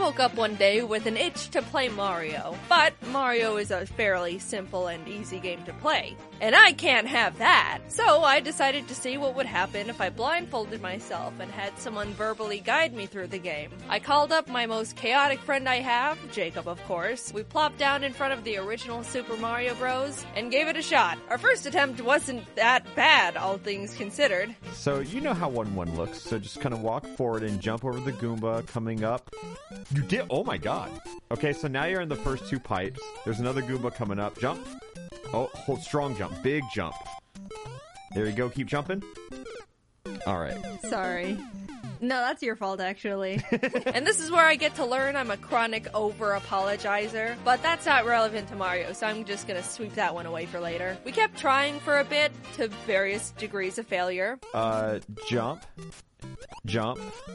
woke up one day with an itch to play Mario. But Mario is a fairly simple and easy game to play. And I can't have that. So I decided to see what would happen if I blindfolded myself and had someone verbally guide me through the game. I called up my most chaotic friend I have, Jacob of course. We plopped down in front of the original Super Mario Bros. And gave it a shot. Our first attempt wasn't that bad, all things considered. So you know how 1-1 looks, so just kind of walk forward and jump over the Goomba coming up. You did? Oh my god. Okay, so now you're in the first 2 pipes. There's another Goomba coming up. Jump. Oh, hold strong jump. Big jump. There you go. Keep jumping. All right. Sorry. No, that's your fault, actually. And this is where I get to learn I'm a chronic over-apologizer. But that's not relevant to Mario, so I'm just gonna sweep that one away for later. We kept trying for a bit, to various degrees of failure. Jump. Jump.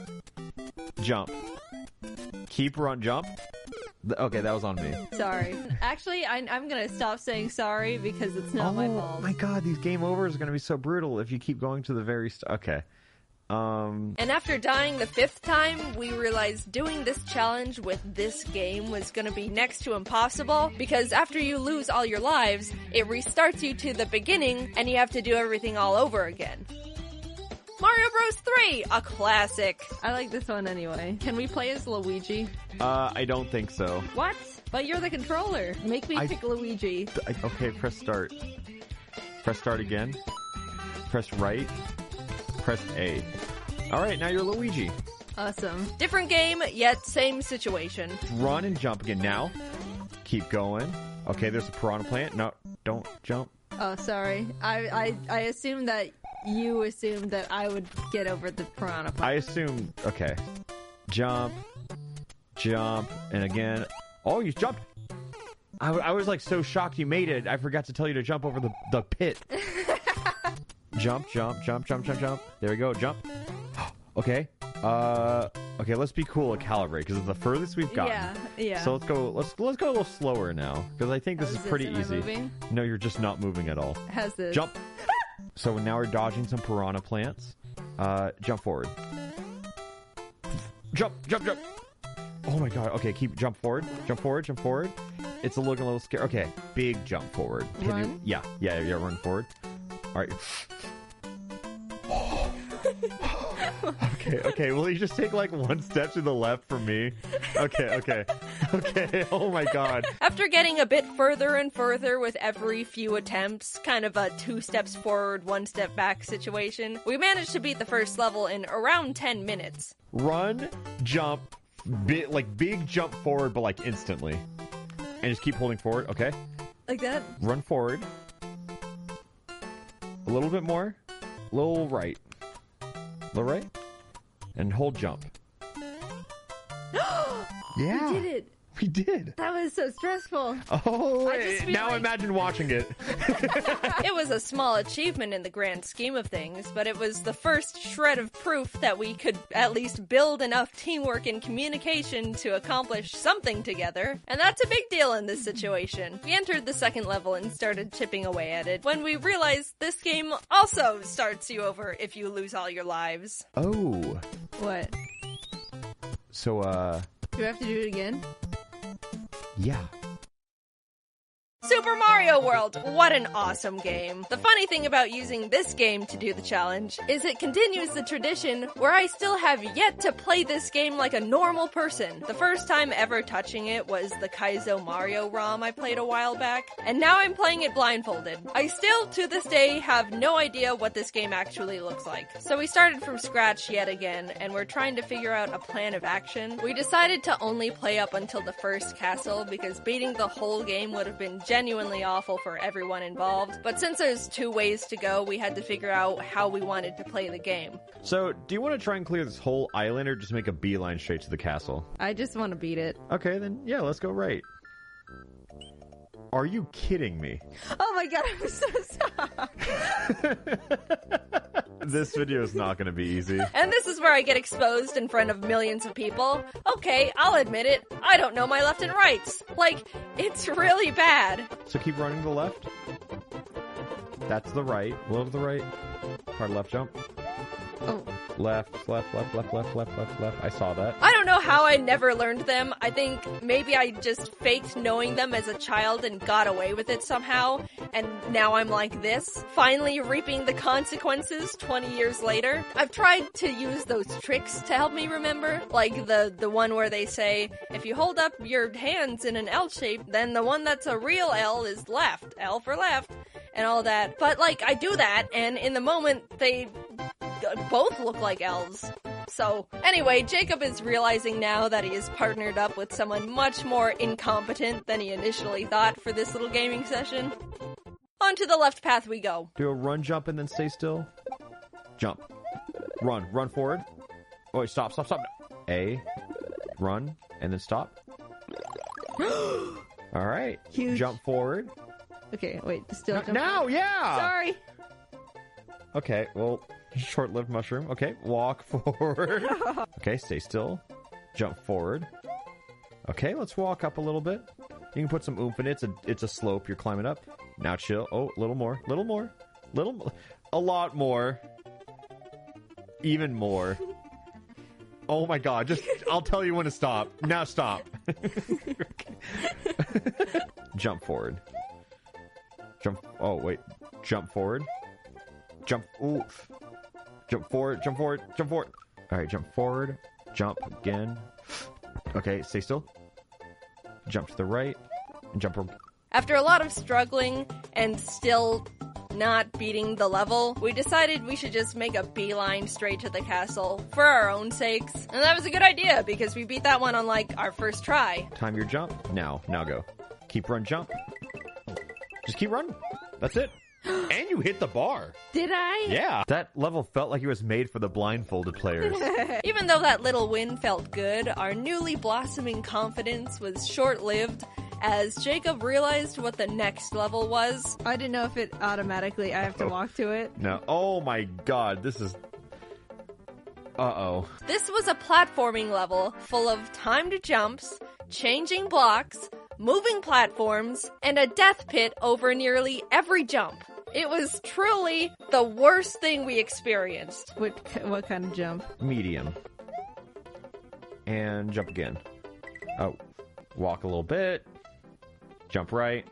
Jump. Keep run. Jump. Okay, that was on me. Sorry. Actually, I'm gonna stop saying sorry because it's not my fault. Oh my god, these game overs are gonna be so brutal if you keep going to the very okay. And after dying the 5th time, we realized doing this challenge with this game was gonna be next to impossible, because after you lose all your lives, it restarts you to the beginning, and you have to do everything all over again. Mario Bros. 3, a classic. I like this one anyway. Can we play as Luigi? I don't think so. What? But you're the controller. Make me pick Luigi. Okay, press start. Press start again. Press right. Press A. Alright, now you're Luigi. Awesome. Different game, yet same situation. Run and jump again. Now, keep going. Okay, there's a piranha plant. No, don't jump. Oh, sorry. I assumed that you assumed that I would get over the piranha plant. I assumed, okay. Jump. Jump. And again. Oh, you jumped. I was like so shocked you made it. I forgot to tell you to jump over the pit. Jump, jump, jump, jump, jump, jump. There we go. Jump. Okay. Okay, let's be cool and calibrate because it's the furthest we've gotten. Yeah. So let's go a little slower now because I think this is pretty easy. Moving? No, you're just not moving at all. How's this? Jump. So now we're dodging some piranha plants. Jump forward. Jump, jump, jump. Oh my god. Okay, jump forward. Jump forward, jump forward. It's looking a little scary. Okay, big jump forward. Run? Yeah, run forward. All right. Okay. Will you just take like 1 step to the left for me? Okay. Oh my god. After getting a bit further and further with every few attempts, kind of a 2 steps forward, 1 step back situation, we managed to beat the first level in around 10 minutes. Run, jump, big jump forward, but like instantly. And just keep holding forward, okay? Like that? Run forward. A little bit more. Little right. Little right. And hold jump. Yeah. We did it. We did. That was so stressful. Oh, now imagine watching it. It was a small achievement in the grand scheme of things, but it was the first shred of proof that we could at least build enough teamwork and communication to accomplish something together. And that's a big deal in this situation. We entered the second level and started chipping away at it when we realized this game also starts you over if you lose all your lives. Oh. What? So, do we have to do it again? Yeah. Super Mario World! What an awesome game. The funny thing about using this game to do the challenge is it continues the tradition where I still have yet to play this game like a normal person. The first time ever touching it was the Kaizo Mario ROM I played a while back, and now I'm playing it blindfolded. I still, to this day, have no idea what this game actually looks like. So we started from scratch yet again, and we're trying to figure out a plan of action. We decided to only play up until the first castle because beating the whole game would have been genuinely awful for everyone involved, but since there's 2 ways to go, we had to figure out how we wanted to play the game. So, do you want to try and clear this whole island or just make a beeline straight to the castle? I just want to beat it. Okay, then yeah, let's go right. Are you kidding me? Oh my god, I'm so sorry. This video is not going to be easy. And this is where I get exposed in front of millions of people. Okay, I'll admit it. I don't know my left and rights. Like, it's really bad. So keep running to the left. That's the right. A little to the right. Hard left jump. Oh. Left, left, left, left, left, left, left, left. I saw that. I don't know how I never learned them. I think maybe I just faked knowing them as a child and got away with it somehow, and now I'm like this, finally reaping the consequences 20 years later. I've tried to use those tricks to help me remember, like the one where they say, if you hold up your hands in an L shape, then the one that's a real L is left, L for left, and all that. But like, I do that, and in the moment, they both look like elves. So, anyway, Jacob is realizing now that he is partnered up with someone much more incompetent than he initially thought for this little gaming session. Onto the left path we go. Do a run, jump, and then stay still. Jump. Run. Run forward. Oh, wait, stop, stop, stop. A. Run, and then stop. All right. Huge. Jump forward. Okay, wait, still jump. Now, yeah! Sorry. Okay, well, short-lived mushroom. Okay, walk forward. Okay, stay still. Jump forward. Okay, let's walk up a little bit. You can put some oomph in it. It's a slope. You're climbing up. Now chill. Oh, a little more. A lot more. Even more. Oh my god, I'll tell you when to stop. Now stop. Jump forward. Oh, wait. Jump forward. Oof. Jump forward. Alright, jump forward. Jump again. Okay, stay still. Jump to the right. And jump. After a lot of struggling and still not beating the level, we decided we should just make a beeline straight to the castle for our own sakes. And that was a good idea because we beat that one on like our first try. Time your jump. Now go. Keep run, jump. Just keep running. That's it. And you hit the bar. Did I? Yeah. That level felt like it was made for the blindfolded players. Even though that little win felt good, our newly blossoming confidence was short-lived as Jacob realized what the next level was. I didn't know if it automatically, I have to walk to it. No. Oh my god, this is... Uh-oh. This was a platforming level full of timed jumps, changing blocks, moving platforms, and a death pit over nearly every jump. It was truly the worst thing we experienced. What kind of jump? Medium. And jump again. Oh. Walk a little bit. Jump right.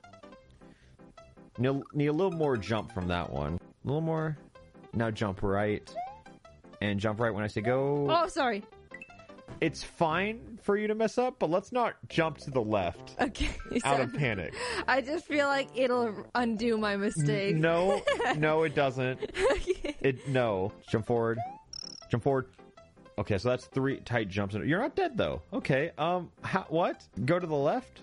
Need a little more jump from that one. A little more. Now jump right. And jump right when I say go. Oh, sorry. It's fine for you to mess up, but let's not jump to the left. Okay. Out of panic. I just feel like it'll undo my mistake. No, it doesn't. No. Jump forward. Okay, so that's 3 tight jumps. You're not dead, though. Okay, what? Go to the left?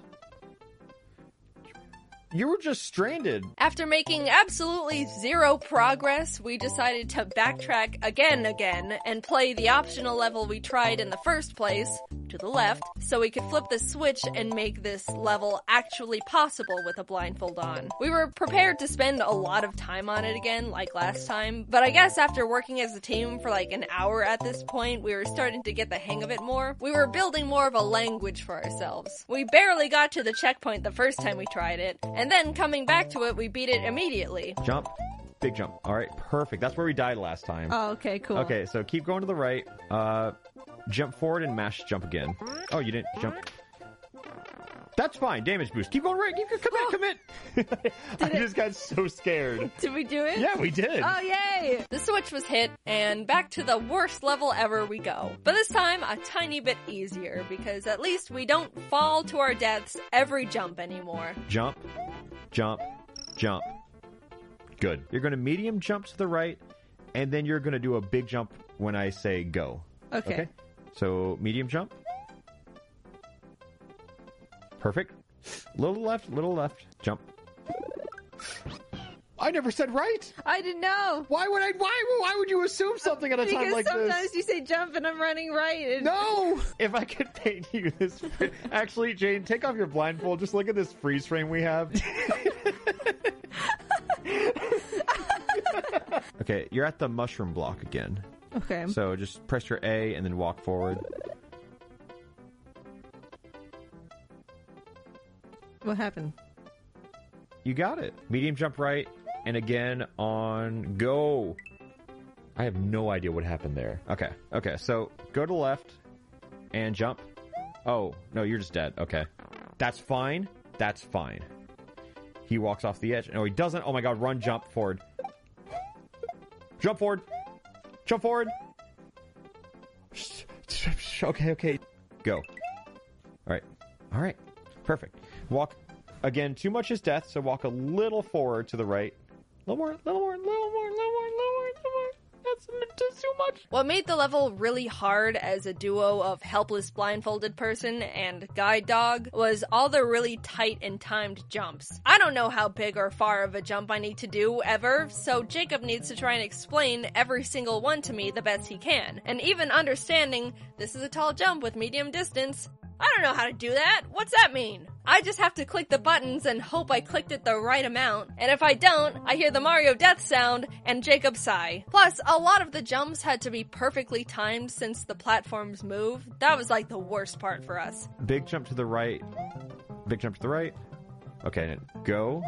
You were just stranded. After making absolutely zero progress, we decided to backtrack again and play the optional level we tried in the first place, to the left, so we could flip the switch and make this level actually possible with a blindfold on. We were prepared to spend a lot of time on it again, like last time, but I guess after working as a team for like an hour at this point, we were starting to get the hang of it more. We were building more of a language for ourselves. We barely got to the checkpoint the first time we tried it, and then coming back to it, we beat it immediately. Jump. Big jump. All right, perfect. That's where we died last time. Oh, okay, cool. Okay, so keep going to the right. Jump forward and mash jump again. Oh, you didn't jump. That's fine. Damage boost. Keep going right. Commit. I just got so scared. Did we do it? Yeah, we did. Oh, yay! The switch was hit, and back to the worst level ever we go. But this time, a tiny bit easier, because at least we don't fall to our deaths every jump anymore. Jump. Good. You're going to medium jump to the right, and then you're going to do a big jump when I say go. Okay. So, medium jump. Perfect. Little left, jump. I never said right. I didn't know. Why would you assume something at a time like this? Because sometimes you say jump and I'm running right. And... No! If I could paint you this... Actually, Jane, take off your blindfold. Just look at this freeze frame we have. Okay, you're at the mushroom block again. Okay. So just press your A and then walk forward. What happened? You got it. Medium jump right, and again on go. I have no idea what happened there. Okay, so go to the left and jump. Oh, no, you're just dead. Okay. That's fine. He walks off the edge. No, he doesn't. Oh my god, run, jump forward. Jump forward. Okay. Go. Alright. Perfect. Walk. Again, too much is death, so walk a little forward to the right. A little more. That's too much. What made the level really hard as a duo of helpless blindfolded person and guide dog was all the really tight and timed jumps. I don't know how big or far of a jump I need to do ever, so Jacob needs to try and explain every single one to me the best he can. And even understanding this is a tall jump with medium distance, I don't know how to do that. What's that mean? I just have to click the buttons and hope I clicked it the right amount. And if I don't, I hear the Mario death sound and Jacob sigh. Plus, a lot of the jumps had to be perfectly timed since the platforms move. That was like the worst part for us. Big jump to the right. Okay, go.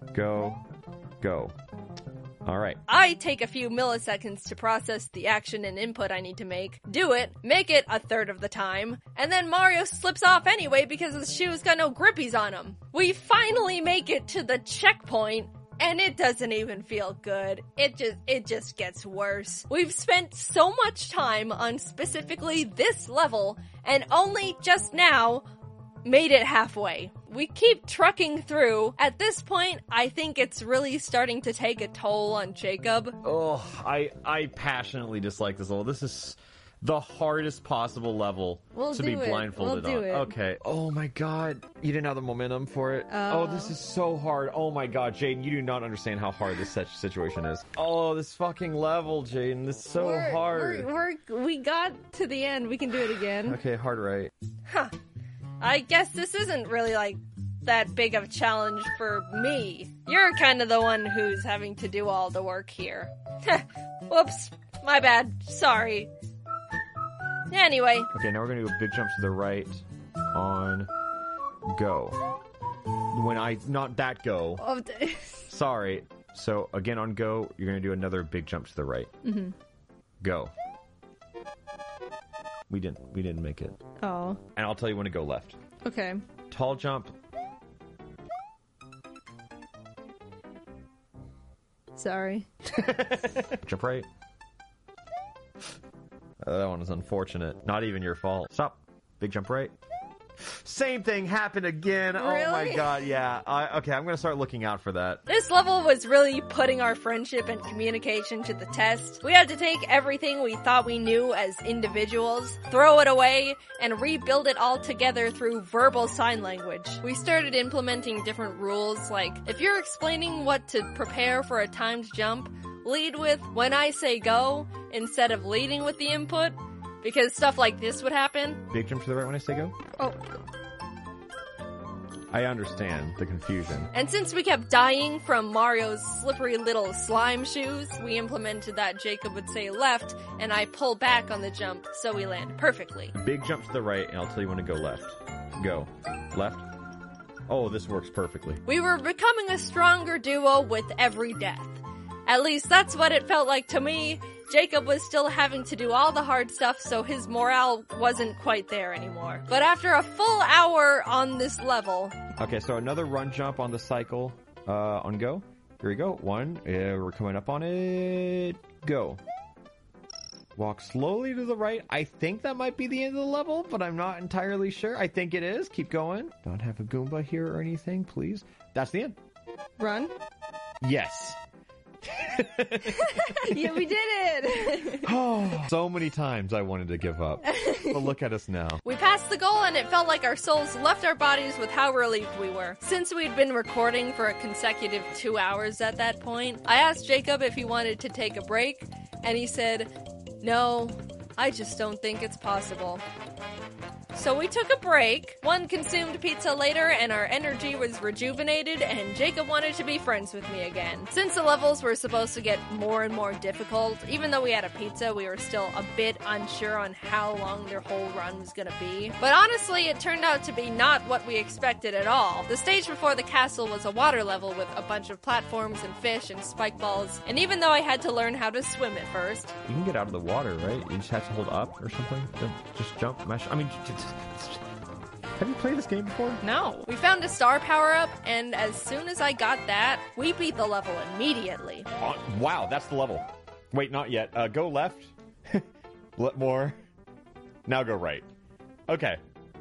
Alright. I take a few milliseconds to process the action and input I need to make, do it, make it a third of the time, and then Mario slips off anyway because his shoes got no grippies on them. We finally make it to the checkpoint, and it doesn't even feel good. It just gets worse. We've spent so much time on specifically this level, and only just now made it halfway. We keep trucking through. At this point, I think it's really starting to take a toll on Jacob. Oh, I passionately dislike this level. This is the hardest possible level to be blindfolded on. Okay. Oh my god. You didn't have the momentum for it. Oh, this is so hard. Oh my god, Jaden, you do not understand how hard this situation is. Oh, this fucking level, Jaden. This is so hard. We got to the end. We can do it again. Okay, hard right. Huh. I guess this isn't really, like, that big of a challenge for me. You're kind of the one who's having to do all the work here. Whoops. My bad. Sorry. Anyway. Okay, now we're going to do a big jump to the right on go. Not that go. Sorry. So, again on go, you're going to do another big jump to the right. Mm-hmm. Go. We didn't make it. Oh. And I'll tell you when to go left. Okay. Tall jump. Sorry. Jump right. That one was unfortunate. Not even your fault. Stop. Big jump right. Same thing happened again. Really? Oh my god, yeah. Okay, I'm going to start looking out for that. This level was really putting our friendship and communication to the test. We had to take everything we thought we knew as individuals, throw it away, and rebuild it all together through verbal sign language. We started implementing different rules, like, if you're explaining what to prepare for a timed jump, lead with "when I say go" instead of leading with the input, because stuff like this would happen. Big jump to the right when I say go? Oh. I understand the confusion. And since we kept dying from Mario's slippery little slime shoes, we implemented that Jacob would say left, and I pull back on the jump so we land perfectly. Big jump to the right, and I'll tell you when to go left. Go. Left. Oh, this works perfectly. We were becoming a stronger duo with every death. At least that's what it felt like to me. Jacob was still having to do all the hard stuff, so his morale wasn't quite there anymore. But after a full hour on this level... Okay, so another run jump on the cycle on go. Here we go. One. We're coming up on it. Go. Walk slowly to the right. I think that might be the end of the level, but I'm not entirely sure. I think it is. Keep going. Don't have a Goomba here or anything, please. That's the end. Run? Yes. Yeah, we did it! Oh, so many times I wanted to give up. But look at us now. We passed the goal and it felt like our souls left our bodies with how relieved we were. Since we'd been recording for a consecutive 2 hours at that point, I asked Jacob if he wanted to take a break, and he said, "No, I just don't think it's possible." So we took a break. One consumed pizza later, and our energy was rejuvenated, and Jacob wanted to be friends with me again. Since the levels were supposed to get more and more difficult, even though we had a pizza, we were still a bit unsure on how long their whole run was gonna be. But honestly, it turned out to be not what we expected at all. The stage before the castle was a water level with a bunch of platforms and fish and spike balls, and even though I had to learn how to swim at first. You can get out of the water, right? You just have to hold up or something? Then just jump, mash. I mean, have you played this game before? No. We found a star power-up, and as soon as I got that, we beat the level immediately. Wow, that's the level. Wait, not yet. Go left. More. Now go right. Okay.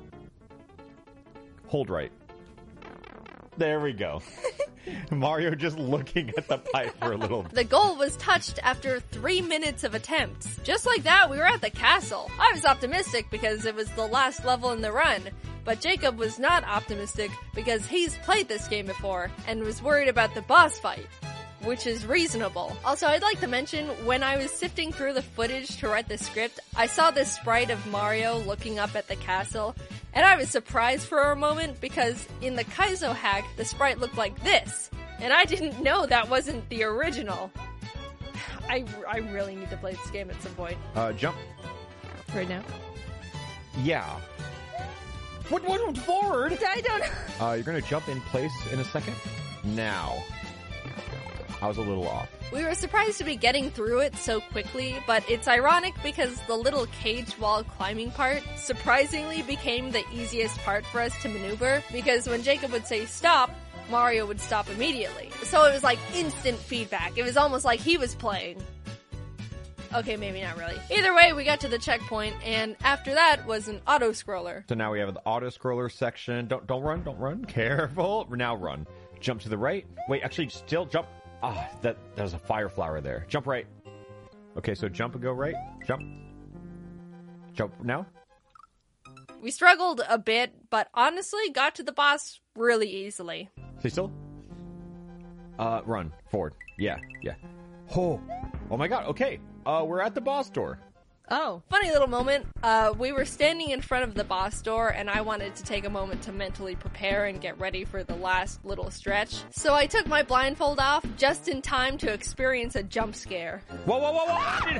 Hold right. There we go. Mario just looking at the pipe for a little bit. The goal was touched after 3 minutes of attempts. Just like that, we were at the castle. I was optimistic because it was the last level in the run. But Jacob was not optimistic because he's played this game before and was worried about the boss fight, which is reasonable. Also, I'd like to mention, when I was sifting through the footage to write the script, I saw this sprite of Mario looking up at the castle, and I was surprised for a moment because in the Kaizo hack, the sprite looked like this, and I didn't know that wasn't the original. I really need to play this game at some point. Jump. Right now? Yeah. What forward? I don't know. You're gonna jump in place in a second. Now. I was a little off. We were surprised to be getting through it so quickly, but it's ironic because the little cage wall climbing part surprisingly became the easiest part for us to maneuver, because when Jacob would say stop, Mario would stop immediately. So it was like instant feedback. It was almost like he was playing. Okay, maybe not really. Either way, we got to the checkpoint, and after that was an auto-scroller. So now we have the auto-scroller section. Don't run. Careful. Now run. Jump to the right. Wait, actually, still jump. There's a fire flower there. Jump right. Okay, so jump and go right. Jump. Jump now. We struggled a bit, but honestly got to the boss really easily. Stay still. Run. Forward. Yeah. Oh my god, okay. We're at the boss door. Oh. Funny little moment. We were standing in front of the boss door, and I wanted to take a moment to mentally prepare and get ready for the last little stretch. So I took my blindfold off just in time to experience a jump scare. Whoa!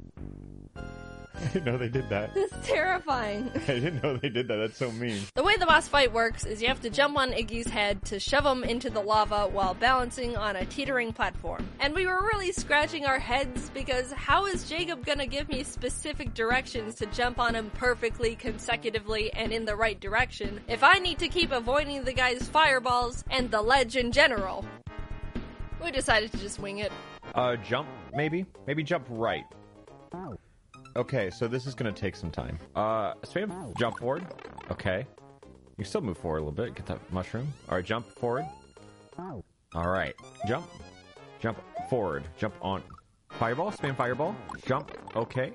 I didn't know they did that. It's terrifying. I didn't know they did that. That's so mean. The way the boss fight works is you have to jump on Iggy's head to shove him into the lava while balancing on a teetering platform. And we were really scratching our heads because how is Jacob gonna give me specific directions to jump on him perfectly, consecutively, and in the right direction if I need to keep avoiding the guy's fireballs and the ledge in general? We decided to just wing it. Jump, maybe? Maybe jump right. Okay, so this is going to take some time. Spam jump forward. Okay. You can still move forward a little bit. Get that mushroom. All right, jump forward. All right. Jump. Jump forward. Jump on. Fireball. Spam fireball. Jump. Okay.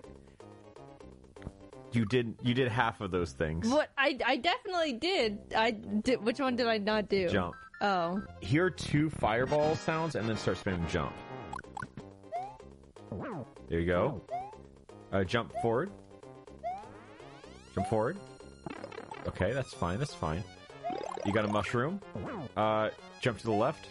You did half of those things. What? I definitely did. Which one did I not do? Jump. Oh. Hear 2 fireball sounds and then start spamming jump. There you go. Jump forward. Jump forward. Okay, that's fine. You got a mushroom. Jump to the left.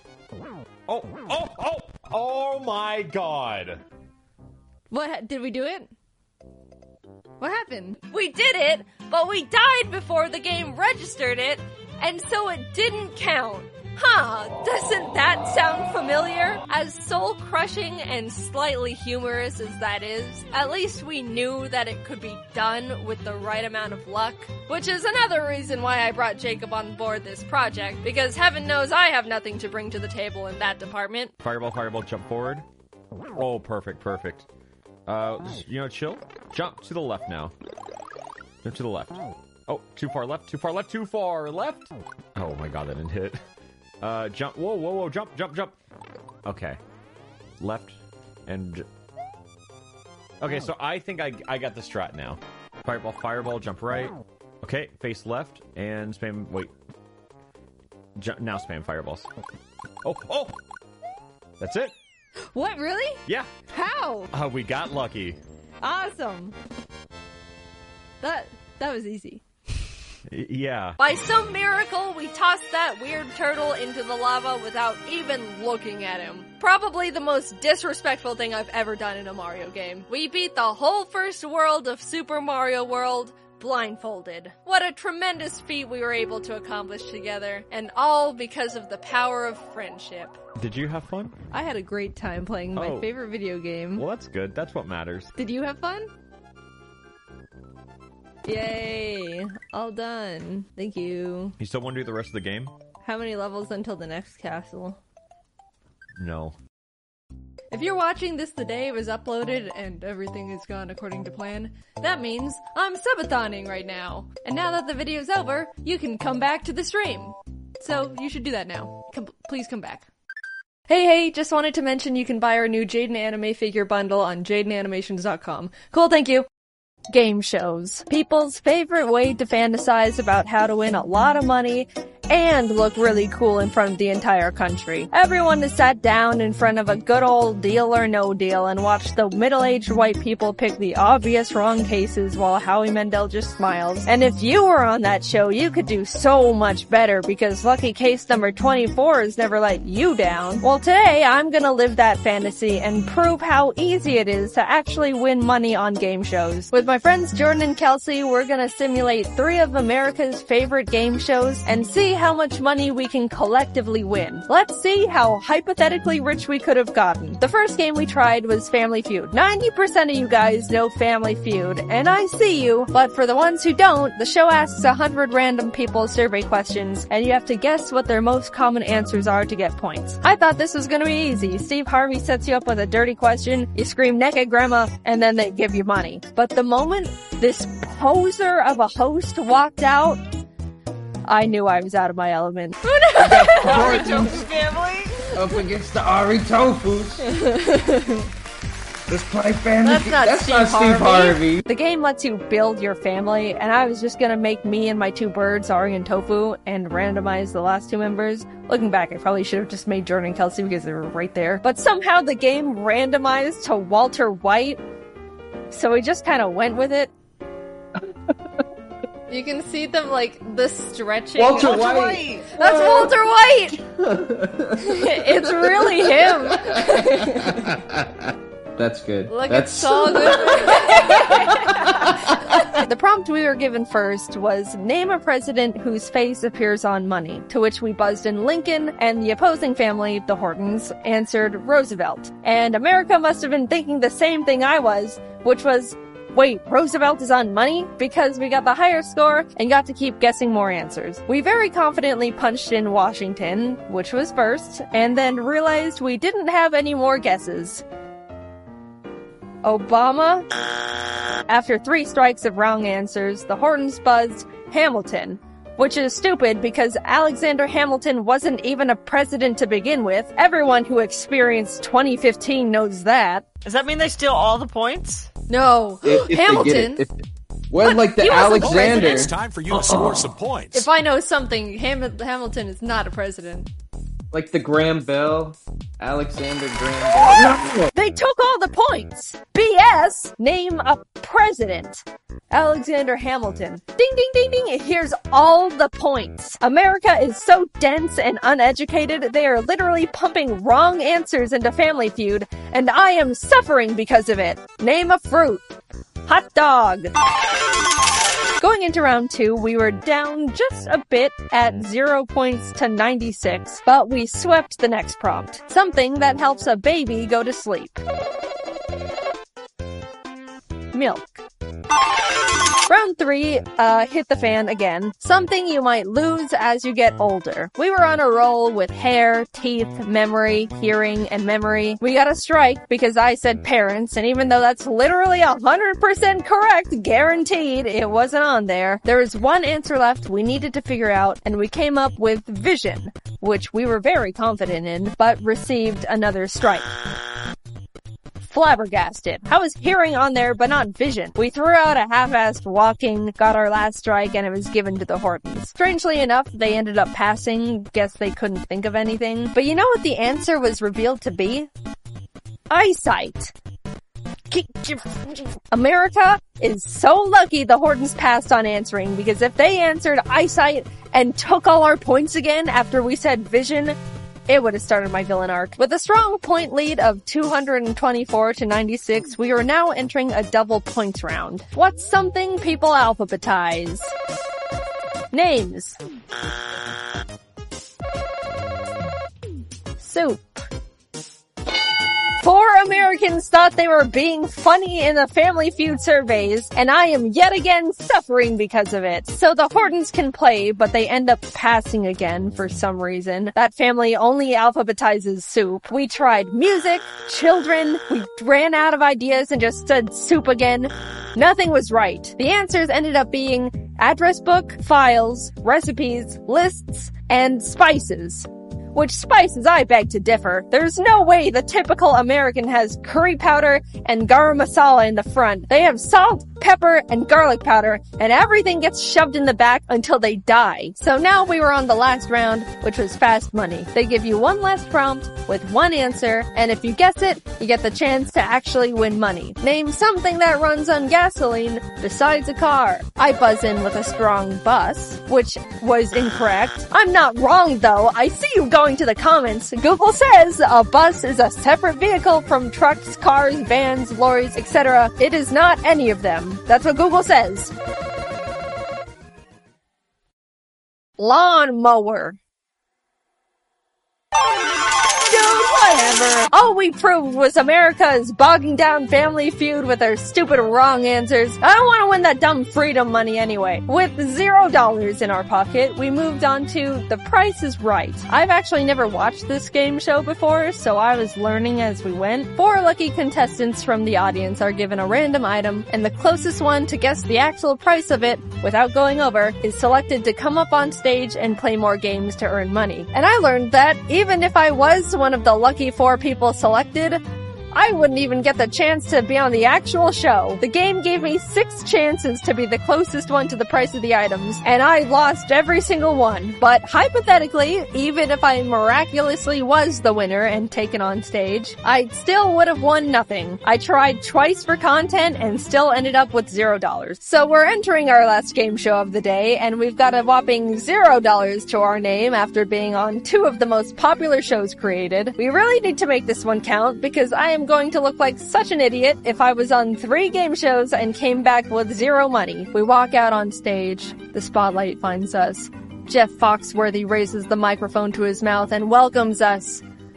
Oh my god! What? Did we do it? What happened? We did it, but we died before the game registered it, and so it didn't count. Huh, doesn't that sound familiar? As soul-crushing and slightly humorous as that is, at least we knew that it could be done with the right amount of luck. Which is another reason why I brought Jacob on board this project, because heaven knows I have nothing to bring to the table in that department. Fireball, jump forward. Oh, perfect. Chill. Jump to the left now. Jump to the left. Oh, too far left. Oh my god, that didn't hit. Jump. Whoa. Jump. Okay. Left and... Okay, so I think I got the strat now. Fireball, jump right. Okay, face left and spam... Wait. Now spam fireballs. Oh! That's it. What, really? Yeah. How? We got lucky. Awesome. That was easy. Yeah. By some miracle, we tossed that weird turtle into the lava without even looking at him. Probably the most disrespectful thing I've ever done in a Mario game. We beat the whole first world of Super Mario World blindfolded. What a tremendous feat we were able to accomplish together, and all because of the power of friendship. Did you have fun? I had a great time playing my favorite video game. Well, that's good. That's what matters. Did you have fun? Yay! All done. Thank you. You still want to do the rest of the game? How many levels until the next castle? No. If you're watching this the day it was uploaded and everything has gone according to plan, that means I'm subathoning right now. And now that the video's over, you can come back to the stream. So you should do that now. Please come back. Hey, just wanted to mention you can buy our new Jaden Anime figure bundle on jadenanimations.com. Cool, thank you. Game shows. People's favorite way to fantasize about how to win a lot of money and look really cool in front of the entire country. Everyone is sat down in front of a good old Deal or No Deal and watch the middle-aged white people pick the obvious wrong cases while Howie Mandel just smiles. And if you were on that show, you could do so much better because lucky case number 24 has never let you down. Well, today I'm gonna live that fantasy and prove how easy it is to actually win money on game shows. With my friends Jordan and Kelsey, we're gonna simulate 3 of America's favorite game shows and see how much money we can collectively win. Let's see how hypothetically rich we could have gotten. The first game we tried was Family Feud. 90% of you guys know Family Feud, and I see you, but for the ones who don't, the show asks 100 random people survey questions, and you have to guess what their most common answers are to get points. I thought this was gonna be easy. Steve Harvey sets you up with a dirty question, you scream naked grandma, and then they give you money. But the moment this poser of a host walked out, I knew I was out of my element. Ari Tofu family up against the Ari Tofus. Let's play family. That's not Steve Harvey. The game lets you build your family, and I was just gonna make me and my 2 birds, Ari and Tofu, and randomize the last 2 members. Looking back, I probably should have just made Jordan and Kelsey because they were right there. But somehow the game randomized to Walter White, so we just kind of went with it. You can see them, like, the stretching. Walter White! That's Walter White! It's really him! That's good. That's so good. The prompt we were given first was, name a president whose face appears on money, to which we buzzed in Lincoln, and the opposing family, the Hortons, answered Roosevelt. And America must have been thinking the same thing I was, which was, wait, Roosevelt is on money? Because we got the higher score and got to keep guessing more answers. We very confidently punched in Washington, which was first, and then realized we didn't have any more guesses. Obama? After 3 strikes of wrong answers, the Hortons buzzed Hamilton, which is stupid because Alexander Hamilton wasn't even a president to begin with. Everyone who experienced 2015 knows that. Does that mean they steal all the points? No. If Hamilton? Well, like the Alexander. It's time for you to score some points. If I know something, Hamilton is not a president. Like the Graham Bell. Alexander Graham Bell. They took all the points! BS! Name a president. Alexander Hamilton. Ding ding ding ding! Here's all the points. America is so dense and uneducated, they are literally pumping wrong answers into Family Feud, and I am suffering because of it. Name a fruit. Hot dog. Going into round 2, we were down just a bit at 0 points to 96, but we swept the next prompt. Something that helps a baby go to sleep. Milk. Round 3, hit the fan again. Something you might lose as you get older. We were on a roll with hair, teeth, memory, hearing, and memory. We got a strike because I said parents, and even though that's literally 100% correct, guaranteed, it wasn't on there. There was one answer left we needed to figure out, and we came up with vision, which we were very confident in, but received another strike. Flabbergasted. How is hearing on there but not vision? We threw out a half-assed walking, got our last strike, and it was given to the Hortons. Strangely enough, they ended up passing. Guess they couldn't think of anything. But you know what the answer was revealed to be? Eyesight. America is so lucky the Hortons passed on answering, because if they answered eyesight and took all our points again after we said vision, it would have started my villain arc. With a strong point lead of 224 to 96, we are now entering a double points round. What's something people alphabetize? Names. Soup. 4 Americans thought they were being funny in the Family Feud surveys, and I am yet again suffering because of it. So the Hortons can play, but they end up passing again for some reason. That family only alphabetizes soup. We tried music, children, we ran out of ideas and just said soup again. Nothing was right. The answers ended up being address book, files, recipes, lists, and spices. Which spices I beg to differ. There's no way the typical American has curry powder and garam masala in the front. They have salt, pepper, and garlic powder, and everything gets shoved in the back until they die. So now we were on the last round, which was fast money. They give you one last prompt with one answer, and if you guess it, you get the chance to actually win money. Name something that runs on gasoline besides a car. I buzz in with a strong bus, which was incorrect. I'm not wrong though. I see you going to the comments. Google says a bus is a separate vehicle from trucks, cars, vans, lorries, etc. It is not any of them. That's what Google says. Lawnmower. Dude, whatever. All we proved was America's bogging down Family Feud with their stupid wrong answers. I don't want to win that dumb freedom money anyway. With $0 in our pocket, we moved on to The Price is Right. I've actually never watched this game show before, so I was learning as we went. 4 lucky contestants from the audience are given a random item, and the closest one to guess the actual price of it without going over is selected to come up on stage and play more games to earn money. And I learned that even if I was one of the lucky 4 people selected, I wouldn't even get the chance to be on the actual show. The game gave me 6 chances to be the closest one to the price of the items, and I lost every single one. But hypothetically, even if I miraculously was the winner and taken on stage, I still would have won nothing. I tried twice for content and still ended up with $0. So we're entering our last game show of the day, and we've got a whopping $0 to our name after being on 2 of the most popular shows created. We really need to make this one count, because I am going to look like such an idiot if I was on 3 game shows and came back with 0 money. We walk out on stage. The spotlight finds us. Jeff Foxworthy raises the microphone to his mouth and welcomes us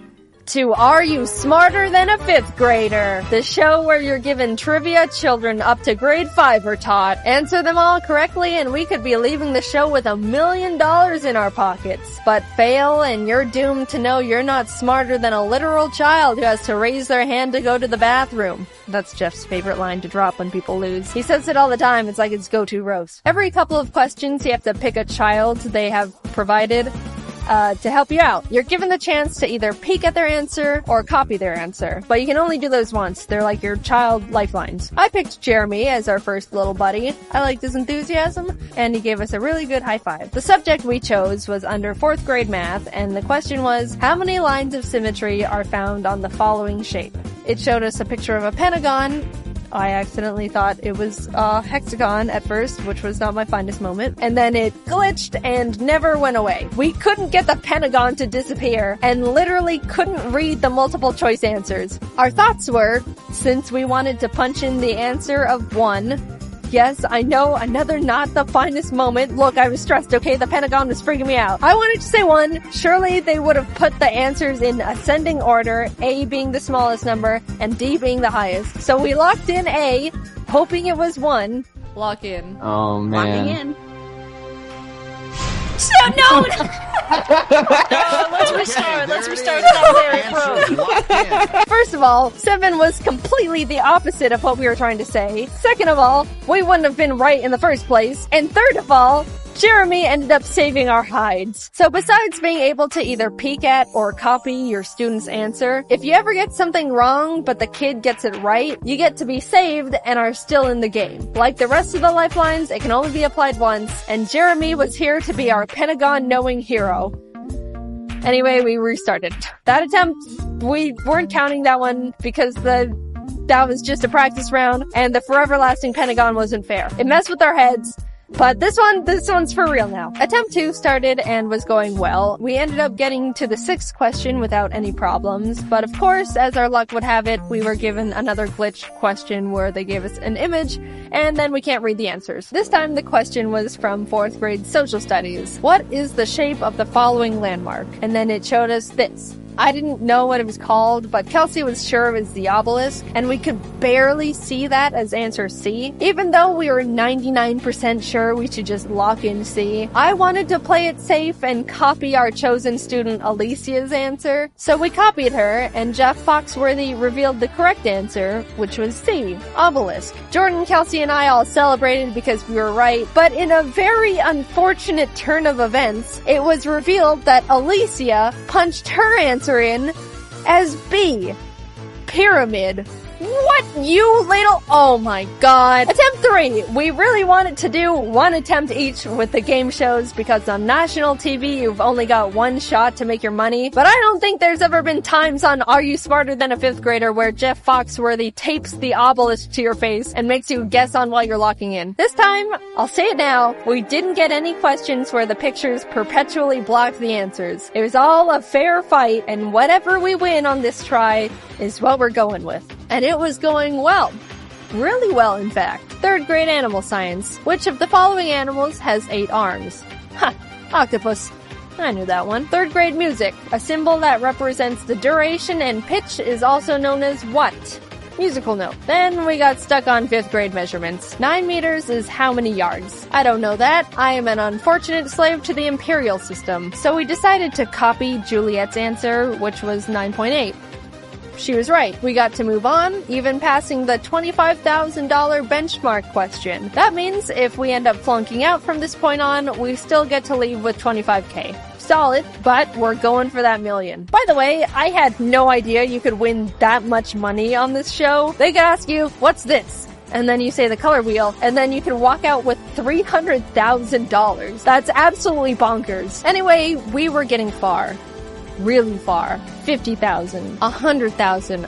to Are You Smarter Than a 5th Grader? The show where you're given trivia children up to grade 5 are taught. Answer them all correctly and we could be leaving the show with $1 million in our pockets. But fail and you're doomed to know you're not smarter than a literal child who has to raise their hand to go to the bathroom. That's Jeff's favorite line to drop when people lose. He says it all the time. It's like his go-to roast. Every couple of questions, you have to pick a child they have provided to help you out. You're given the chance to either peek at their answer or copy their answer, but you can only do those once. They're like your child lifelines. I picked Jeremy as our first little buddy. I liked his enthusiasm, and he gave us a really good high five. The subject we chose was under 4th grade math, and the question was, how many lines of symmetry are found on the following shape? It showed us a picture of a pentagon. I accidentally thought it was a hexagon at first, which was not my finest moment. And then it glitched and never went away. We couldn't get the pentagon to disappear and literally couldn't read the multiple choice answers. Our thoughts were, since we wanted to punch in the answer of 1, yes, I know, another not the finest moment. Look, I was stressed, okay? The Pentagon was freaking me out. I wanted to say 1. Surely they would have put the answers in ascending order, A being the smallest number, and D being the highest. So we locked in A, hoping it was 1. Lock in. Oh, man. Locking in. So, no! Let's restart. Let's restart. It's not very pro. First of all, 7 was completely the opposite of what we were trying to say. Second of all, we wouldn't have been right in the first place. And third of all, Jeremy ended up saving our hides. So besides being able to either peek at or copy your student's answer, if you ever get something wrong but the kid gets it right, you get to be saved and are still in the game. Like the rest of the lifelines, it can only be applied once, and Jeremy was here to be our Pentagon-knowing hero. Anyway, we restarted. That attempt, we weren't counting that one because the that was just a practice round, and the forever lasting Pentagon wasn't fair. It messed with our heads. But this one's for real now. Attempt 2 started and was going well. We ended up getting to the 6th question without any problems, but of course, as our luck would have it, we were given another glitch question where they gave us an image, and then we can't read the answers. This time the question was from 4th grade social studies. What is the shape of the following landmark? And then it showed us this. I didn't know what it was called, but Kelsey was sure it was the obelisk, and we could barely see that as answer C. Even though we were 99% sure we should just lock in C, I wanted to play it safe and copy our chosen student Alicia's answer. So we copied her, and Jeff Foxworthy revealed the correct answer, which was C, obelisk. Jordan, Kelsey, and I all celebrated because we were right, but in a very unfortunate turn of events, it was revealed that Alicia punched her answer in as B, pyramid. What, you little... Oh my god. Attempt 3. We really wanted to do one attempt each with the game shows because on national TV you've only got one shot to make your money. But I don't think there's ever been times on Are You Smarter Than a 5th Grader where Jeff Foxworthy tapes the obelisk to your face and makes you guess on while you're locking in. This time, I'll say it now, we didn't get any questions where the pictures perpetually blocked the answers. It was all a fair fight, and whatever we win on this try is what we're going with. And it was going well. Really well, in fact. 3rd grade animal science. Which of the following animals has 8 arms? Ha! Octopus. I knew that one. 3rd grade music. A symbol that represents the duration and pitch is also known as what? Musical note. Then we got stuck on 5th grade measurements. 9 meters is how many yards? I don't know that. I am an unfortunate slave to the imperial system. So we decided to copy Juliet's answer, which was 9.8. She was right. We got to move on, even passing the $25,000 benchmark question. That means if we end up flunking out from this point on, we still get to leave with $25K. Solid, but we're going for that million. By the way, I had no idea you could win that much money on this show. They could ask you, what's this? And then you say the color wheel, and then you can walk out with $300,000. That's absolutely bonkers. Anyway, we were getting far. Really far. 50,000, 100,000,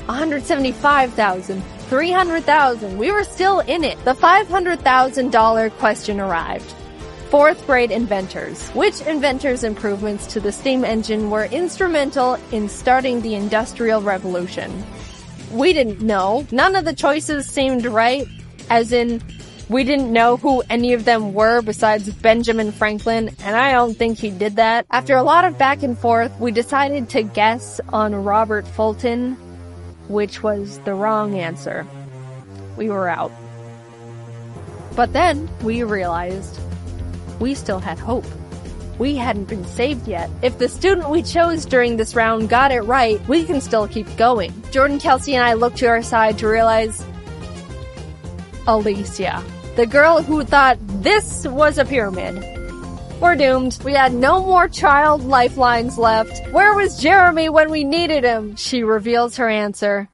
175,000, 300,000. We were still in it. The $500,000 question arrived. 4th grade inventors. Which inventors' improvements to the steam engine were instrumental in starting the Industrial Revolution? We didn't know. None of the choices seemed right, as in, we didn't know who any of them were besides Benjamin Franklin, and I don't think he did that. After a lot of back and forth, we decided to guess on Robert Fulton, which was the wrong answer. We were out. But then we realized we still had hope. We hadn't been saved yet. If the student we chose during this round got it right, we can still keep going. Jordan, Kelsey, and I looked to our side to realize Alicia. The girl who thought this was a pyramid. We're doomed. We had no more child lifelines left. Where was Jeremy when we needed him? She reveals her answer.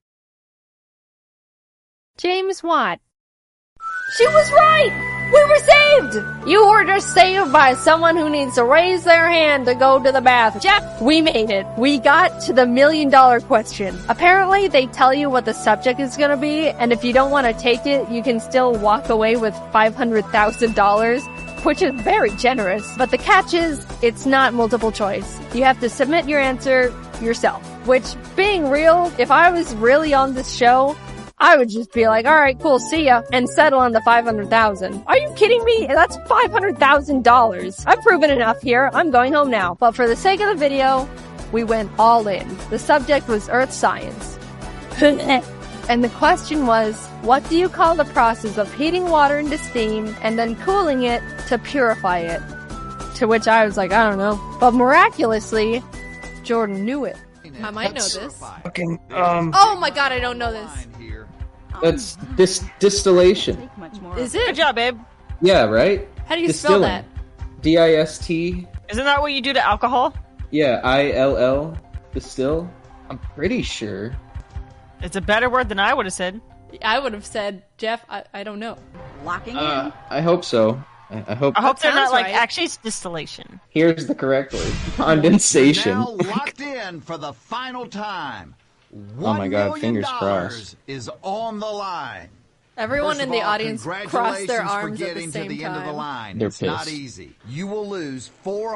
James Watt. She was right! We were saved! You were just saved by someone who needs to raise their hand to go to the bathroom. Jeff, we made it. We got to the $1 million question. Apparently, they tell you what the subject is gonna be, and if you don't want to take it, you can still walk away with $500,000, which is very generous. But the catch is, it's not multiple choice. You have to submit your answer yourself. Which, being real, if I was really on this show, I would just be like, alright, cool, see ya, and settle on the $500,000. Are you kidding me? That's $500,000. I've proven enough here. I'm going home now. But for the sake of the video, we went all in. The subject was earth science. And the question was, what do you call the process of heating water into steam and then cooling it to purify it? To which I was like, I don't know. But miraculously, Jordan knew it. I might know this. Fucking, Oh my god, I don't know this. that's distillation. Is Good it? job, babe. Yeah, right? How do you spell Distilling. that? DIST. Isn't that what you do to alcohol? Yeah, ILL. Distill. I'm pretty sure. It's a better word than I would have said. I would have said, Jeff, I don't know. Locking in. I hope so. I hope. I hope they're not sounds like, right. actually it's distillation. Here's the correct word. Condensation. Now locked in for the final time. Oh my God, $1 fingers million crossed. is on the line. Everyone First in of the all, audience crossed congratulations their for arms at getting the same to the end of the time. line. They're It's not pissed. easy. You will lose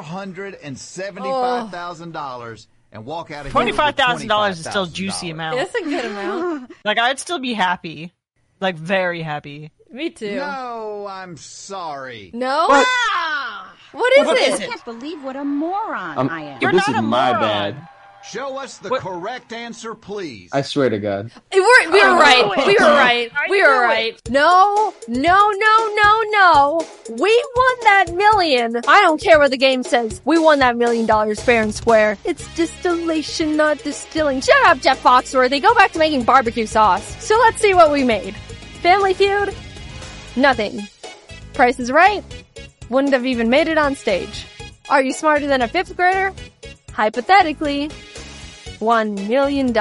$475,000 and walk out of here with $25,000 is still a juicy $25,000. amount. That's a good amount. Like, I'd still be happy. Like, very happy. Me too. No, I'm sorry. No? What? What is What it? is I can't believe what a moron I am. You're this not is a my moron. bad. Show us the What? correct answer, please. I swear to God. We were right. We were right. We were right. No. We won that million. I don't care what the game says. We won that $1 million fair and square. It's distillation, not distilling. Shut up, Jeff Foxworthy. Go back to making barbecue sauce. So let's see what we made. Family Feud? Nothing. Price is Right? Wouldn't have even made it on stage. Are You Smarter Than a Fifth Grader? Hypothetically, $1 million.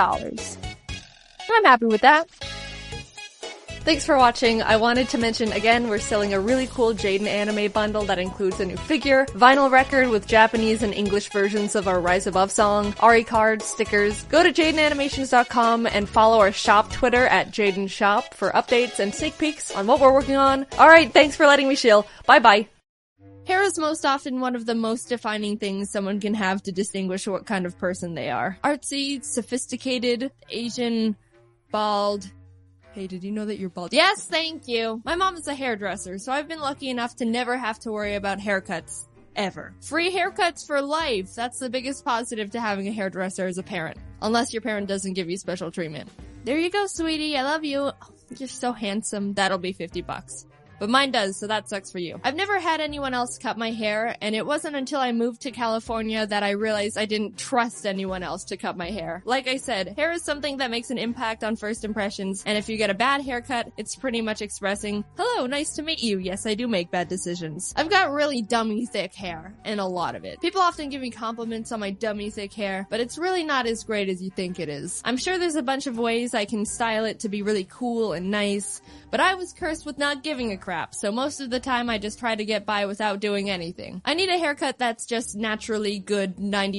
I'm happy with that. Thanks for watching. I wanted to mention again, we're selling a really cool Jaden anime bundle that includes a new figure, vinyl record with Japanese and English versions of our Rise Above song, Ari cards, stickers. Go to jadenanimations.com and follow our shop Twitter at Jaden Shop for updates and sneak peeks on what we're working on. Alright, thanks for letting me shill. Bye bye. Hair is most often one of the most defining things someone can have to distinguish what kind of person they are. Artsy, sophisticated, Asian, bald. Hey, did you know that you're bald? Yes, thank you. My mom is a hairdresser, so I've been lucky enough to never have to worry about haircuts. Ever. Free haircuts for life. That's the biggest positive to having a hairdresser as a parent. Unless your parent doesn't give you special treatment. There you go, sweetie. I love you. Oh, you're so handsome. That'll be $50. But mine does, so that sucks for you. I've never had anyone else cut my hair, and it wasn't until I moved to California that I realized I didn't trust anyone else to cut my hair. Like I said, hair is something that makes an impact on first impressions, and if you get a bad haircut, it's pretty much expressing, hello, nice to meet you. Yes, I do make bad decisions. I've got really dummy thick hair, and a lot of it. People often give me compliments on my dummy thick hair, but it's really not as great as you think it is. I'm sure there's a bunch of ways I can style it to be really cool and nice, but I was cursed with not giving a crap, so most of the time I just try to get by without doing anything. I need a haircut that's just naturally good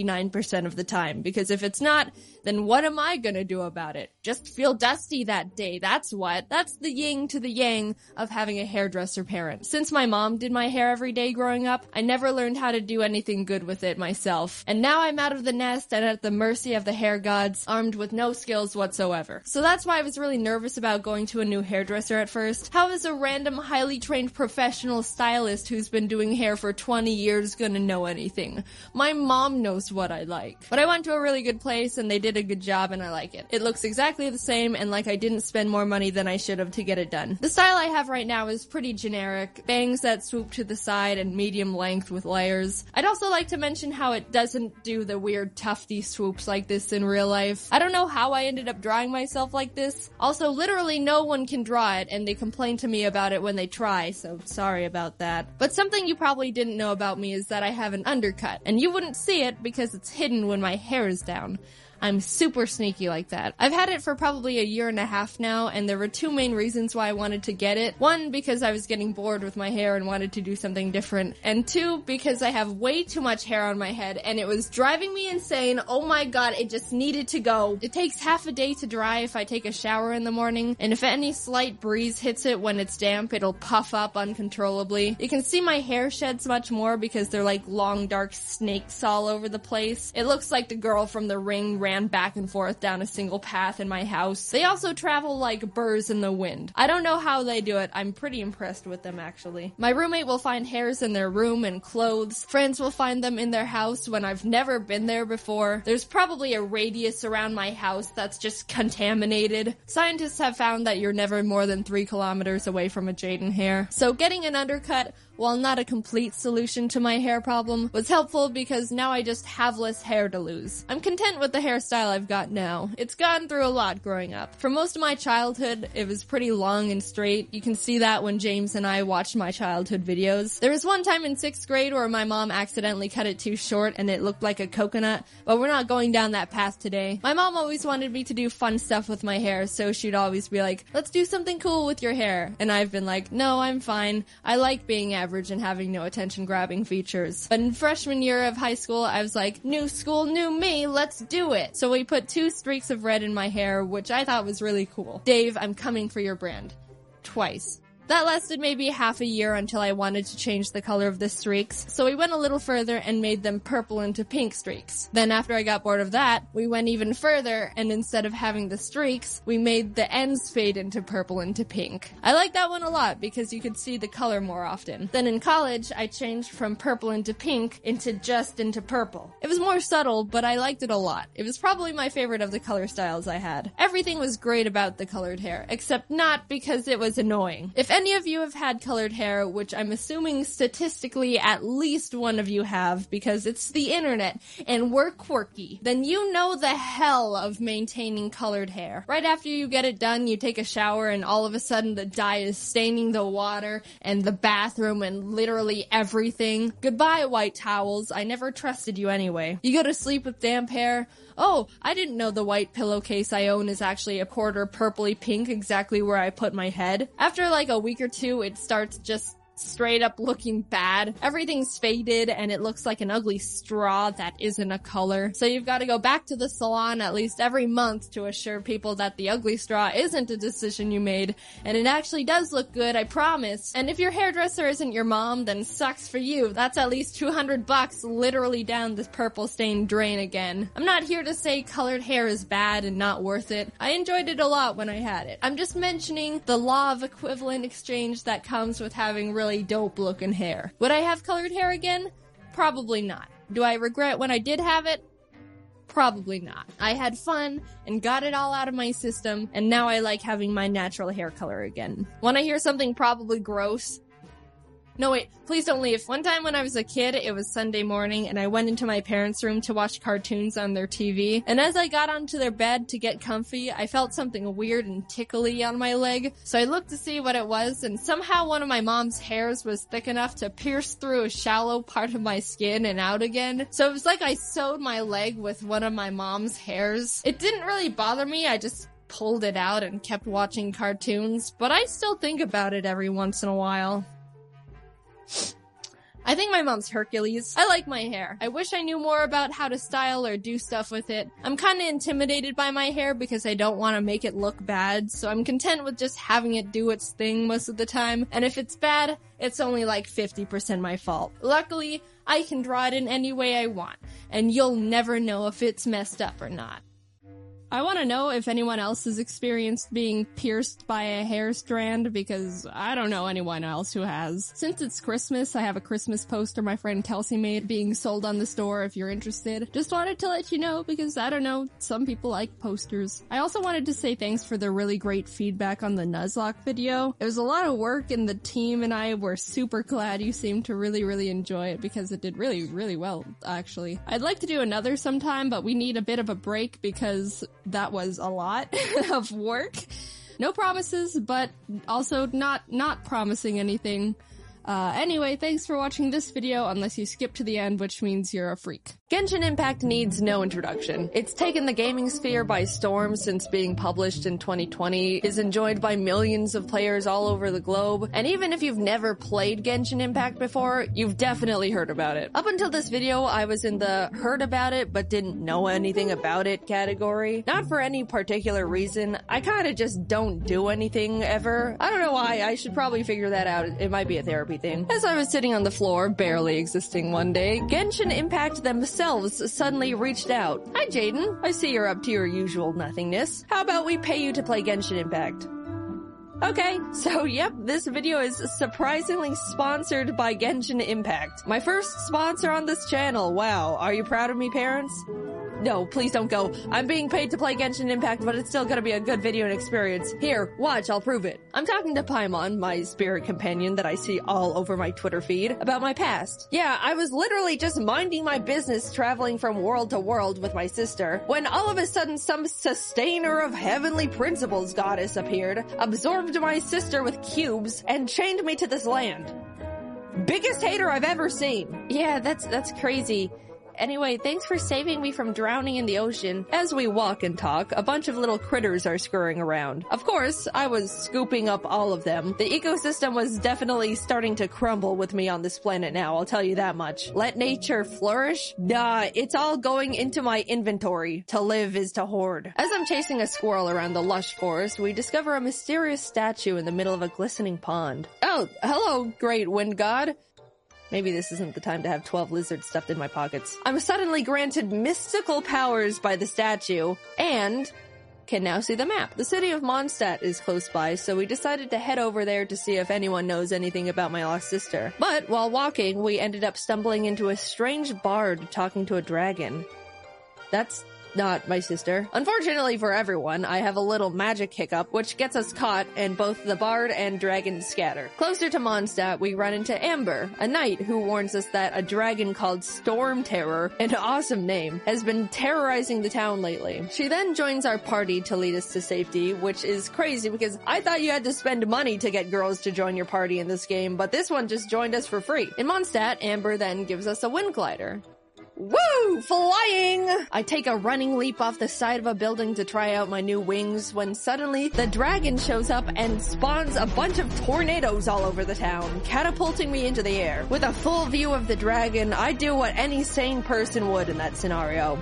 99% of the time, because if it's not, then what am I gonna do about it? Just feel dusty that day, that's what. That's the yin to the yang of having a hairdresser parent. Since my mom did my hair every day growing up, I never learned how to do anything good with it myself. And now I'm out of the nest and at the mercy of the hair gods, armed with no skills whatsoever. So that's why I was really nervous about going to a new hairdresser at first. How is a random, highly trained professional stylist who's been doing hair for 20 years gonna know anything? My mom knows what I like. But I went to a really good place and they did a good job and I like it. It looks exactly the same and like I didn't spend more money than I should have to get it done. The style I have right now is pretty generic. Bangs that swoop to the side and medium length with layers. I'd also like to mention how it doesn't do the weird tufty swoops like this in real life. I don't know how I ended up drawing myself like this. Also, literally no one can draw it and they complain to me about it when they try, so sorry about that. But something you probably didn't know about me is that I have an undercut, and you wouldn't see it because it's hidden when my hair is down. I'm super sneaky like that. I've had it for probably 1.5 years now, and there were two main reasons why I wanted to get it. One, because I was getting bored with my hair and wanted to do something different. And two, because I have way too much hair on my head, and it was driving me insane. Oh my god, it just needed to go. It takes half a day to dry if I take a shower in the morning, and if any slight breeze hits it when it's damp, it'll puff up uncontrollably. You can see my hair sheds much more because they're like long dark snakes all over the place. It looks like the girl from The Ring ran back and forth down a single path in my house. They also travel like burrs in the wind. I don't know how they do it. I'm pretty impressed with them, actually. My roommate will find hairs in their room and clothes. Friends will find them in their house when I've never been there before. There's probably a radius around my house that's just contaminated. Scientists have found that you're never more than 3 kilometers away from a Jaden hair. So getting an undercut, while not a complete solution to my hair problem, was helpful because now I just have less hair to lose. I'm content with the hairstyle I've got now. It's gone through a lot growing up. For most of my childhood, it was pretty long and straight. You can see that when James and I watched my childhood videos. There was one time in 6th grade where my mom accidentally cut it too short and it looked like a coconut, but we're not going down that path today. My mom always wanted me to do fun stuff with my hair, so she'd always be like, let's do something cool with your hair. And I've been like, no, I'm fine. I like being average average and having no attention-grabbing features. But in freshman year of high school, I was like, new school, new me, let's do it. So we put 2 streaks of red in my hair, which I thought was really cool. Dave, I'm coming for your brand. Twice. That lasted maybe half a year until I wanted to change the color of the streaks, so we went a little further and made them purple into pink streaks. Then after I got bored of that, we went even further, and instead of having the streaks, we made the ends fade into purple into pink. I like that one a lot because you could see the color more often. Then in college, I changed from purple into pink into purple. It was more subtle, but I liked it a lot. It was probably my favorite of the color styles I had. Everything was great about the colored hair, except not because it was annoying. If any of you have had colored hair, which I'm assuming statistically at least one of you have because it's the internet and we're quirky, then you know the hell of maintaining colored hair. Right after you get it done, you take a shower and all of a sudden the dye is staining the water and the bathroom and literally everything. Goodbye, white towels. I never trusted you anyway. You go to sleep with damp hair. Oh, I didn't know the white pillowcase I own is actually a quarter purpley pink exactly where I put my head. After like a week or two, it starts just straight up looking bad. Everything's faded and it looks like an ugly straw that isn't a color. So you've got to go back to the salon at least every month to assure people that the ugly straw isn't a decision you made and it actually does look good, I promise. And if your hairdresser isn't your mom, then sucks for you. That's at least $200 literally down the purple stained drain again. I'm not here to say colored hair is bad and not worth it. I enjoyed it a lot when I had it. I'm just mentioning the law of equivalent exchange that comes with having really dope looking hair. Would I have colored hair again? Probably not. Do I regret when I did have it? Probably not. I had fun and got it all out of my system, and now I like having my natural hair color again. Want to hear something probably gross? No, wait, please don't leave. One time when I was a kid, it was Sunday morning, and I went into my parents' room to watch cartoons on their TV. And as I got onto their bed to get comfy, I felt something weird and tickly on my leg. So I looked to see what it was, and somehow one of my mom's hairs was thick enough to pierce through a shallow part of my skin and out again. So it was like I sewed my leg with one of my mom's hairs. It didn't really bother me, I just pulled it out and kept watching cartoons, but I still think about it every once in a while. I think my mom's Hercules. I like my hair. I wish I knew more about how to style or do stuff with it. I'm kinda intimidated by my hair because I don't want to make it look bad, so I'm content with just having it do its thing most of the time, and if it's bad, it's only like 50% my fault. Luckily, I can draw it in any way I want, and you'll never know if it's messed up or not. I want to know if anyone else has experienced being pierced by a hair strand, because I don't know anyone else who has. Since it's Christmas, I have a Christmas poster my friend Kelsey made being sold on the store if you're interested. Just wanted to let you know because, I don't know, some people like posters. I also wanted to say thanks for the really great feedback on the Nuzlocke video. It was a lot of work and the team and I were super glad you seemed to really enjoy it because it did really well, actually. I'd like to do another sometime, but we need a bit of a break because that was a lot of work. No promises, but also not promising anything. Anyway, thanks for watching this video, unless you skip to the end, which means you're a freak. Genshin Impact needs no introduction. It's taken the gaming sphere by storm since being published in 2020, is enjoyed by millions of players all over the globe, and even if you've never played Genshin Impact before, you've definitely heard about it. Up until this video, I was in the heard about it but didn't know anything about it category. Not for any particular reason, I kinda just don't do anything ever. I don't know why, I should probably figure that out. It might be a therapy thing. As I was sitting on the floor, barely existing one day, Genshin Impact themselves suddenly reached out. Hi Jaden, I see you're up to your usual nothingness. How about we pay you to play Genshin Impact? Okay, so yep, this video is surprisingly sponsored by Genshin Impact. My first sponsor on this channel. Wow, are you proud of me, parents? No, please don't go. I'm being paid to play Genshin Impact, but it's still gonna be a good video and experience. Here, watch, I'll prove it. I'm talking to Paimon, my spirit companion that I see all over my Twitter feed, about my past. Yeah, I was literally just minding my business traveling from world to world with my sister, when all of a sudden some sustainer of heavenly principles goddess appeared, absorbed my sister with cubes, and chained me to this land. Biggest hater I've ever seen. Yeah, that's crazy. Anyway, thanks for saving me from drowning in the ocean. As we walk and talk, a bunch of little critters are scurrying around. Of course, I was scooping up all of them. The ecosystem was definitely starting to crumble with me on this planet now, I'll tell you that much. Let nature flourish? Nah, it's all going into my inventory. To live is to hoard. As I'm chasing a squirrel around the lush forest, we discover a mysterious statue in the middle of a glistening pond. Oh, hello, great wind god. Maybe this isn't the time to have 12 lizards stuffed in my pockets. I'm suddenly granted mystical powers by the statue, and can now see the map. The city of Mondstadt is close by, so we decided to head over there to see if anyone knows anything about my lost sister. But while walking, we ended up stumbling into a strange bard talking to a dragon. That's not my sister. Unfortunately for everyone, I have a little magic hiccup, which gets us caught, and both the bard and dragon scatter. Closer to Mondstadt, we run into Amber, a knight who warns us that a dragon called Storm Terror, an awesome name, has been terrorizing the town lately. She then joins our party to lead us to safety, which is crazy because I thought you had to spend money to get girls to join your party in this game, but this one just joined us for free. In Mondstadt, Amber then gives us a wind glider. Woo! Flying! I take a running leap off the side of a building to try out my new wings when suddenly the dragon shows up and spawns a bunch of tornadoes all over the town, catapulting me into the air. With a full view of the dragon, I do what any sane person would in that scenario.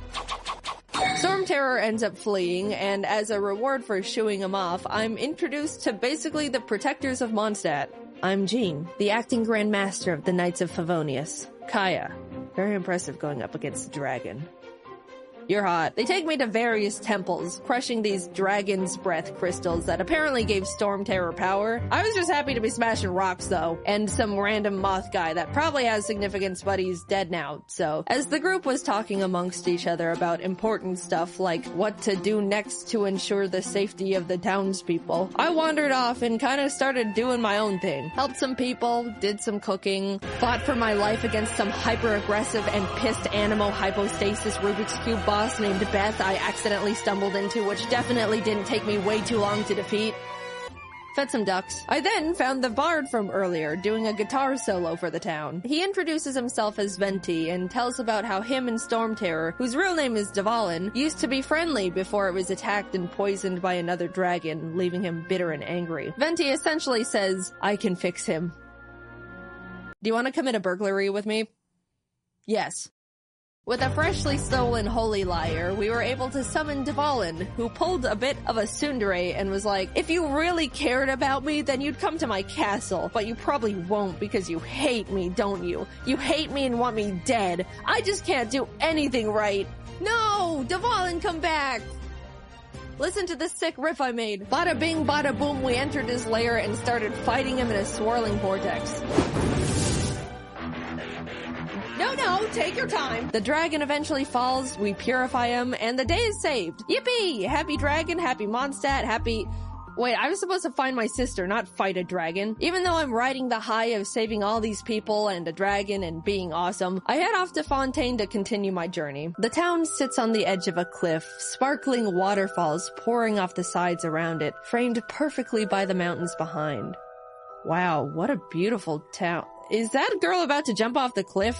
Storm Terror ends up fleeing, and as a reward for shooing him off, I'm introduced to basically the protectors of Mondstadt. I'm Jean, the acting Grand Master of the Knights of Favonius. Kaya. Very impressive going up against the dragon. You're hot. They take me to various temples, crushing these dragon's breath crystals that apparently gave Storm Terror power. I was just happy to be smashing rocks though, and some random moth guy that probably has significance but he's dead now, so. As the group was talking amongst each other about important stuff like what to do next to ensure the safety of the townspeople, I wandered off and kind of started doing my own thing. Helped some people, did some cooking, fought for my life against some hyper-aggressive and pissed Animo Hypostasis Rubik's Cube boss named Beth I accidentally stumbled into, which definitely didn't take me way too long to defeat. Fed some ducks. I then found the bard from earlier doing a guitar solo for the town. He introduces himself as Venti and tells about how him and Storm Terror, whose real name is Dvalin, used to be friendly before it was attacked and poisoned by another dragon, leaving him bitter and angry. Venti essentially says, I can fix him. Do you want to commit a burglary with me? Yes. With a freshly stolen Holy Lyre, we were able to summon Dvalin, who pulled a bit of a tsundere and was like, if you really cared about me, then you'd come to my castle, but you probably won't because you hate me, don't you? You hate me and want me dead. I just can't do anything right. No! Dvalin, come back! Listen to this sick riff I made. Bada bing, bada boom, we entered his lair and started fighting him in a swirling vortex. No, take your time. The dragon eventually falls, we purify him, and the day is saved. Yippee! Happy dragon, happy Mondstadt, happy... Wait, I was supposed to find my sister, not fight a dragon. Even though I'm riding the high of saving all these people and a dragon and being awesome, I head off to Fontaine to continue my journey. The town sits on the edge of a cliff, sparkling waterfalls pouring off the sides around it, framed perfectly by the mountains behind. Wow, what a beautiful town. Is that girl about to jump off the cliff?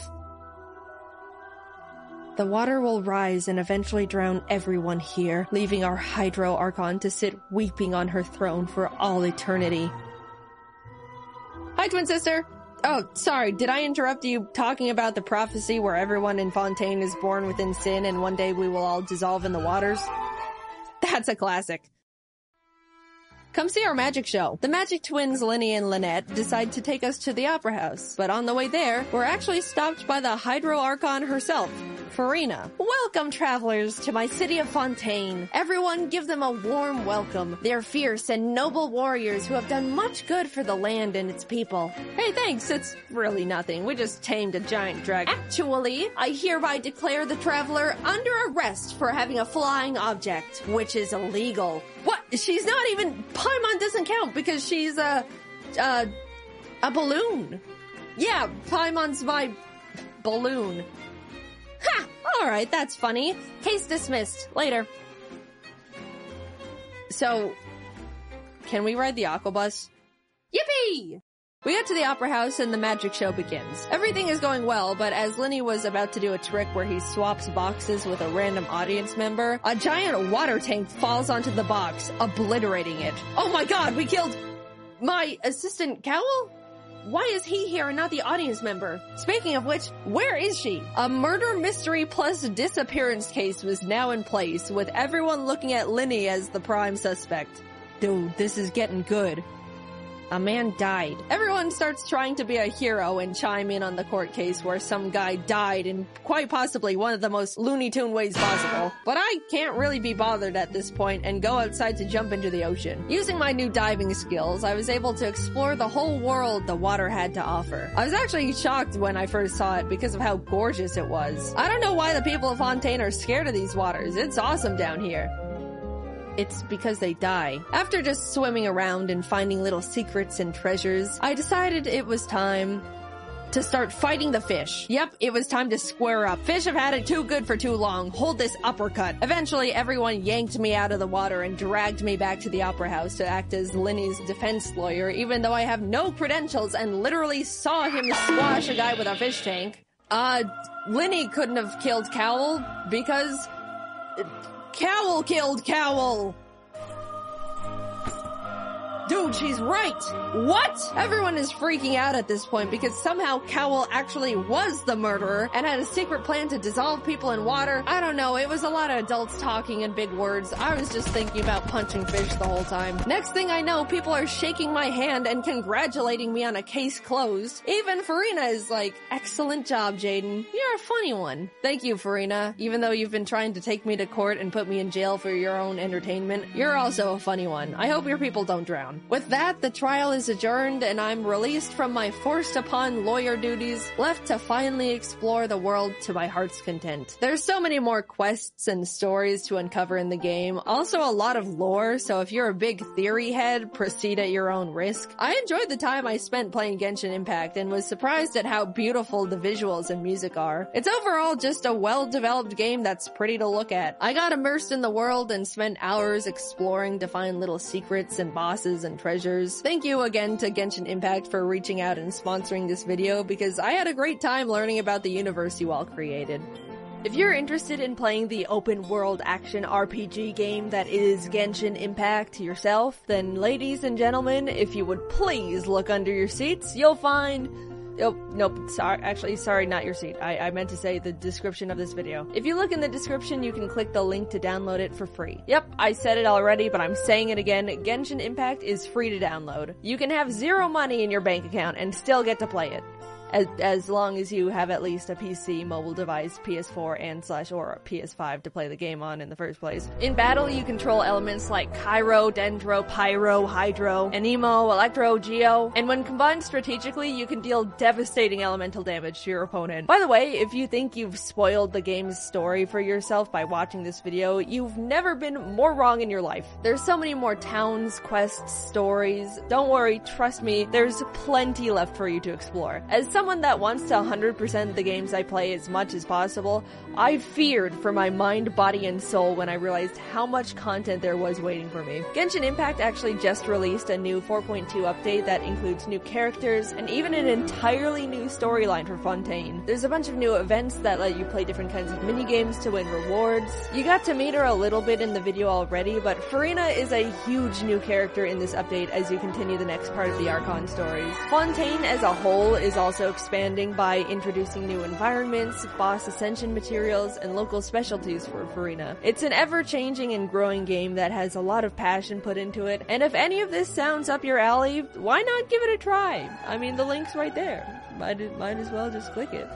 The water will rise and eventually drown everyone here, leaving our Hydro Archon to sit weeping on her throne for all eternity. Hi, twin sister! Oh, sorry, did I interrupt you talking about the prophecy where everyone in Fontaine is born within sin and one day we will all dissolve in the waters? That's a classic. Come see our magic show. The magic twins Linny and Lynette decide to take us to the Opera House. But on the way there, we're actually stopped by the Hydro Archon herself, Farina. Welcome, travelers, to my city of Fontaine. Everyone give them a warm welcome. They're fierce and noble warriors who have done much good for the land and its people. Hey, thanks. It's really nothing. We just tamed a giant dragon. Actually, I hereby declare the traveler under arrest for having a flying object, which is illegal. What? She's not even... Paimon doesn't count because she's a balloon. Yeah, Paimon's my balloon. Ha! Alright, that's funny. Case dismissed. Later. So, can we ride the Aquabus? Yippee! We get to the opera house and the magic show begins. Everything is going well, but as Linny was about to do a trick where he swaps boxes with a random audience member, a giant water tank falls onto the box, obliterating it. Oh my god, we killed my assistant Cowl? Why is he here and not the audience member? Speaking of which, where is she? A murder mystery plus disappearance case was now in place, with everyone looking at Linny as the prime suspect. Dude, this is getting good. A man died. Everyone starts trying to be a hero and chime in on the court case where some guy died in quite possibly one of the most Looney Tune ways possible. But I can't really be bothered at this point and go outside to jump into the ocean. Using my new diving skills, I was able to explore the whole world the water had to offer. I was actually shocked when I first saw it because of how gorgeous it was. I don't know why the people of Fontaine are scared of these waters. It's awesome down here. It's because they die. After just swimming around and finding little secrets and treasures, I decided it was time to start fighting the fish. Yep, it was time to square up. Fish have had it too good for too long. Hold this uppercut. Eventually, everyone yanked me out of the water and dragged me back to the opera house to act as Linny's defense lawyer, even though I have no credentials and literally saw him squash a guy with a fish tank. Linny couldn't have killed Cowl because Cowl killed Cowl! Dude, she's right! What? Everyone is freaking out at this point because somehow Cowl actually was the murderer and had a secret plan to dissolve people in water. I don't know, it was a lot of adults talking in big words. I was just thinking about punching fish the whole time. Next thing I know, people are shaking my hand and congratulating me on a case closed. Even Farina is like, excellent job, Jaden. You're a funny one. Thank you, Farina. Even though you've been trying to take me to court and put me in jail for your own entertainment, you're also a funny one. I hope your people don't drown. With that, the trial is adjourned and I'm released from my forced upon lawyer duties, left to finally explore the world to my heart's content. There's so many more quests and stories to uncover in the game, also a lot of lore, so if you're a big theory head, proceed at your own risk. I enjoyed the time I spent playing Genshin Impact and was surprised at how beautiful the visuals and music are. It's overall just a well-developed game that's pretty to look at. I got immersed in the world and spent hours exploring to find little secrets and bosses and treasures. Thank you again to Genshin Impact for reaching out and sponsoring this video because I had a great time learning about the universe you all created. If you're interested in playing the open world action RPG game that is Genshin Impact yourself, then ladies and gentlemen, if you would please look under your seats, you'll find... Oh, nope, sorry, not your seat. I meant to say the description of this video. If you look in the description, you can click the link to download it for free. Yep, I said it already, but I'm saying it again. Genshin Impact is free to download. You can have zero money in your bank account and still get to play it. As long as you have at least a PC, mobile device, PS4, or PS5 to play the game on in the first place. In battle, you control elements like Cairo, Dendro, Pyro, Hydro, Anemo, Electro, Geo, and when combined strategically, you can deal devastating elemental damage to your opponent. By the way, if you think you've spoiled the game's story for yourself by watching this video, you've never been more wrong in your life. There's so many more towns, quests, stories. Don't worry, trust me, there's plenty left for you to explore. As someone that wants to 100% the games I play as much as possible, I feared for my mind, body, and soul when I realized how much content there was waiting for me. Genshin Impact actually just released a new 4.2 update that includes new characters and even an entirely new storyline for Fontaine. There's a bunch of new events that let you play different kinds of minigames to win rewards. You got to meet her a little bit in the video already, but Farina is a huge new character in this update as you continue the next part of the Archon stories. Fontaine as a whole is also expanding by introducing new environments, boss ascension materials, and local specialties for Farina. It's an ever-changing and growing game that has a lot of passion put into it, and if any of this sounds up your alley, why not give it a try? I mean, the link's right there. Might as well just click it.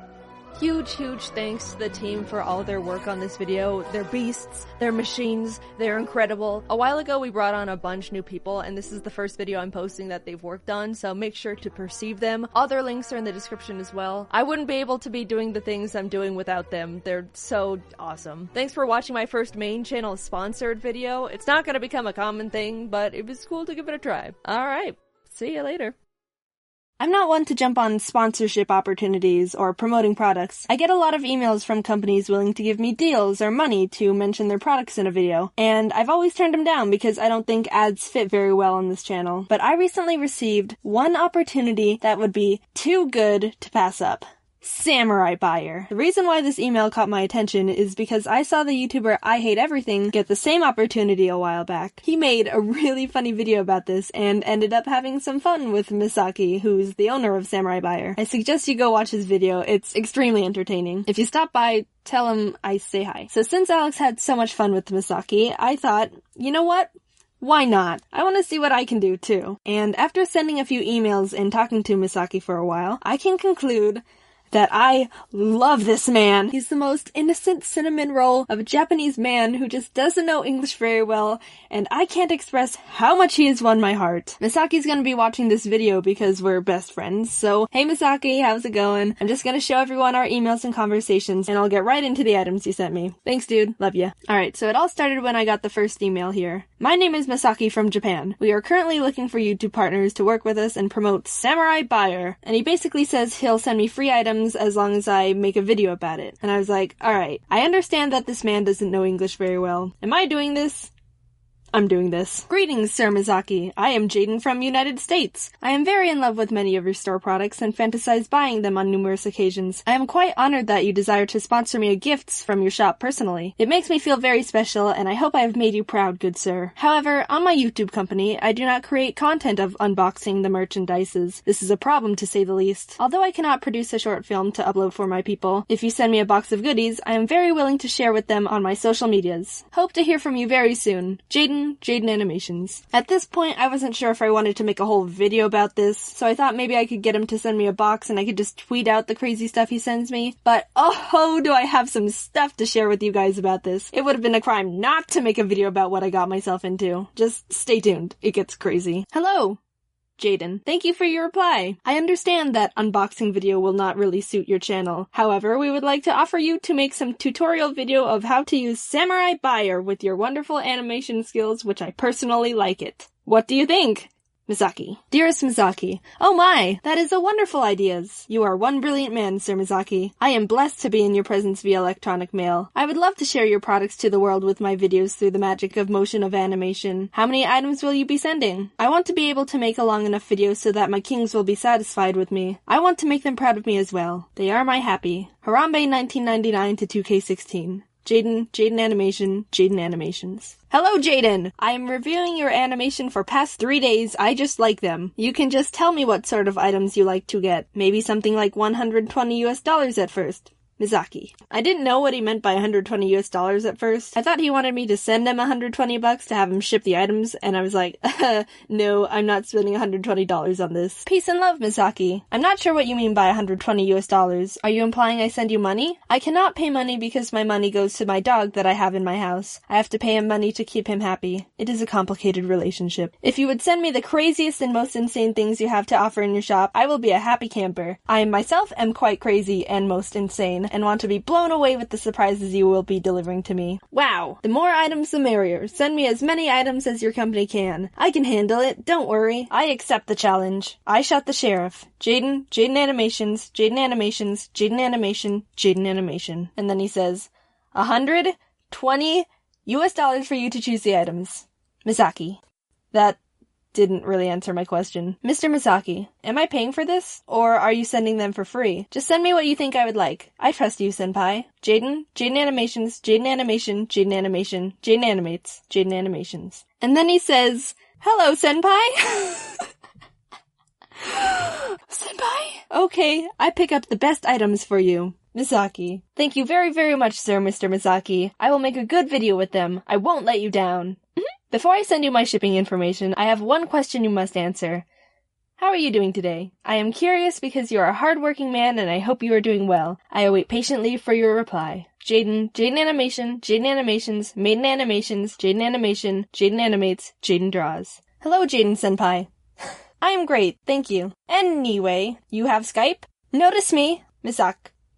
Huge thanks to the team for all their work on this video. They're beasts, they're machines, they're incredible. A while ago we brought on a bunch new people and this is the first video I'm posting that they've worked on, so make sure to perceive them. All their links are in the description as well. I wouldn't be able to be doing the things I'm doing without them. They're so awesome. Thanks for watching my first main channel sponsored video. It's not gonna become a common thing, but it was cool to give it a try. Alright, see you later. I'm not one to jump on sponsorship opportunities or promoting products. I get a lot of emails from companies willing to give me deals or money to mention their products in a video, and I've always turned them down because I don't think ads fit very well on this channel. But I recently received one opportunity that would be too good to pass up. Samurai Buyer. The reason why this email caught my attention is because I saw the YouTuber I Hate Everything get the same opportunity a while back. He made a really funny video about this and ended up having some fun with Misaki, who's the owner of Samurai Buyer. I suggest you go watch his video. It's extremely entertaining. If you stop by, tell him I say hi. So since Alex had so much fun with Misaki, I thought, you know what? Why not? I want to see what I can do too. And after sending a few emails and talking to Misaki for a while, I can conclude that I love this man. He's the most innocent cinnamon roll of a Japanese man who just doesn't know English very well, and I can't express how much he has won my heart. Misaki's gonna be watching this video because we're best friends, so hey Misaki, how's it going? I'm just gonna show everyone our emails and conversations, and I'll get right into the items you sent me. Thanks dude, love ya. Alright, so it all started when I got the first email here. My name is Misaki from Japan. We are currently looking for YouTube partners to work with us and promote Samurai Buyer. And he basically says he'll send me free items as long as I make a video about it. And I was like, alright, I understand that this man doesn't know English very well. Am I doing this? I'm doing this. Greetings, Sir Misaki. I am Jaden from United States. I am very in love with many of your store products and fantasize buying them on numerous occasions. I am quite honored that you desire to sponsor me gifts from your shop personally. It makes me feel very special, and I hope I have made you proud, good sir. However, on my YouTube company, I do not create content of unboxing the merchandises. This is a problem, to say the least. Although I cannot produce a short film to upload for my people, if you send me a box of goodies, I am very willing to share with them on my social medias. Hope to hear from you very soon. Jaden Animations. At this point, I wasn't sure if I wanted to make a whole video about this, so I thought maybe I could get him to send me a box and I could just tweet out the crazy stuff he sends me. But oh, do I have some stuff to share with you guys about this. It would have been a crime not to make a video about what I got myself into. Just stay tuned. It gets crazy. Hello, Jaden. Thank you for your reply. I understand that unboxing video will not really suit your channel. However, we would like to offer you to make some tutorial video of how to use Samurai Buyer with your wonderful animation skills, which I personally like it. What do you think? Misaki. Dearest Misaki, oh my, that is a wonderful ideas. You are one brilliant man, Sir Misaki. I am blessed to be in your presence via electronic mail. I would love to share your products to the world with my videos through the magic of motion of animation. How many items will you be sending? I want to be able to make a long enough video so that my kings will be satisfied with me. I want to make them proud of me as well. They are my happy. Harambe 1999 to 2K16. Jaden Animation, Jaden Animations. Hello, Jaden! I am reviewing your animation for past 3 days. I just like them. You can just tell me what sort of items you like to get. Maybe something like $120 at first. Misaki. I didn't know what he meant by $120 at first. I thought he wanted me to send him $120 to have him ship the items, and I was like, no, I'm not spending $120 on this. Peace and love, Misaki. I'm not sure what you mean by $120. Are you implying I send you money? I cannot pay money because my money goes to my dog that I have in my house. I have to pay him money to keep him happy. It is a complicated relationship. If you would send me the craziest and most insane things you have to offer in your shop, I will be a happy camper. I myself am quite crazy and most insane, and want to be blown away with the surprises you will be delivering to me. Wow! The more items the merrier. Send me as many items as your company can. I can handle it, don't worry. I accept the challenge. I shot the sheriff. Jaden Animations, Jaden Animations, Jaden Animation, Jaden Animation. And then he says, $120 for you to choose the items. Misaki. That didn't really answer my question. Mr. Misaki, am I paying for this? Or are you sending them for free? Just send me what you think I would like. I trust you, senpai. Jaden Animations, Jaden Animation, Jaden Animation, Jaden Animates, Jaden Animations. And then he says, hello, senpai! Senpai? Okay, I pick up the best items for you. Misaki. Thank you very, very much, sir, Mr. Misaki. I will make a good video with them. I won't let you down. Before I send you my shipping information, I have one question you must answer. How are you doing today? I am curious because you are a hard-working man and I hope you are doing well. I await patiently for your reply. Jaden Animation, Jaden Animations, Maiden Animations, Jaden Animation, Jaden Animates, Jaden Draws. Hello, Jaden Senpai. I am great, thank you. Anyway, you have Skype? Notice me, Misaki.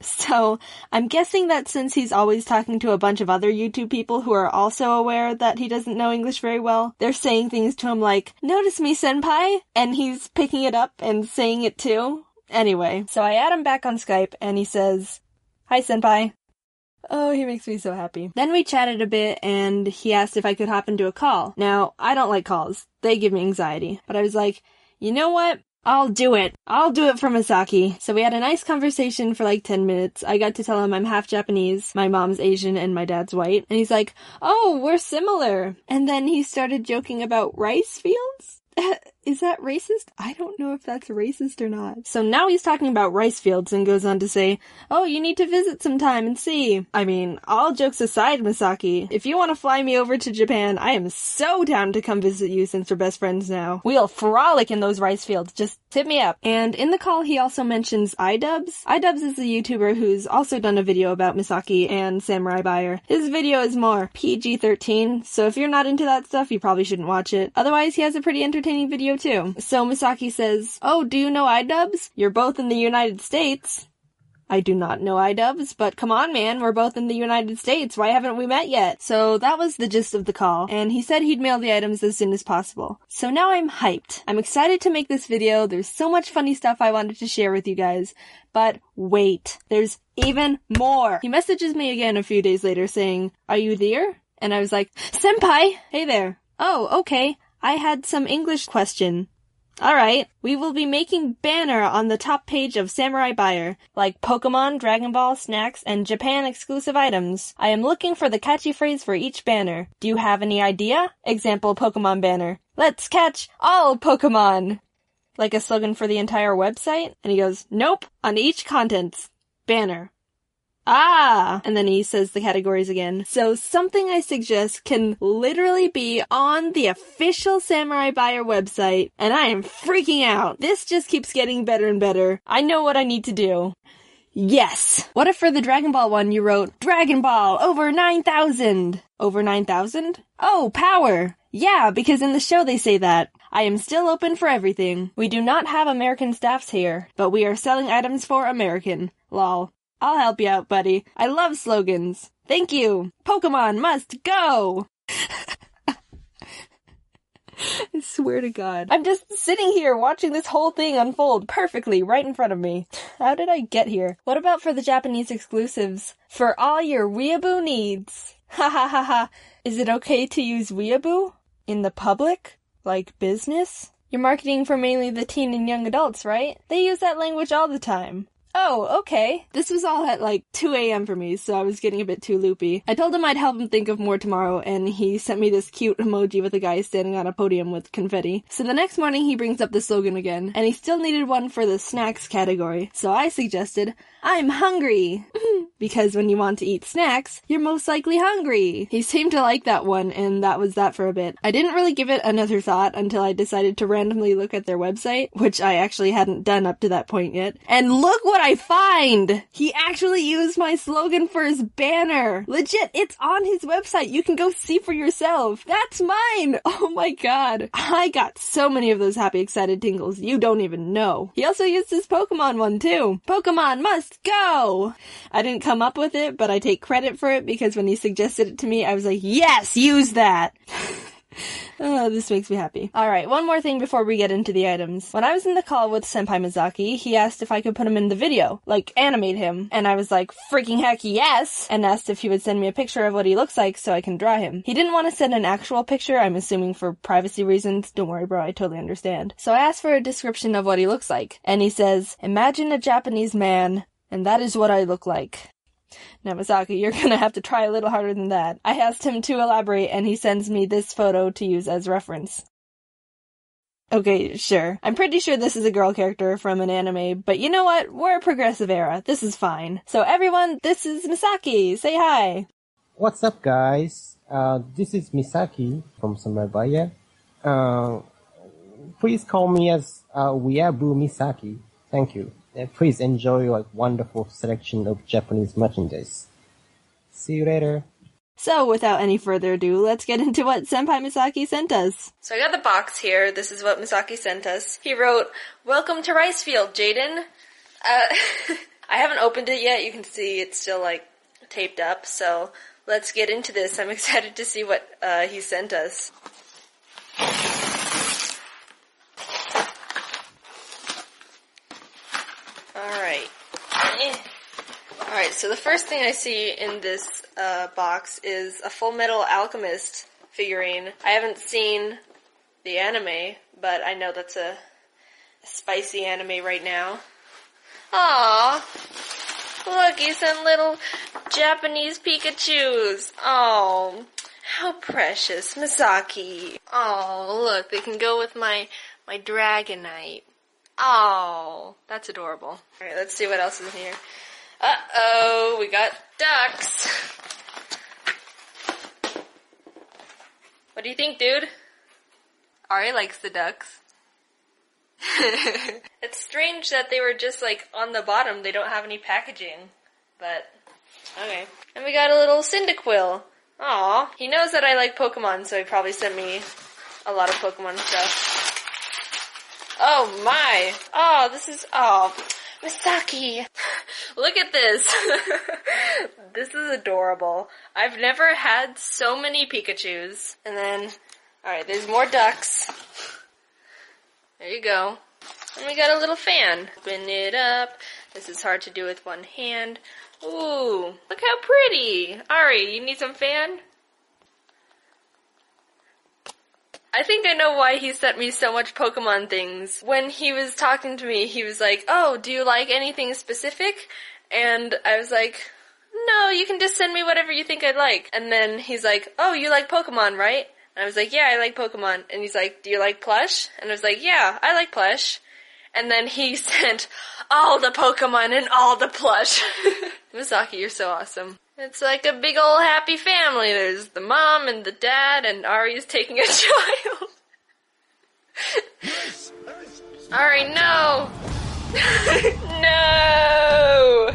So, I'm guessing that since he's always talking to a bunch of other YouTube people who are also aware that he doesn't know English very well, they're saying things to him like, "Notice me, senpai," and he's picking it up and saying it too. Anyway, so I add him back on Skype, and he says, "Hi, senpai." Oh, he makes me so happy. Then we chatted a bit, and he asked if I could hop into a call. Now, I don't like calls. They give me anxiety. But I was like, you know what? I'll do it. I'll do it for Misaki. So we had a nice conversation for like 10 minutes. I got to tell him I'm half Japanese, my mom's Asian, and my dad's white. And he's like, "Oh, we're similar." And then he started joking about rice fields. Is that racist? I don't know if that's racist or not. So now he's talking about rice fields and goes on to say, "Oh, you need to visit sometime and see." I mean, all jokes aside, Misaki, if you want to fly me over to Japan, I am so down to come visit you since we're best friends now. We'll frolic in those rice fields. Just hit me up. And in the call, he also mentions iDubbbz. iDubbbz is a YouTuber who's also done a video about Misaki and Samurai Buyer. His video is more PG-13, so if you're not into that stuff, you probably shouldn't watch it. Otherwise, he has a pretty entertaining video too. So Misaki says, "Oh, do you know iDubbbz? You're both in the United States." I do not know iDubbbz, but come on, man, we're both in the United States. Why haven't we met yet? So that was the gist of the call, and he said he'd mail the items as soon as possible. So now I'm hyped. I'm excited to make this video. There's so much funny stuff I wanted to share with you guys. But wait, there's even more. He messages me again a few days later saying, "Are you there?" And I was like, "Senpai!" "Hey there." "Oh, okay. I had some English question." "Alright, we will be making banner on the top page of Samurai Buyer, like Pokemon, Dragon Ball, snacks, and Japan exclusive items. I am looking for the catchy phrase for each banner. Do you have any idea? Example Pokemon banner. Let's catch all Pokemon! Like a slogan for the entire website?" And he goes, "Nope, on each contents. Banner." Ah! And then he says the categories again. So something I suggest can literally be on the official Samurai Buyer website, and I am freaking out. This just keeps getting better and better. I know what I need to do. Yes! What if for the Dragon Ball one you wrote, "Dragon Ball, over 9,000! Over 9,000? Oh, power! Yeah, because in the show they say that. I am still open for everything. We do not have American staffs here, but we are selling items for American. Lol. I'll help you out, buddy. I love slogans. Thank you. Pokemon must go! I swear to God. I'm just sitting here watching this whole thing unfold perfectly right in front of me. How did I get here? What about for the Japanese exclusives? For all your weeaboo needs. Ha ha ha ha. Is it okay to use weeaboo? In the public? Like business? You're marketing for mainly the teen and young adults, right? They use that language all the time. Oh, okay. This was all at like 2 a.m. for me, so I was getting a bit too loopy. I told him I'd help him think of more tomorrow, and he sent me this cute emoji with a guy standing on a podium with confetti. So the next morning he brings up the slogan again, and he still needed one for the snacks category. So I suggested, "I'm hungry." Because when you want to eat snacks, you're most likely hungry. He seemed to like that one, and that was that for a bit. I didn't really give it another thought until I decided to randomly look at their website, which I actually hadn't done up to that point yet. And look what I find! He actually used my slogan for his banner. Legit, it's on his website. You can go see for yourself. That's mine! Oh my god. I got so many of those happy, excited tingles. You don't even know. He also used his Pokemon one too. Pokemon must go! I didn't come up with it, but I take credit for it because when he suggested it to me, I was like, yes, use that! Oh, this makes me happy. Alright, one more thing before we get into the items. When I was in the call with Senpai Misaki, he asked if I could put him in the video, like animate him, and I was like, freaking heck yes! And asked if he would send me a picture of what he looks like so I can draw him. He didn't want to send an actual picture, I'm assuming for privacy reasons. Don't worry bro, I totally understand. So I asked for a description of what he looks like, and he says, "Imagine a Japanese man, and that is what I look like." Now, Misaki, you're gonna have to try a little harder than that. I asked him to elaborate, and he sends me this photo to use as reference. Okay, sure. I'm pretty sure this is a girl character from an anime, but you know what? We're a progressive era. This is fine. So everyone, this is Misaki. Say hi. What's up, guys? This is Misaki from Samurai Buyer. Please call me as Weeaboo Misaki. Thank you. Please enjoy your wonderful selection of Japanese merchandise. See you later. So, without any further ado, let's get into what Senpai Misaki sent us. So I got the box here. This is what Misaki sent us. He wrote, "Welcome to Ricefield, Jaden." I haven't opened it yet. You can see it's still like taped up, so let's get into this. I'm excited to see what he sent us. Alright, so the first thing I see in this box is a Full Metal Alchemist figurine. I haven't seen the anime, but I know that's a spicy anime right now. Aww! Look, he sent little Japanese Pikachus. Oh, how precious. Misaki. Oh, look, they can go with my Dragonite. Oh, that's adorable. Alright, let's see what else is in here. Uh-oh, we got ducks. What do you think, dude? Ari likes the ducks. It's strange that they were just like on the bottom. They don't have any packaging. But, okay. And we got a little Cyndaquil. Aw. He knows that I like Pokemon, so he probably sent me a lot of Pokemon stuff. Oh my. Oh, this is, oh, Misaki. Look at this. This is adorable. I've never had so many Pikachus. And then, alright, there's more ducks. There you go. And we got a little fan. Open it up. This is hard to do with one hand. Ooh, look how pretty. Ari, you need some fan? I think I know why he sent me so much Pokemon things. When he was talking to me, he was like, oh, do you like anything specific? And I was like, no, you can just send me whatever you think I'd like. And then he's like, oh, you like Pokemon, right? And I was like, yeah, I like Pokemon. And he's like, do you like plush? And I was like, yeah, I like plush. And then he sent all the Pokemon and all the plush. Misaki, you're so awesome. It's like a big old happy family. There's the mom and the dad, and Ari's taking a child. Ari, no! No!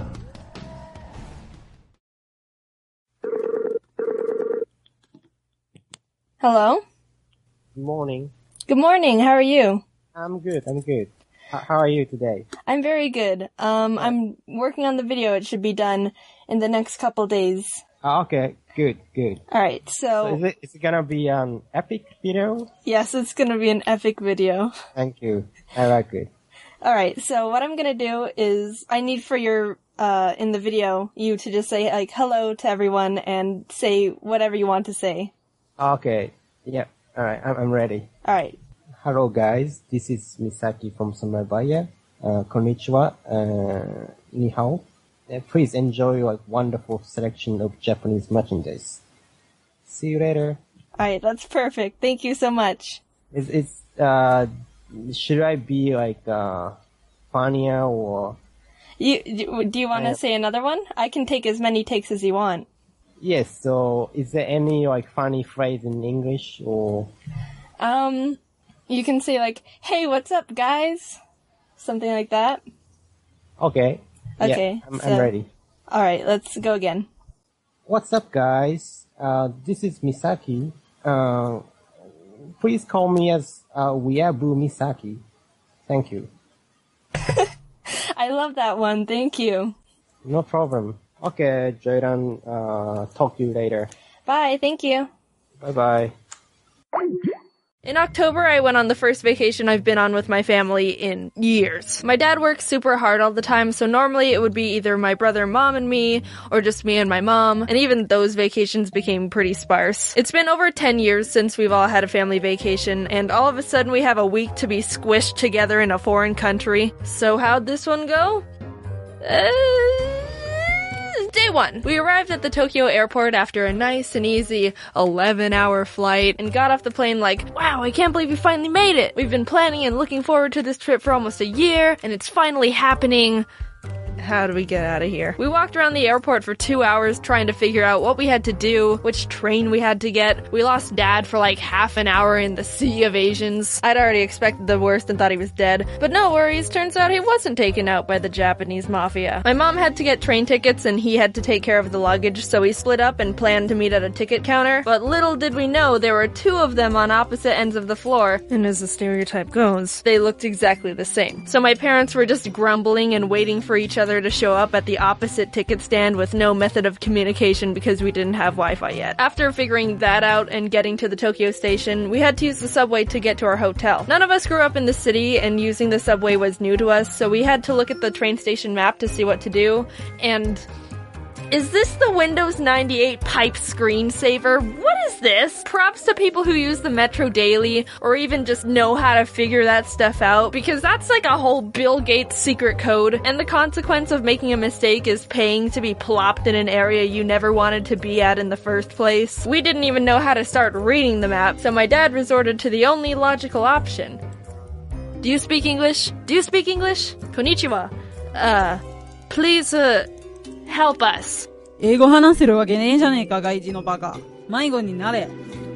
Hello? Good morning. Good morning, how are you? I'm good. How are you today? I'm very good. I'm working on the video. It should be done in the next couple days. Okay, good. Alright, So is it gonna be an epic video? yes, it's gonna be an epic video. Thank you. I like it. Alright, so what I'm gonna do is, I need for your, in the video, you to just say, like, hello to everyone and say whatever you want to say. Okay. Yeah. Alright, I'm ready. Alright. Hello guys, this is Misaki from Samabaya. Konnichiwa. Ni hao. Please enjoy like wonderful selection of Japanese merchandise. See you later. Alright, that's perfect. Thank you so much. Should I be like funnier or? Do you want to say another one? I can take as many takes as you want. Yes. So, is there any like funny phrase in English or? You can say like, hey, what's up, guys? Something like that. Okay. Okay. Yeah, I'm ready. Alright, let's go again. What's up, guys? This is Misaki. Please call me as Weeaboo Misaki. Thank you. I love that one, thank you. No problem. Okay, Jordan, talk to you later. Bye, thank you. Bye-bye. In October, I went on the first vacation I've been on with my family in years. My dad works super hard all the time, so normally it would be either my brother, mom, and me, or just me and my mom, and even those vacations became pretty sparse. It's been over 10 years since we've all had a family vacation, and all of a sudden we have a week to be squished together in a foreign country. So how'd this one go? Day 1. We arrived at the Tokyo airport after a nice and easy 11-hour flight and got off the plane like, wow, I can't believe we finally made it. We've been planning and looking forward to this trip for almost a year, and it's finally happening. How do we get out of here? We walked around the airport for 2 hours trying to figure out what we had to do, which train we had to get. We lost Dad for like half an hour in the sea of Asians. I'd already expected the worst and thought he was dead, but no worries, turns out he wasn't taken out by the Japanese mafia. My mom had to get train tickets and he had to take care of the luggage, so we split up and planned to meet at a ticket counter, but little did we know there were 2 of them on opposite ends of the floor, and as the stereotype goes, they looked exactly the same. So my parents were just grumbling and waiting for each other counter to show up at the opposite ticket stand with no method of communication because we didn't have Wi-Fi yet. After figuring that out and getting to the Tokyo station, we had to use the subway to get to our hotel. None of us grew up in the city, and using the subway was new to us, so we had to look at the train station map to see what to do, and... Is this the Windows 98 pipe screensaver? What is this? Props to people who use the Metro daily, or even just know how to figure that stuff out, because that's like a whole Bill Gates secret code, and the consequence of making a mistake is paying to be plopped in an area you never wanted to be at in the first place. We didn't even know how to start reading the map, so my dad resorted to the only logical option. Do you speak English? Do you speak English? Konnichiwa. Please, help us. 英語話せるわけねえじゃねえか、外人のバカ。迷子になれ。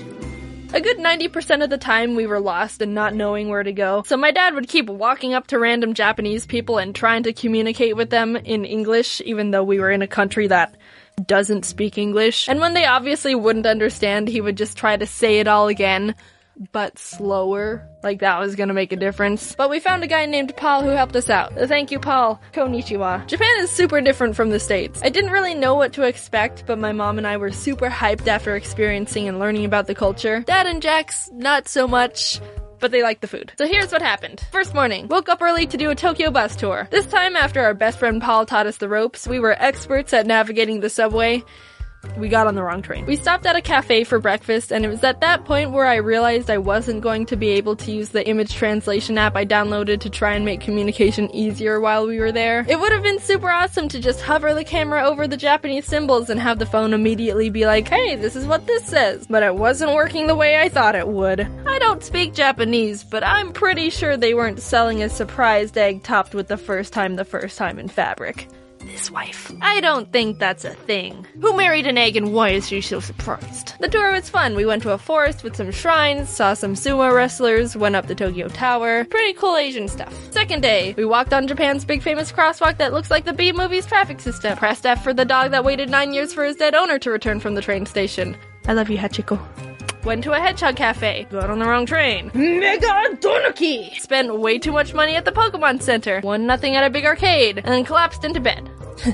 A good 90% of the time we were lost and not knowing where to go, so my dad would keep walking up to random Japanese people and trying to communicate with them in English, even though we were in a country that doesn't speak English. And when they obviously wouldn't understand, he would just try to say it all again, but slower. Like that was gonna make a difference. But we found a guy named Paul who helped us out. Thank you, Paul. Konnichiwa. Japan is super different from the States. I didn't really know what to expect, but my mom and I were super hyped after experiencing and learning about the culture. Dad and Jax, not so much, but they liked the food. So here's what happened. First morning, woke up early to do a Tokyo bus tour. This time, after our best friend Paul taught us the ropes, we were experts at navigating the subway. We got on the wrong train. We stopped at a cafe for breakfast, and it was at that point where I realized I wasn't going to be able to use the image translation app I downloaded to try and make communication easier while we were there. It would have been super awesome to just hover the camera over the Japanese symbols and have the phone immediately be like, hey, this is what this says. But it wasn't working the way I thought it would. I don't speak Japanese, but I'm pretty sure they weren't selling a surprised egg topped with the first time in fabric. This wife. I don't think that's a thing. Who married an egg and why is she so surprised? The tour was fun. We went to a forest with some shrines, saw some sumo wrestlers, went up the Tokyo Tower. Pretty cool Asian stuff. Second day, we walked on Japan's big famous crosswalk that looks like the B-movie's traffic system. Pressed F for the dog that waited 9 years for his dead owner to return from the train station. I love you, Hachiko. Went to a hedgehog cafe. Got on the wrong train. Mega Donuki! Spent way too much money at the Pokemon Center. Won nothing at a big arcade. And then collapsed into bed.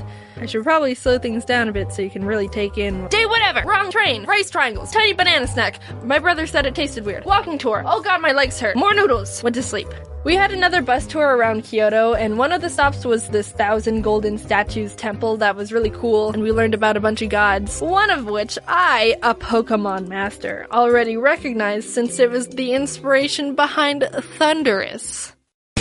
I should probably slow things down a bit so you can really take in. Day whatever! Wrong train! Rice triangles! Tiny banana snack! My brother said it tasted weird. Walking tour! Oh god, my legs hurt! More noodles! Went to sleep. We had another bus tour around Kyoto, and one of the stops was this 1,000 golden statues temple that was really cool, and we learned about a bunch of gods, one of which I, a Pokemon master, already recognized since it was the inspiration behind Thundurus.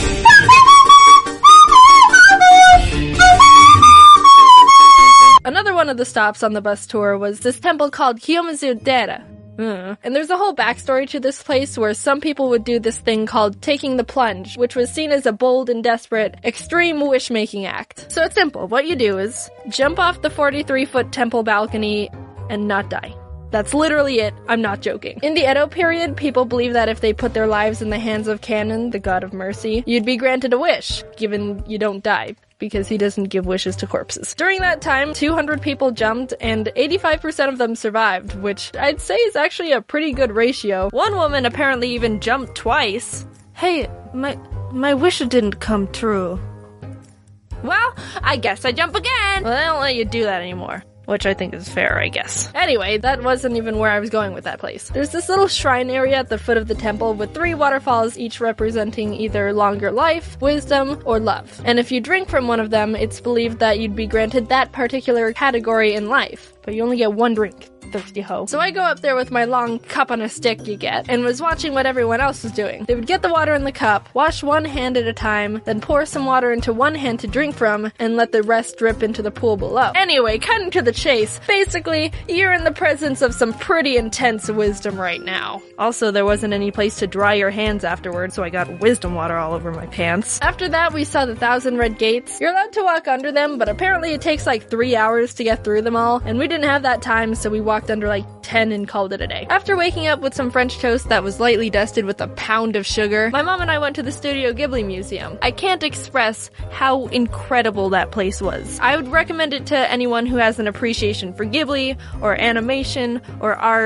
Another one of the stops on the bus tour was this temple called Kiyomizu-dera. And there's a whole backstory to this place where some people would do this thing called taking the plunge, which was seen as a bold and desperate, extreme wish-making act. So it's simple. What you do is jump off the 43-foot temple balcony and not die. That's literally it. I'm not joking. In the Edo period, people believed that if they put their lives in the hands of Kanon, the god of mercy, you'd be granted a wish, given you don't die, because he doesn't give wishes to corpses. During that time, 200 people jumped, and 85% of them survived, which I'd say is actually a pretty good ratio. One woman apparently even jumped twice. Hey, my wish didn't come true. Well, I guess I jump again! Well, they don't let you do that anymore. Which I think is fair, I guess. Anyway, that wasn't even where I was going with that place. There's this little shrine area at the foot of the temple with 3 waterfalls, each representing either longer life, wisdom, or love. And if you drink from one of them, it's believed that you'd be granted that particular category in life. But you only get 1 drink. Thirsty hoe. So I go up there with my long cup on a stick you get, and was watching what everyone else was doing. They would get the water in the cup, wash one hand at a time, then pour some water into one hand to drink from, and let the rest drip into the pool below. Anyway, cutting to the chase, basically, you're in the presence of some pretty intense wisdom right now. Also, there wasn't any place to dry your hands afterwards, so I got wisdom water all over my pants. After that, we saw the 1,000 red gates. You're allowed to walk under them, but apparently it takes like 3 hours to get through them all, and we didn't have that time, so we walked under like 10 and called it a day. After waking up with some French toast that was lightly dusted with a pound of sugar, my mom and I went to the Studio Ghibli Museum. I can't express how incredible that place was. I would recommend it to anyone who has an appreciation for Ghibli, or animation, or art,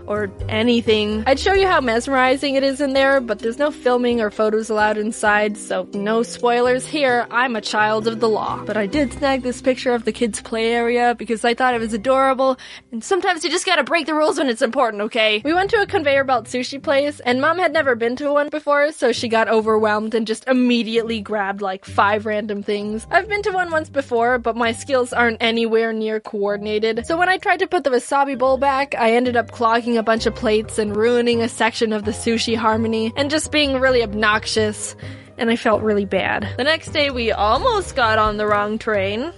or anything. I'd show you how mesmerizing it is in there, but there's no filming or photos allowed inside, so no spoilers here. I'm a child of the law. But I did snag this picture of the kids' play area because I thought it was adorable, and sometimes you just gotta break the rules when it's important, okay? We went to a conveyor belt sushi place, and Mom had never been to one before, so she got overwhelmed and just immediately grabbed like 5 random things. I've been to one once before, but my skills aren't anywhere near coordinated, so when I tried to put the wasabi bowl back, I ended up clogging a bunch of plates and ruining a section of the sushi harmony, and just being really obnoxious. And I felt really bad. The next day, we almost got on the wrong train.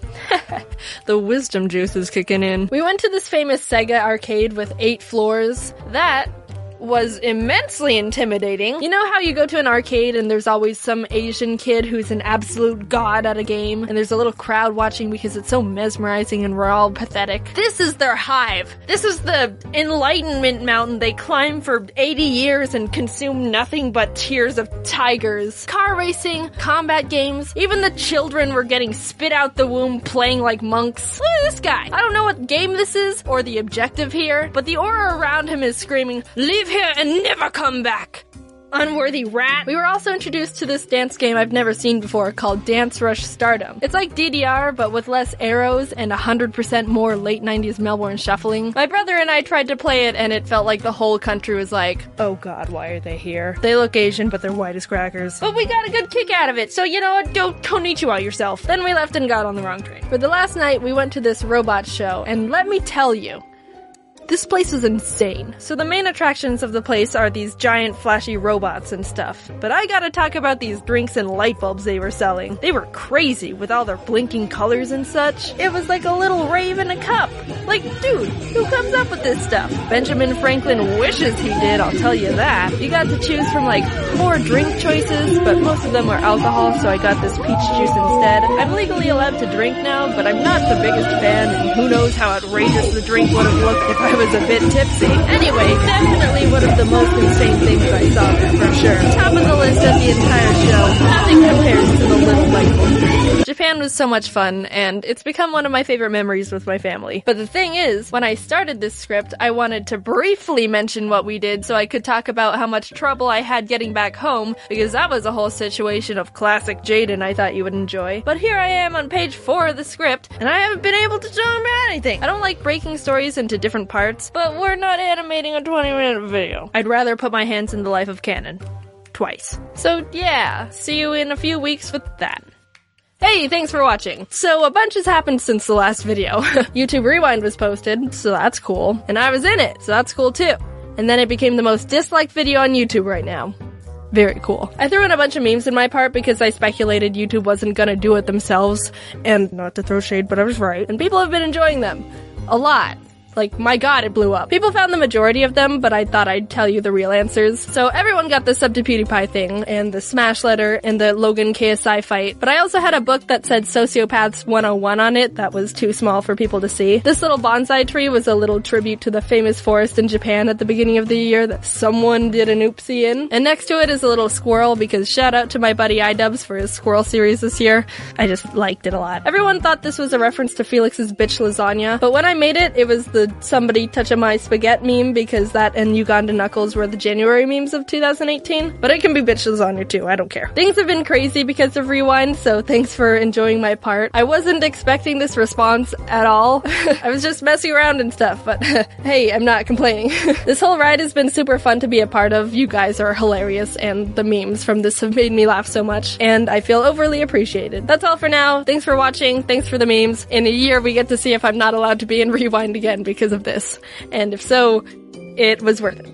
The wisdom juice is kicking in. We went to this famous Sega arcade with 8 floors. That was immensely intimidating. You know how you go to an arcade and there's always some Asian kid who's an absolute god at a game, and there's a little crowd watching because it's so mesmerizing and we're all pathetic? This is their hive. This is the enlightenment mountain they climb for 80 years and consume nothing but tears of tigers. Car racing, combat games, even the children were getting spit out the womb playing like monks. Look at this guy. I don't know what game this is or the objective here, but the aura around him is screaming, "Leave here and never come back, unworthy rat." We were also introduced to this dance game I've never seen before called Dance Rush Stardom. It's like DDR, but with less arrows and 100% more late 90s Melbourne shuffling. My brother and I tried to play it, and it felt like the whole country was like, oh god, why are they here? They look Asian, but they're white as crackers. But we got a good kick out of it, so you know what, go konnichiwa yourself. Then we left and got on the wrong train. For the last night, we went to this robot show, and let me tell you, this place is insane. So the main attractions of the place are these giant flashy robots and stuff. But I gotta talk about these drinks and light bulbs they were selling. They were crazy with all their blinking colors and such. It was like a little rave in a cup. Like, dude, who comes up with this stuff? Benjamin Franklin wishes he did, I'll tell you that. You got to choose from like 4 drink choices, but most of them were alcohol, so I got this peach juice instead. I'm legally allowed to drink now, but I'm not the biggest fan, and who knows how outrageous the drink would have looked if I was a bit tipsy. Anyway, definitely one of the most insane things I saw there for sure. Top of the list of the entire show. Nothing compares to the little light bulb. Japan was so much fun, and it's become one of my favorite memories with my family. But the thing is, when I started this script, I wanted to briefly mention what we did so I could talk about how much trouble I had getting back home, because that was a whole situation of classic Jaden I thought you would enjoy. But here I am on page 4 of the script, and I haven't been able to tell him anything. I don't like breaking stories into different parts, but we're not animating a 20-minute video. I'd rather put my hands in the life of canon. Twice. So yeah, see you in a few weeks with that. Hey, thanks for watching. So a bunch has happened since the last video. YouTube Rewind was posted, so that's cool. And I was in it, so that's cool too. And then it became the most disliked video on YouTube right now. Very cool. I threw in a bunch of memes in my part because I speculated YouTube wasn't gonna do it themselves. And not to throw shade, but I was right. And people have been enjoying them. A lot. Like, my god, it blew up. People found the majority of them, but I thought I'd tell you the real answers. So everyone got the Sub to PewDiePie thing, and the Smash letter, and the Logan KSI fight. But I also had a book that said Sociopaths 101 on it that was too small for people to see. This little bonsai tree was a little tribute to the famous forest in Japan at the beginning of the year that someone did an oopsie in. And next to it is a little squirrel, because shout out to my buddy iDubbbz for his squirrel series this year. I just liked it a lot. Everyone thought this was a reference to Felix's bitch lasagna, but when I made it, it was the somebody touching my spaghetti meme, because that and Uganda Knuckles were the January memes of 2018. But it can be bitch lasagna too, I don't care. Things have been crazy because of Rewind, so thanks for enjoying my part. I wasn't expecting this response at all. I was just messing around and stuff, but hey, I'm not complaining. This whole ride has been super fun to be a part of. You guys are hilarious, and the memes from this have made me laugh so much, and I feel overly appreciated. That's all for now. Thanks for watching. Thanks for the memes. In a year, we get to see if I'm not allowed to be in Rewind again because of this. And if so, it was worth it.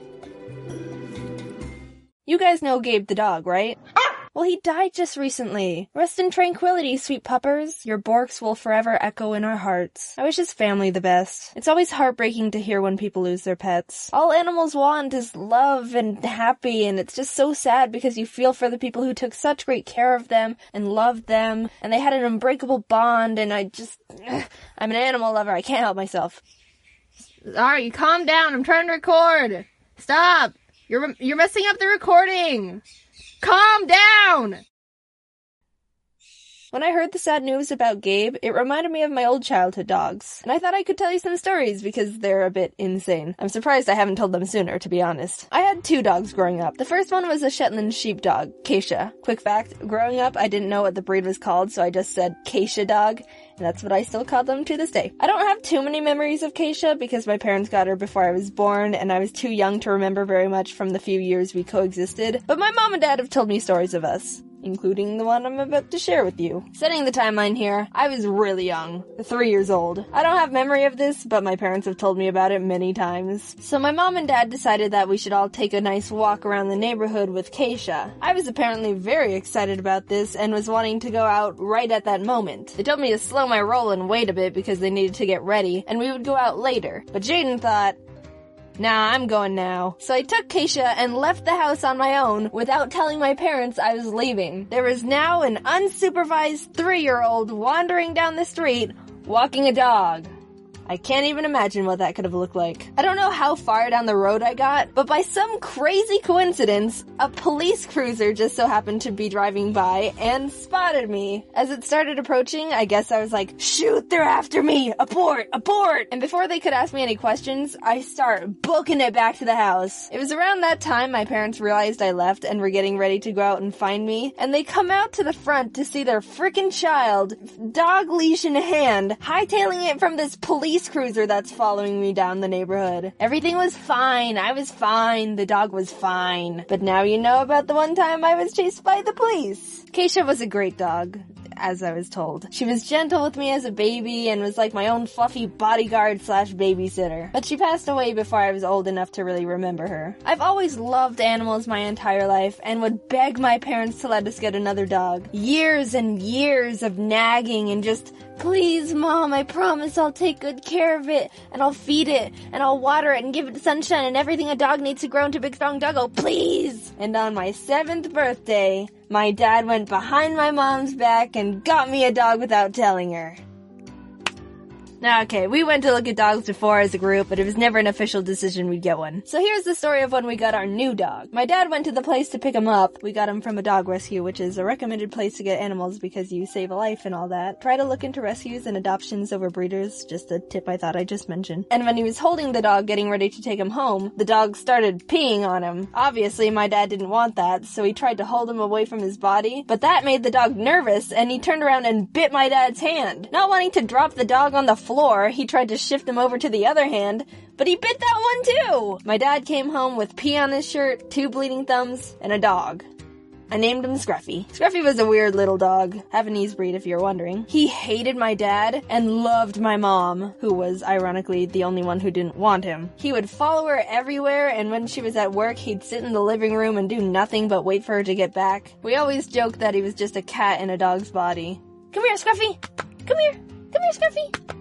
You guys know Gabe the dog, right? Well, he died just recently. Rest in tranquility, sweet puppers. Your Borks will forever echo in our hearts. I wish his family the best. It's always heartbreaking to hear when people lose their pets. All animals want is love and happy, and it's just so sad because you feel for the people who took such great care of them and loved them, and they had an unbreakable bond, and I'm an animal lover. I can't help myself. Alright, calm down. I'm trying to record. Stop. You're messing up the recording. Calm down. When I heard the sad news about Gabe, it reminded me of my old childhood dogs, and I thought I could tell you some stories because they're a bit insane. I'm surprised I haven't told them sooner, to be honest. I had 2 dogs growing up. The first one was a Shetland sheepdog, Keisha. Quick fact, growing up, I didn't know what the breed was called, so I just said Keisha dog, and that's what I still call them to this day. I don't have too many memories of Keisha because my parents got her before I was born, and I was too young to remember very much from the few years we coexisted, but my mom and dad have told me stories of us, including the one I'm about to share with you. Setting the timeline here, I was really young, 3 years old. I don't have memory of this, but my parents have told me about it many times. So my mom and dad decided that we should all take a nice walk around the neighborhood with Keisha. I was apparently very excited about this and was wanting to go out right at that moment. They told me to slow my roll and wait a bit because they needed to get ready, and we would go out later. But Jaden thought, nah, I'm going now. So I took Keisha and left the house on my own without telling my parents I was leaving. There was now an unsupervised 3-year-old wandering down the street, walking a dog. I can't even imagine what that could have looked like. I don't know how far down the road I got, but by some crazy coincidence, a police cruiser just so happened to be driving by and spotted me. As it started approaching, I guess I was like, shoot, they're after me! Abort! Abort! And before they could ask me any questions, I start booking it back to the house. It was around that time my parents realized I left and were getting ready to go out and find me, and they come out to the front to see their frickin' child, dog leash in hand, hightailing it from this police cruiser that's following me down the neighborhood. Everything was fine. I was fine. The dog was fine. But now you know about the one time I was chased by the police. Keisha was a great dog, as I was told. She was gentle with me as a baby and was like my own fluffy bodyguard / babysitter. But she passed away before I was old enough to really remember her. I've always loved animals my entire life and would beg my parents to let us get another dog. Years and years of nagging and just, please, Mom, I promise I'll take good care of it, and I'll feed it, and I'll water it, and give it sunshine, and everything a dog needs to grow into a big, strong doggo, please! And on my 7th birthday, my dad went behind my mom's back and got me a dog without telling her. Now, okay, we went to look at dogs before as a group, but it was never an official decision we'd get one. So here's the story of when we got our new dog. My dad went to the place to pick him up. We got him from a dog rescue, which is a recommended place to get animals because you save a life and all that. Try to look into rescues and adoptions over breeders, just a tip I thought I'd just mention. And when he was holding the dog, getting ready to take him home, the dog started peeing on him. Obviously, my dad didn't want that, so he tried to hold him away from his body, but that made the dog nervous, and he turned around and bit my dad's hand. Not wanting to drop the dog on the floor, he tried to shift him over to the other hand, but he bit that one too! My dad came home with pee on his shirt, 2 bleeding thumbs, and a dog. I named him Scruffy. Scruffy was a weird little dog. Havanese breed, if you're wondering. He hated my dad and loved my mom, who was, ironically, the only one who didn't want him. He would follow her everywhere, and when she was at work, he'd sit in the living room and do nothing but wait for her to get back. We always joked that he was just a cat in a dog's body. Come here, Scruffy! Come here! Come here, Scruffy!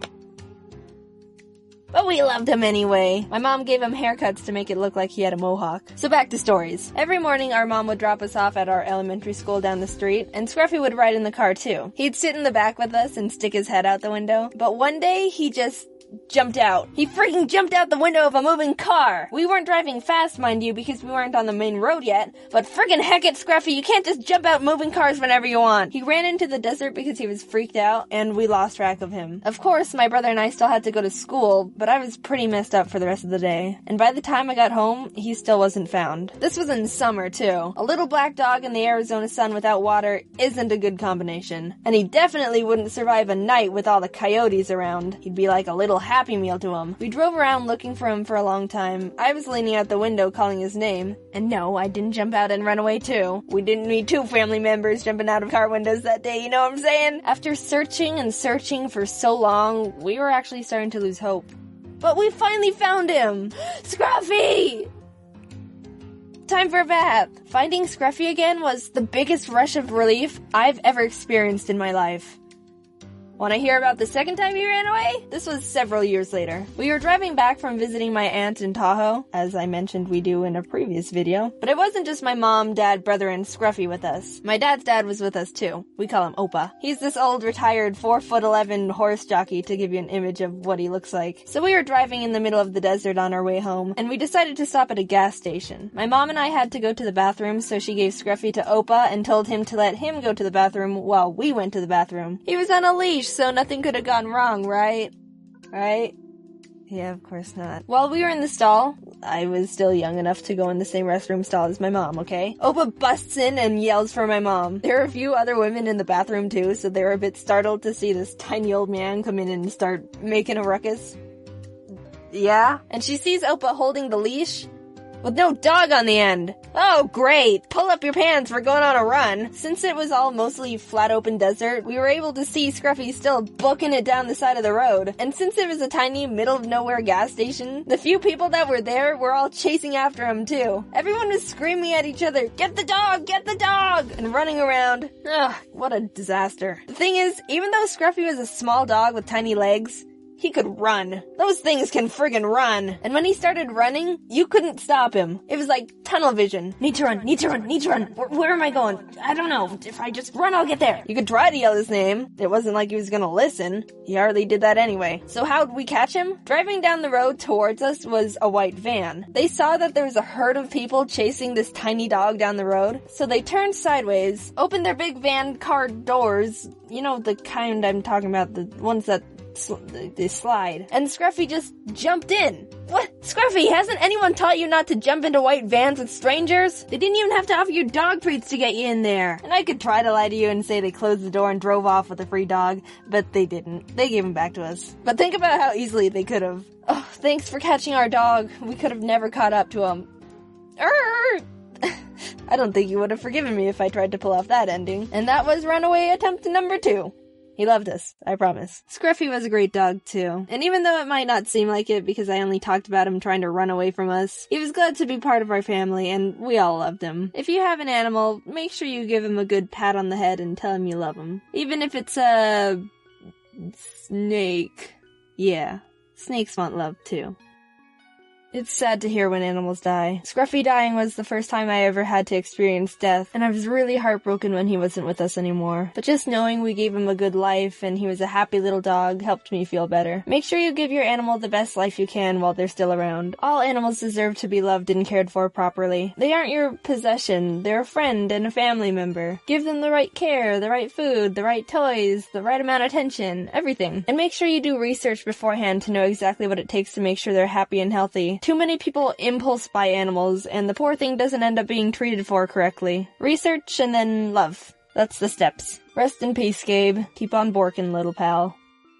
But we loved him anyway. My mom gave him haircuts to make it look like he had a mohawk. So back to stories. Every morning our mom would drop us off at our elementary school down the street, and Scruffy would ride in the car too. He'd sit in the back with us and stick his head out the window, but one day he just jumped out. He freaking jumped out the window of a moving car. We weren't driving fast, mind you, because we weren't on the main road yet, but freaking heck it, Scruffy, you can't just jump out moving cars whenever you want. He ran into the desert because he was freaked out, and we lost track of him. Of course, my brother and I still had to go to school, but I was pretty messed up for the rest of the day. And by the time I got home, he still wasn't found. This was in summer, too. A little black dog in the Arizona sun without water isn't a good combination. And he definitely wouldn't survive a night with all the coyotes around. He'd be like a little Happy Meal to him. We drove around looking for him for a long time. I was leaning out the window calling his name. And no, I didn't jump out and run away too. We didn't need 2 family members jumping out of car windows that day, you know what I'm saying? After searching and searching for so long, we were actually starting to lose hope. But we finally found him! Scruffy! Time for a bath. Finding Scruffy again was the biggest rush of relief I've ever experienced in my life. Want to hear about the second time he ran away? This was several years later. We were driving back from visiting my aunt in Tahoe, as I mentioned we do in a previous video. But it wasn't just my mom, dad, brother, and Scruffy with us. My dad's dad was with us too. We call him Opa. He's this old retired 4'11" horse jockey to give you an image of what he looks like. So we were driving in the middle of the desert on our way home, and we decided to stop at a gas station. My mom and I had to go to the bathroom, so she gave Scruffy to Opa and told him to let him go to the bathroom while we went to the bathroom. He was on a leash, so nothing could have gone wrong, right? Right? Yeah, of course not. While we were in the stall, I was still young enough to go in the same restroom stall as my mom, okay? Opa busts in and yells for my mom. There are a few other women in the bathroom too, so they were a bit startled to see this tiny old man come in and start making a ruckus. Yeah? And she sees Opa holding the leash with no dog on the end. Oh, great. Pull up your pants, we're going on a run. Since it was all mostly flat open desert, we were able to see Scruffy still booking it down the side of the road. And since it was a tiny middle of nowhere gas station, the few people that were there were all chasing after him too. Everyone was screaming at each other, "Get the dog! Get the dog!" and running around. Ugh, what a disaster. The thing is, even though Scruffy was a small dog with tiny legs, he could run. Those things can friggin' run. And when he started running, you couldn't stop him. It was like tunnel vision. Need to run, need to run, need to run. Where am I going? I don't know. If I just run, I'll get there. You could try to yell his name. It wasn't like he was gonna listen. He hardly did that anyway. So how'd we catch him? Driving down the road towards us was a white van. They saw that there was a herd of people chasing this tiny dog down the road. So they turned sideways, opened their big van car doors. You know, the kind I'm talking about, the ones that they slide. And Scruffy just jumped in. What? Scruffy, hasn't anyone taught you not to jump into white vans with strangers? They didn't even have to offer you dog treats to get you in there. And I could try to lie to you and say they closed the door and drove off with a free dog, but they didn't. They gave him back to us. But think about how easily they could have. Oh, thanks for catching our dog. We could have never caught up to him. I don't think you would have forgiven me if I tried to pull off that ending. And that was runaway attempt number 2. He loved us, I promise. Scruffy was a great dog, too. And even though it might not seem like it because I only talked about him trying to run away from us, he was glad to be part of our family, and we all loved him. If you have an animal, make sure you give him a good pat on the head and tell him you love him. Even if it's a snake. Yeah, snakes want love, too. It's sad to hear when animals die. Scruffy dying was the first time I ever had to experience death, and I was really heartbroken when he wasn't with us anymore. But just knowing we gave him a good life and he was a happy little dog helped me feel better. Make sure you give your animal the best life you can while they're still around. All animals deserve to be loved and cared for properly. They aren't your possession, they're a friend and a family member. Give them the right care, the right food, the right toys, the right amount of attention, everything. And make sure you do research beforehand to know exactly what it takes to make sure they're happy and healthy. Too many people impulse buy animals, and the poor thing doesn't end up being treated for correctly. Research and then love. That's the steps. Rest in peace, Gabe. Keep on borking, little pal.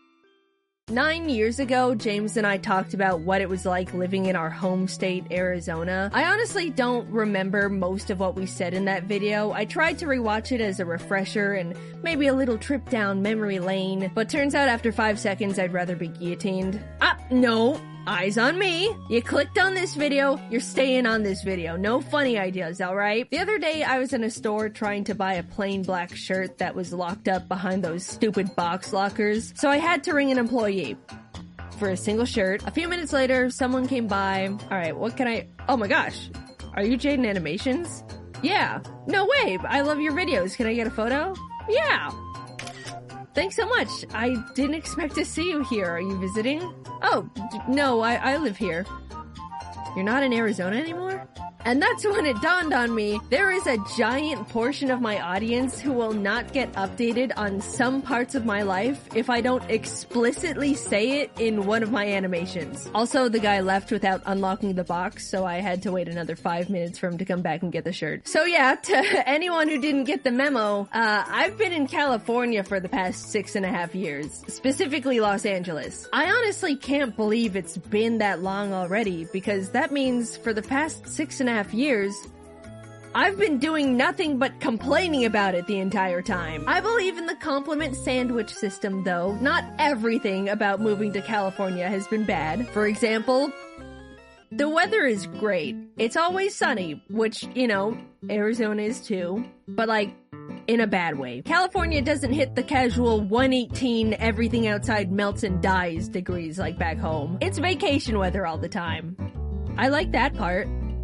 9 years ago, James and I talked about what it was like living in our home state, Arizona. I honestly don't remember most of what we said in that video. I tried to rewatch it as a refresher and maybe a little trip down memory lane, but turns out after 5 seconds I'd rather be guillotined. No. Eyes on me. You clicked on this video, you're staying on this video. No funny ideas, alright? The other day I was in a store trying to buy a plain black shirt that was locked up behind those stupid box lockers, so I had to ring an employee for a single shirt. A few minutes later, someone came by. Alright, what can I... Oh my gosh. Are you Jaden Animations? Yeah. No way, I love your videos. Can I get a photo? Yeah. Thanks so much. I didn't expect to see you here. Are you visiting? Oh, no, I live here. You're not in Arizona anymore? And that's when it dawned on me, there is a giant portion of my audience who will not get updated on some parts of my life if I don't explicitly say it in one of my animations. Also, the guy left without unlocking the box, so I had to wait another 5 minutes for him to come back and get the shirt. So yeah, to anyone who didn't get the memo, I've been in California for the past 6.5 years, specifically Los Angeles. I honestly can't believe it's been that long already, because that means for the past 6.5 years, I've been doing nothing but complaining about it the entire time. I believe in the compliment sandwich system though. Not everything about moving to California has been bad. For example, the weather is great. It's always sunny, which, you know, Arizona is too. But like, in a bad way. California doesn't hit the casual 118 everything outside melts and dies degrees like back home. It's vacation weather all the time. I like that part.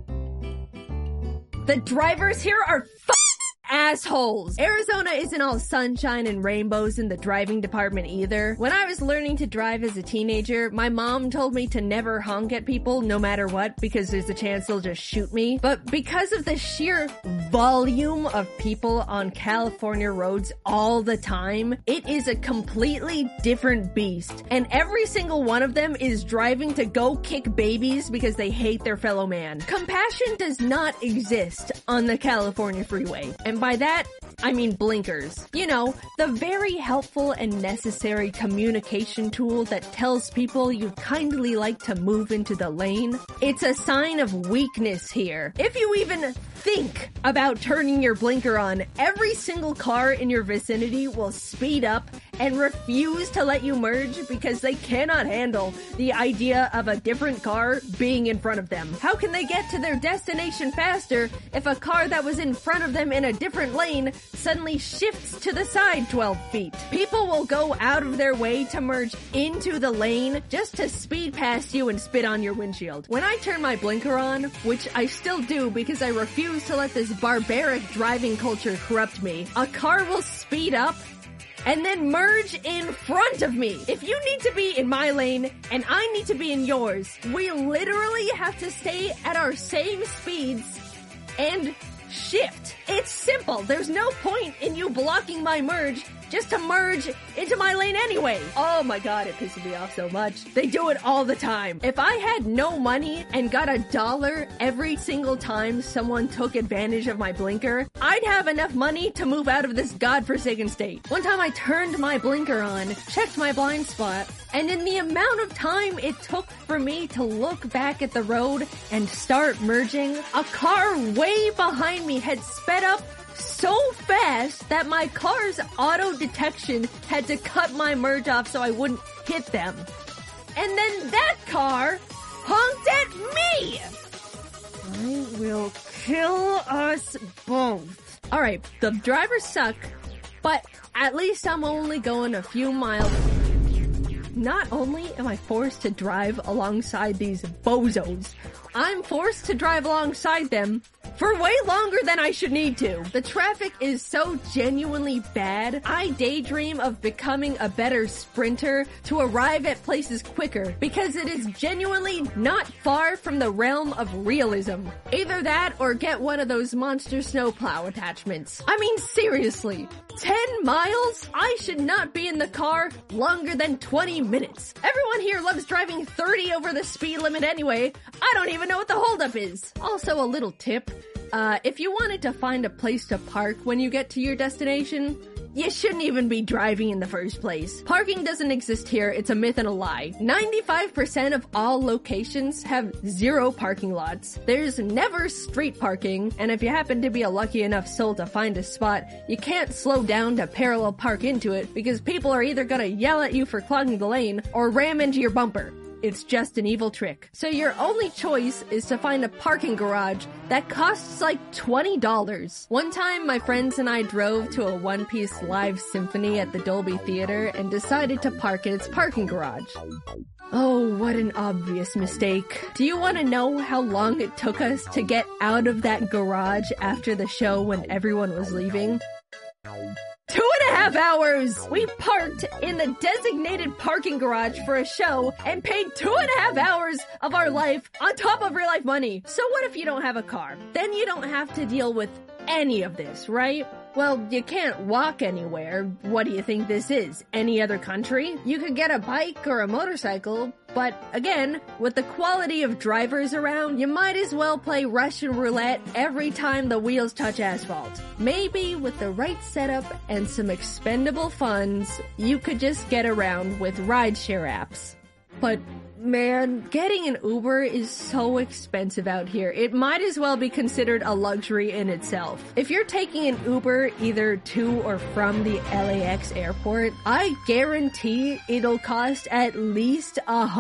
The drivers here are assholes. Arizona isn't all sunshine and rainbows in the driving department either. When I was learning to drive as a teenager, my mom told me to never honk at people no matter what because there's a chance they'll just shoot me. But because of the sheer volume of people on California roads all the time, it is a completely different beast. And every single one of them is driving to go kick babies because they hate their fellow man. Compassion does not exist on the California freeway. And by that, I mean blinkers. You know, the very helpful and necessary communication tool that tells people you'd kindly like to move into the lane. It's a sign of weakness here. If you even think about turning your blinker on, every single car in your vicinity will speed up and refuse to let you merge because they cannot handle the idea of a different car being in front of them. How can they get to their destination faster if a car that was in front of them in a different lane suddenly shifts to the side 12 feet? People will go out of their way to merge into the lane just to speed past you and spit on your windshield. When I turn my blinker on, which I still do because I refuse to let this barbaric driving culture corrupt me, a car will speed up and then merge in front of me. If you need to be in my lane and I need to be in yours, we literally have to stay at our same speeds and shift. It's simple. There's no point in you blocking my merge just to merge into my lane anyway. Oh my god, it pisses me off so much. They do it all the time. If I had no money and got $1 every single time someone took advantage of my blinker, I'd have enough money to move out of this godforsaken state. One time I turned my blinker on, checked my blind spot, and in the amount of time it took for me to look back at the road and start merging, a car way behind me had sped up so fast that my car's auto detection had to cut my merge off so I wouldn't hit them. And then that car honked at me! I will kill us both. Alright, the drivers suck, but at least I'm only going a few miles. Not only am I forced to drive alongside these bozos, I'm forced to drive alongside them for way longer than I should need to. The traffic is so genuinely bad, I daydream of becoming a better sprinter to arrive at places quicker because it is genuinely not far from the realm of realism. Either that or get one of those monster snowplow attachments. I mean, seriously, 10 miles? I should not be in the car longer than 20 minutes. Everyone here loves driving 30 over the speed limit anyway. I don't even know what the holdup is. Also, a little tip. If you wanted to find a place to park when you get to your destination, you shouldn't even be driving in the first place. Parking doesn't exist here. It's a myth and a lie. 95% of all locations have 0 parking lots. There's never street parking, and if you happen to be a lucky enough soul to find a spot, you can't slow down to parallel park into it because people are either gonna yell at you for clogging the lane or ram into your bumper. It's just an evil trick. So your only choice is to find a parking garage that costs like $20. One time, my friends and I drove to a one-piece live symphony at the Dolby Theater and decided to park in its parking garage. Oh, what an obvious mistake. Do you want to know how long it took us to get out of that garage after the show when everyone was leaving? 2.5 hours! We parked in the designated parking garage for a show and paid 2.5 hours of our life on top of real life money. So what if you don't have a car? Then you don't have to deal with any of this, right? Well, you can't walk anywhere. What do you think this is? Any other country? You could get a bike or a motorcycle, but again, with the quality of drivers around, you might as well play Russian roulette every time the wheels touch asphalt. Maybe with the right setup and some expendable funds, you could just get around with rideshare apps. But Man, getting an Uber is so expensive out here. It might as well be considered a luxury in itself. If you're taking an Uber either to or from the LAX airport, I guarantee it'll cost at least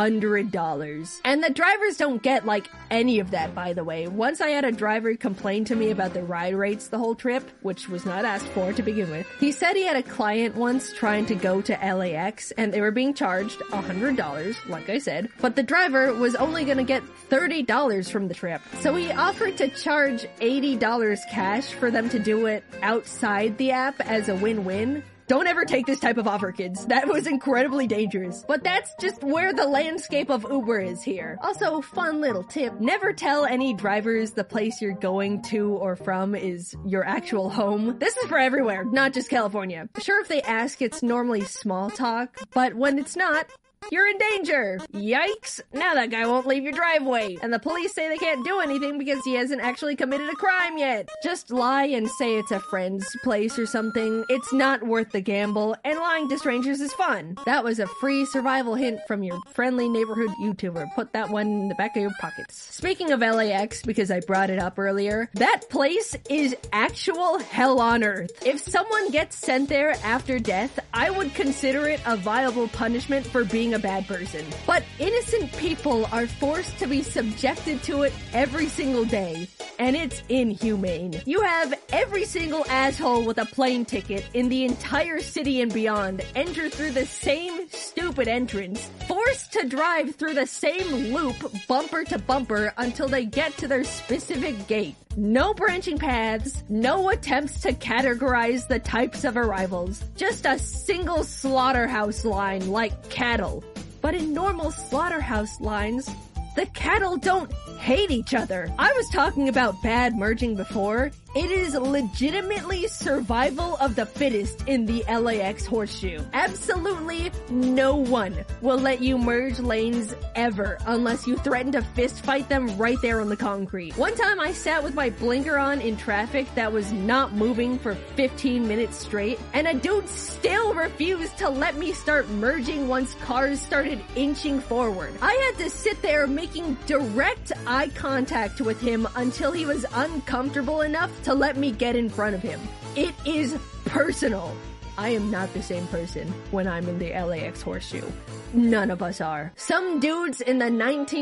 $100. And the drivers don't get like any of that, by the way. Once I had a driver complain to me about the ride rates the whole trip, which was not asked for to begin with. He said he had a client once trying to go to LAX and they were being charged $100, like I said, but the driver was only gonna get $30 from the trip. So he offered to charge $80 cash for them to do it outside the app as a win-win. Don't ever take this type of offer, kids. That was incredibly dangerous. But that's just where the landscape of Uber is here. Also, fun little tip. Never tell any drivers the place you're going to or from is your actual home. This is for everywhere, not just California. Sure, if they ask, it's normally small talk, but when it's not, you're in danger. Yikes. Now that guy won't leave your driveway. And the police say they can't do anything because he hasn't actually committed a crime yet. Just lie and say it's a friend's place or something. It's not worth the gamble, and lying to strangers is fun. That was a free survival hint from your friendly neighborhood YouTuber. Put that one in the back of your pockets. Speaking of LAX, because I brought it up earlier, that place is actual hell on earth. If someone gets sent there after death, I would consider it a viable punishment for being a bad person. But innocent people are forced to be subjected to it every single day, and it's inhumane. You have every single asshole with a plane ticket in the entire city and beyond enter through the same stupid entrance, forced to drive through the same loop bumper to bumper until they get to their specific gate. No branching paths, no attempts to categorize the types of arrivals, just a single slaughterhouse line like cattle. But in normal slaughterhouse lines, the cattle don't hate each other. I was talking about bad merging before. It is legitimately survival of the fittest in the LAX horseshoe. Absolutely no one will let you merge lanes ever unless you threaten to fist fight them right there on the concrete. One time I sat with my blinker on in traffic that was not moving for 15 minutes straight, and a dude still refused to let me start merging once cars started inching forward. I had to sit there making direct eye contact with him until he was uncomfortable enough to let me get in front of him. It is personal. I am not the same person when I'm in the LAX horseshoe. None of us are. Some dudes in the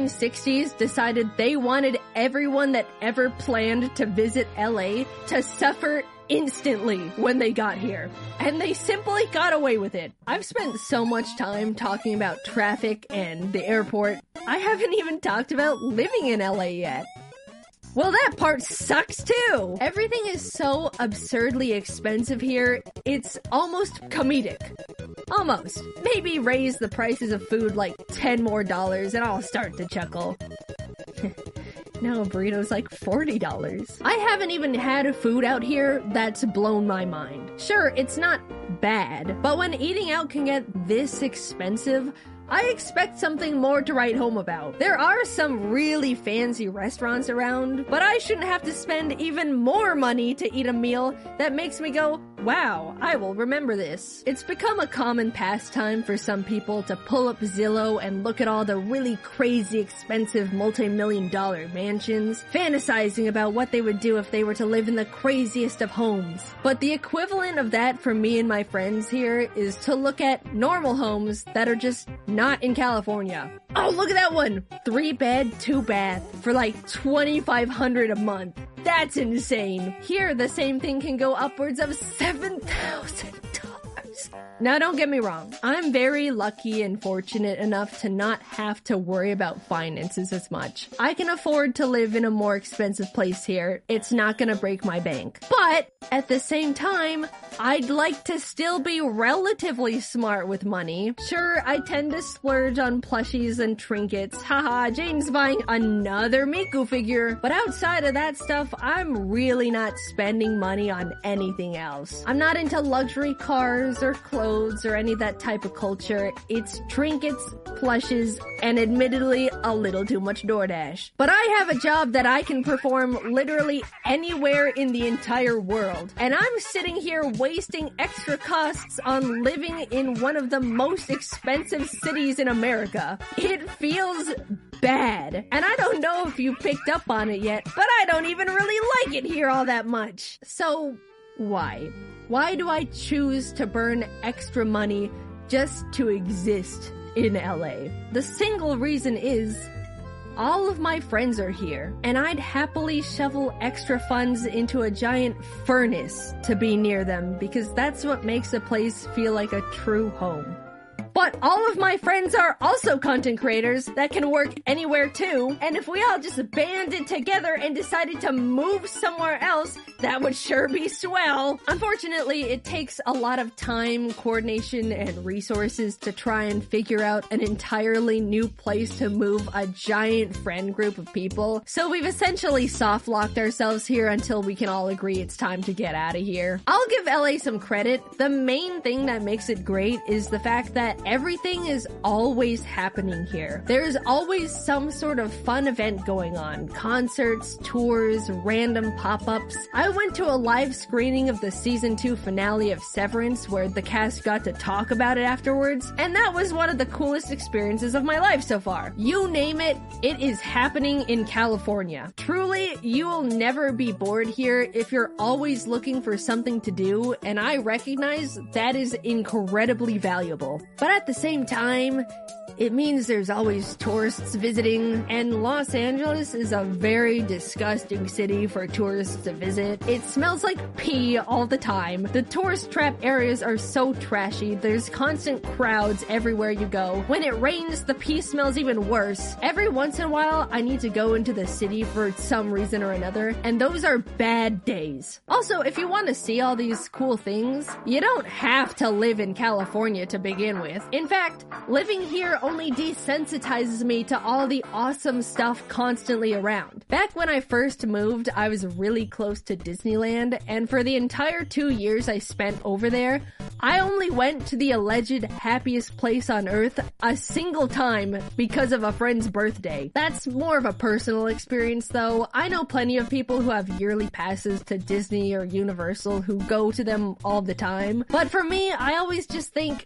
1960s decided they wanted everyone that ever planned to visit LA to suffer instantly when they got here. And they simply got away with it. I've spent so much time talking about traffic and the airport. I haven't even talked about living in LA yet. Well, that part sucks too! Everything is so absurdly expensive here, it's almost comedic. Almost. Maybe raise the prices of food like $10 more and I'll start to chuckle. Now a burrito's like $40. I haven't even had food out here that's blown my mind. Sure, it's not bad, but when eating out can get this expensive, I expect something more to write home about. There are some really fancy restaurants around, but I shouldn't have to spend even more money to eat a meal that makes me go, wow, I will remember this. It's become a common pastime for some people to pull up Zillow and look at all the really crazy expensive multi-million-dollar mansions, fantasizing about what they would do if they were to live in the craziest of homes. But the equivalent of that for me and my friends here is to look at normal homes that are just not in California. Oh, look at that one! 3-bed, 2-bath for like $2,500 a month. That's insane. Here, the same thing can go upwards of $7,000. Now, don't get me wrong. I'm very lucky and fortunate enough to not have to worry about finances as much. I can afford to live in a more expensive place here. It's not gonna break my bank. But at the same time, I'd like to still be relatively smart with money. Sure, I tend to splurge on plushies and trinkets. Haha, Jane's buying another Miku figure. But outside of that stuff, I'm really not spending money on anything else. I'm not into luxury cars or clothes clothes or any of that type of culture. It's trinkets, plushes, and admittedly a little too much DoorDash. But I have a job that I can perform literally anywhere in the entire world. And I'm sitting here wasting extra costs on living in one of the most expensive cities in America. It feels bad. And I don't know if you picked up on it yet, but I don't even really like it here all that much. So, why? Why do I choose to burn extra money just to exist in LA? The single reason is all of my friends are here, and I'd happily shovel extra funds into a giant furnace to be near them because that's what makes a place feel like a true home. But all of my friends are also content creators that can work anywhere too, and if we all just banded together and decided to move somewhere else, that would sure be swell. Unfortunately, it takes a lot of time, coordination, and resources to try and figure out an entirely new place to move a giant friend group of people, so we've essentially soft-locked ourselves here until we can all agree it's time to get out of here. I'll give LA some credit. The main thing that makes it great is the fact that everything is always happening here. There's always some sort of fun event going on. Concerts, tours, random pop-ups. I went to a live screening of the season 2 finale of Severance where the cast got to talk about it afterwards, and that was one of the coolest experiences of my life so far. You name it, it is happening in California. Truly, you will never be bored here if you're always looking for something to do, and I recognize that is incredibly valuable. But at the same time, it means there's always tourists visiting, and Los Angeles is a very disgusting city for tourists to visit. It smells like pee all the time. The tourist trap areas are so trashy. There's constant crowds everywhere you go. When it rains, the pee smells even worse. Every once in a while, I need to go into the city for some reason or another, and those are bad days. Also, if you want to see all these cool things, you don't have to live in California to begin with. In fact, living here only desensitizes me to all the awesome stuff constantly around. Back when I first moved, I was really close to Disneyland, and for the entire 2 years I spent over there, I only went to the alleged happiest place on earth a single time because of a friend's birthday. That's more of a personal experience though. I know plenty of people who have yearly passes to Disney or Universal who go to them all the time. But for me, I always just think,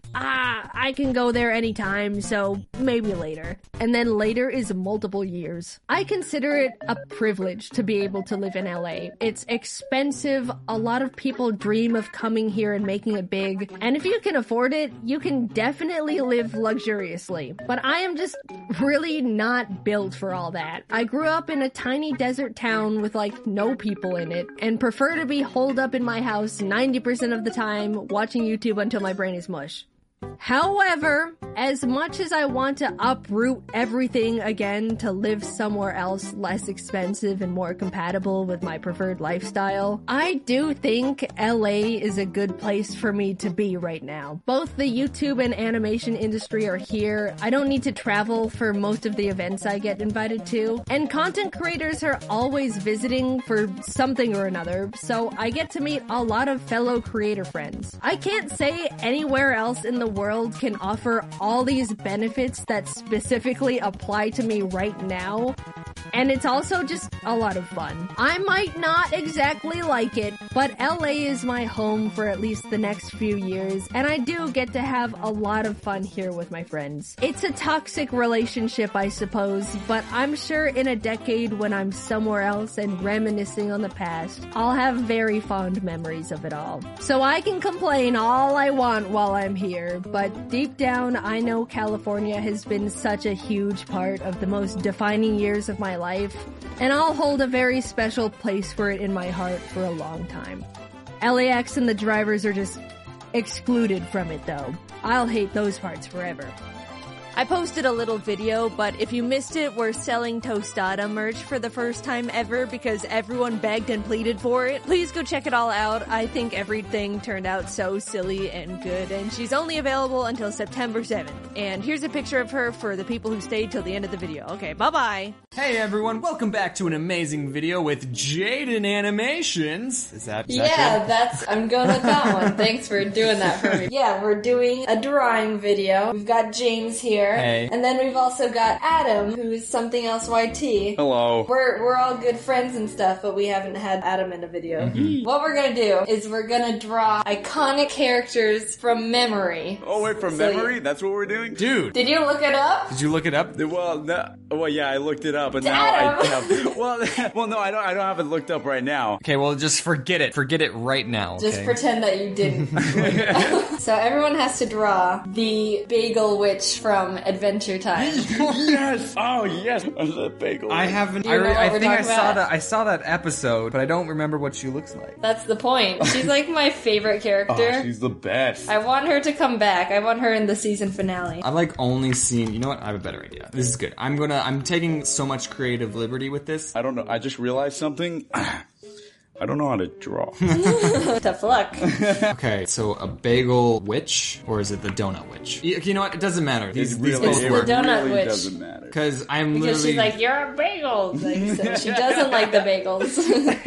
I can go there anytime, so maybe later. And then later is multiple years. I consider it a privilege to be able to live in LA. It's expensive. A lot of people dream of coming here and making it big. And if you can afford it, you can definitely live luxuriously. But I am just really not built for all that. I grew up in a tiny desert town with like no people in it and prefer to be holed up in my house 90% of the time watching YouTube until my brain is mush. However, as much as I want to uproot everything again to live somewhere else less expensive and more compatible with my preferred lifestyle, I do think LA is a good place for me to be right now. Both the YouTube and animation industry are here. I don't need to travel for most of the events I get invited to, and content creators are always visiting for something or another, so I get to meet a lot of fellow creator friends. I can't say anywhere else in the world can offer all these benefits that specifically apply to me right now, and it's also just a lot of fun. I might not exactly like it, but LA is my home for at least the next few years, and I do get to have a lot of fun here with my friends. It's a toxic relationship, I suppose, but I'm sure in a decade when I'm somewhere else and reminiscing on the past, I'll have very fond memories of it all. So I can complain all I want while I'm here, but deep down, I know California has been such a huge part of the most defining years of my life, and I'll hold a very special place for it in my heart for a long time. LAX and the drivers are just excluded from it though. I'll hate those parts forever. I posted a little video, but if you missed it, we're selling Tostada merch for the first time ever because everyone begged and pleaded for it. Please go check it all out. I think everything turned out so silly and good, and she's only available until September 7th. And here's a picture of her for the people who stayed till the end of the video. Okay, bye-bye. Hey everyone, welcome back to an amazing video with Jaden Animations. Is that good? I'm going with that one. Thanks for doing that for me. Yeah, we're doing a drawing video. We've got James here. Hey. And then we've also got Adam, who's something else YT. Hello. We're all good friends and stuff, but we haven't had Adam in a video. What we're gonna do is we're gonna draw iconic characters from memory. Oh, wait, from memory? That's what we're doing? Dude. Did you look it up? Did you look it up? Well, yeah, I looked it up, but now I have... Well, no, I don't have it looked up right now. Okay, well, just forget it. Forget it right now, okay? Just pretend that you didn't. So everyone has to draw the Bagel Witch from Adventure Time. Yes! Oh, yes! The bagel. I haven't... Do you know what I we're think talking about? I saw that episode, but I don't remember what she looks like. That's the point. She's like my favorite character. Oh, she's the best. I want her to come back. I want her in the season finale. I've like only seen... You know what? I have a better idea. This is good. I'm taking so much creative liberty with this. I don't know. I just realized something. I don't know how to draw. Tough luck. Okay, so a bagel witch, or is it the donut witch? You know what? It doesn't matter. These both It's work. the donut really witch. doesn't matter. Because Because she's like, you're a bagel. Like, so she doesn't like the bagels.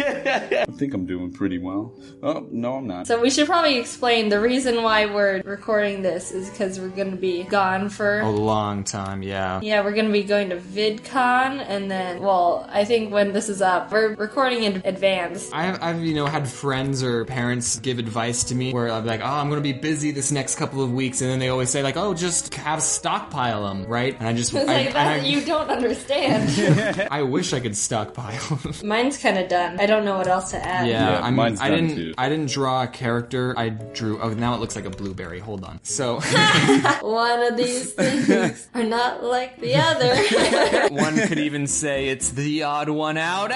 I think I'm doing pretty well. Oh, no, I'm not. So we should probably explain the reason why we're recording this is because we're going to be gone for... a long time, yeah. Yeah, we're going to be going to VidCon, and then, well, I think when this is up, we're recording in advance. I've had friends or parents give advice to me where I'm like, oh, I'm going to be busy this next couple of weeks, and then they always say like, oh, just have stockpile them, right? And I just... It's like, that you don't understand. I wish I could stockpile them. Mine's kind of done. I don't know what else to add. Yeah, mine's done too. I didn't draw a character. I drew... Oh, now it looks like a blueberry. Hold on. So... One of these things are not like the other. One could even say it's the odd one out.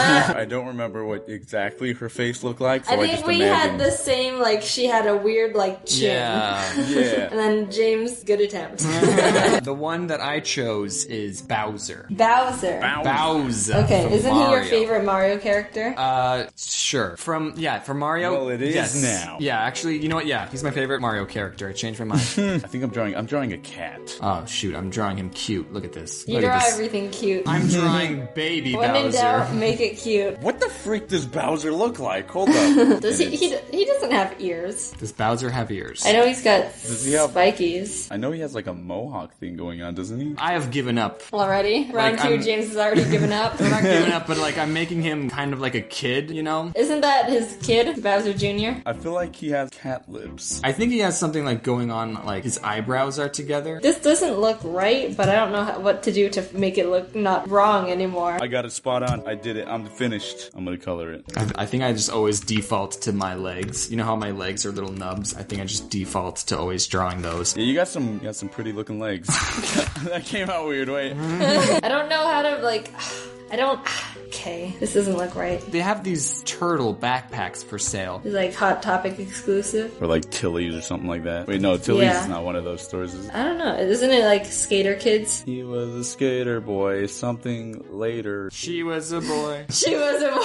I don't remember what exactly her face looked like, so I I think just we imagined. had the same, like, she had a weird, like, chin. Yeah. And then James, good attempt. The one that I chose is Bowser. Bowser. Bowser. Okay, from isn't he your Mario. favorite Mario character? Sure. From Mario. Well, it is yes. now. Yeah, actually, you know what? Yeah, he's my favorite Mario character. I changed my mind. I think I'm drawing a cat. Oh shoot, I'm drawing him cute. Look at this. You Look draw at this. everything cute. I'm drawing baby When in Bowser. doubt, make it cute. What the freak does Bowser look like? Hold up. Does he doesn't have ears. Does Bowser have ears? I know he's got he have- spikies. I know he has like a mohawk thing going on, doesn't he? I have given up. Already? Round Like, 2, I'm- James has already given up. I'm not giving up, but like I'm making him kind of like a kid, you know? Isn't that his kid, Bowser Jr.? I feel like he has cat lips. I think he has something like going on, like his eyebrows are together. This doesn't look right, but I don't know what to do to make it look not wrong anymore. I got it spot on. I did it. I'm finished. I'm gonna color it. I think I just always default to my legs. You know how my legs are little nubs? I think I just default to always drawing those. Yeah, you got some pretty looking legs. That came out weird. Wait. I don't know how to, like... I don't... Okay, this doesn't look right. They have these turtle backpacks for sale. It's like Hot Topic exclusive. Or like Tilly's or something like that. Wait, no, Tilly's Yeah. is not one of those stores. Is it? I don't know. Isn't it like Skater Kids? He was a skater boy. Something later. She was a boy. She was a boy.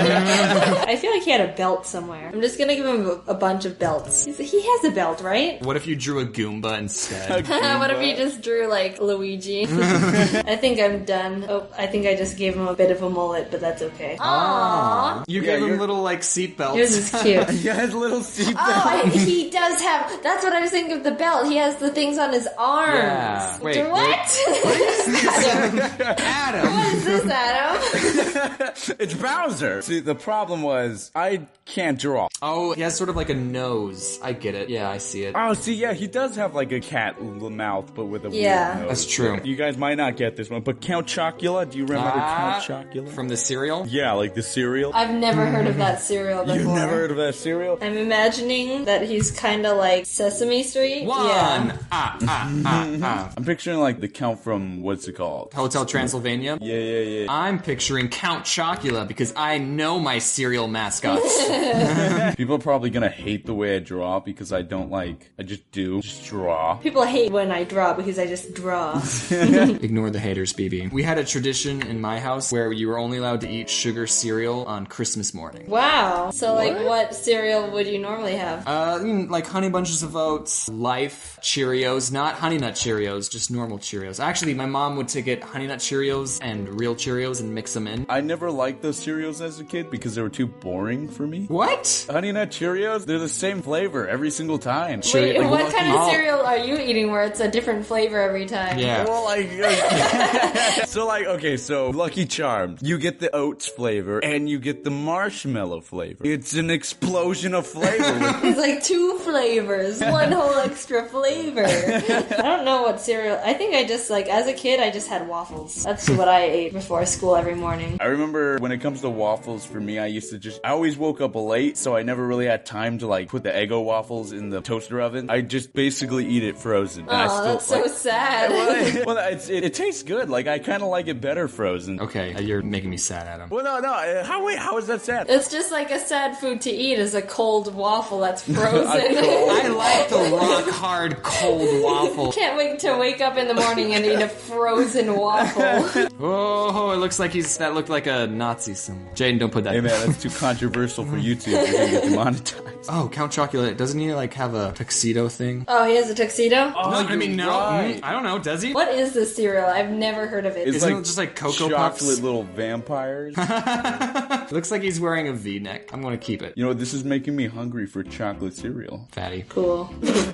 I feel like he had a belt somewhere. I'm just gonna give him a bunch of belts. He has a belt, right? What if you drew a Goomba instead? What if you just drew like Luigi? I think I'm done. Oh, I think I just gave him a bit of a mullet, but that's okay. Aww. You gave him little like seatbelts. Yours is cute. He has little seatbelts. Oh, he does have. That's what I was thinking of the belt. He has the things on his arms. Yeah. Wait, what? What is this? Adam. What is this, Adam? It's Bowser. See, the problem was I can't draw. Oh, he has sort of like a nose. I get it. Yeah, I see it. Oh, see, yeah, he does have like a cat mouth, but with a Yeah. weird nose. That's true. You guys might not get this one, but Count Chocula, do you remember Count Chocula? From the cereal? Yeah, like the cereal. I've never heard of that cereal before. You've never heard of that cereal? I'm imagining that he's kind of like Sesame Street. One. Yeah. I'm picturing like the Count from, what's it called? Hotel Transylvania? Yeah. I'm picturing Count Count Chocula because I know my cereal mascots. People are probably gonna hate the way I draw because I just draw. People hate when I draw because I just draw. Ignore the haters, BB. We had a tradition in my house where you were only allowed to eat sugar cereal on Christmas morning. Wow. So, what cereal would you normally have? Like Honey Bunches of Oats, Life, Cheerios, not Honey Nut Cheerios, just normal Cheerios. Actually, my mom would take it Honey Nut Cheerios and real Cheerios and mix them in. I never liked those cereals as a kid because they were too boring for me. What? Honey Nut Cheerios, they're the same flavor every single time. Wait, what kind of cereal are you eating where it's a different flavor every time? Yeah. Well, so Lucky Charms, you get the oats flavor and you get the marshmallow flavor. It's an explosion of flavor. It's like 2 flavors, 1 whole extra flavor. I don't know what cereal. I think I just as a kid, I just had waffles. That's what I ate before school every morning. I remember when it comes to waffles, for me, I always woke up late, so I never really had time to put the Eggo waffles in the toaster oven. I just basically eat it frozen. That's so sad. Well, it tastes good. I kind of like it better frozen. Okay, you're making me sad, Adam. Well, no. How is that sad? It's just like a sad food to eat is a cold waffle that's frozen. I like the rock hard cold waffle. Can't wait to wake up in the morning and eat a frozen waffle. Oh, it looks like that looked like a Nazi symbol. Jaden, don't put that. Hey man, that's too controversial for YouTube. You're gonna get demonetized. Oh, Count Chocula, doesn't he have a tuxedo thing? Oh, he has a tuxedo? Oh, no, I mean, no. Right. I don't know, does he? What is this cereal? I've never heard of it. It's Isn't it just like Cocoa Puffs? Chocolate little vampires. Looks like he's wearing a V-neck. I'm gonna keep it. You know, this is making me hungry for chocolate cereal. Fatty. Cool.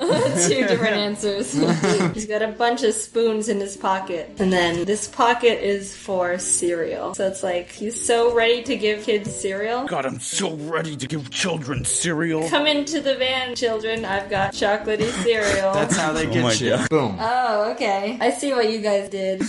2 different answers. He's got a bunch of spoons in his pocket. And then this pocket is for cereal. So it's he's so ready to give kids cereal. God, I'm so ready to give children cereal. Come into the van, children. I've got chocolatey cereal. That's how they get you. God. Boom. Oh, okay. I see what you guys did.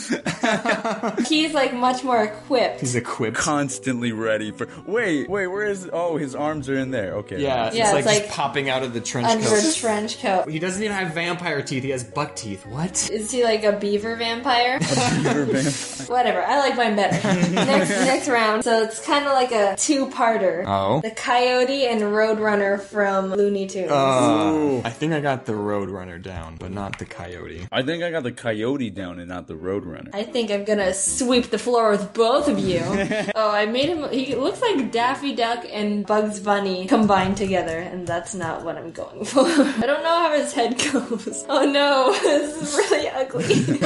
He's much more equipped. He's equipped. Constantly ready for... Wait, where is... Oh, his arms are in there. Okay. Yeah, it's just popping out of the trench coat. Under a trench coat. He doesn't even have vampire teeth. He has buck teeth. What? Is he a beaver vampire? A beaver vampire. Whatever. I like mine better. Next round. So it's kind of like a 2-parter. Oh. The Coyote and Roadrunner from Looney Tunes. I think I got the Roadrunner down, but not the Coyote. I think I got the Coyote down and not the Roadrunner. I think I'm gonna sweep the floor with both of you. Oh, I made him... He looks like Daffy Duck and Bugs Bunny combined together, and that's not what I'm going for. I don't know how his head goes. Oh no, this is really ugly.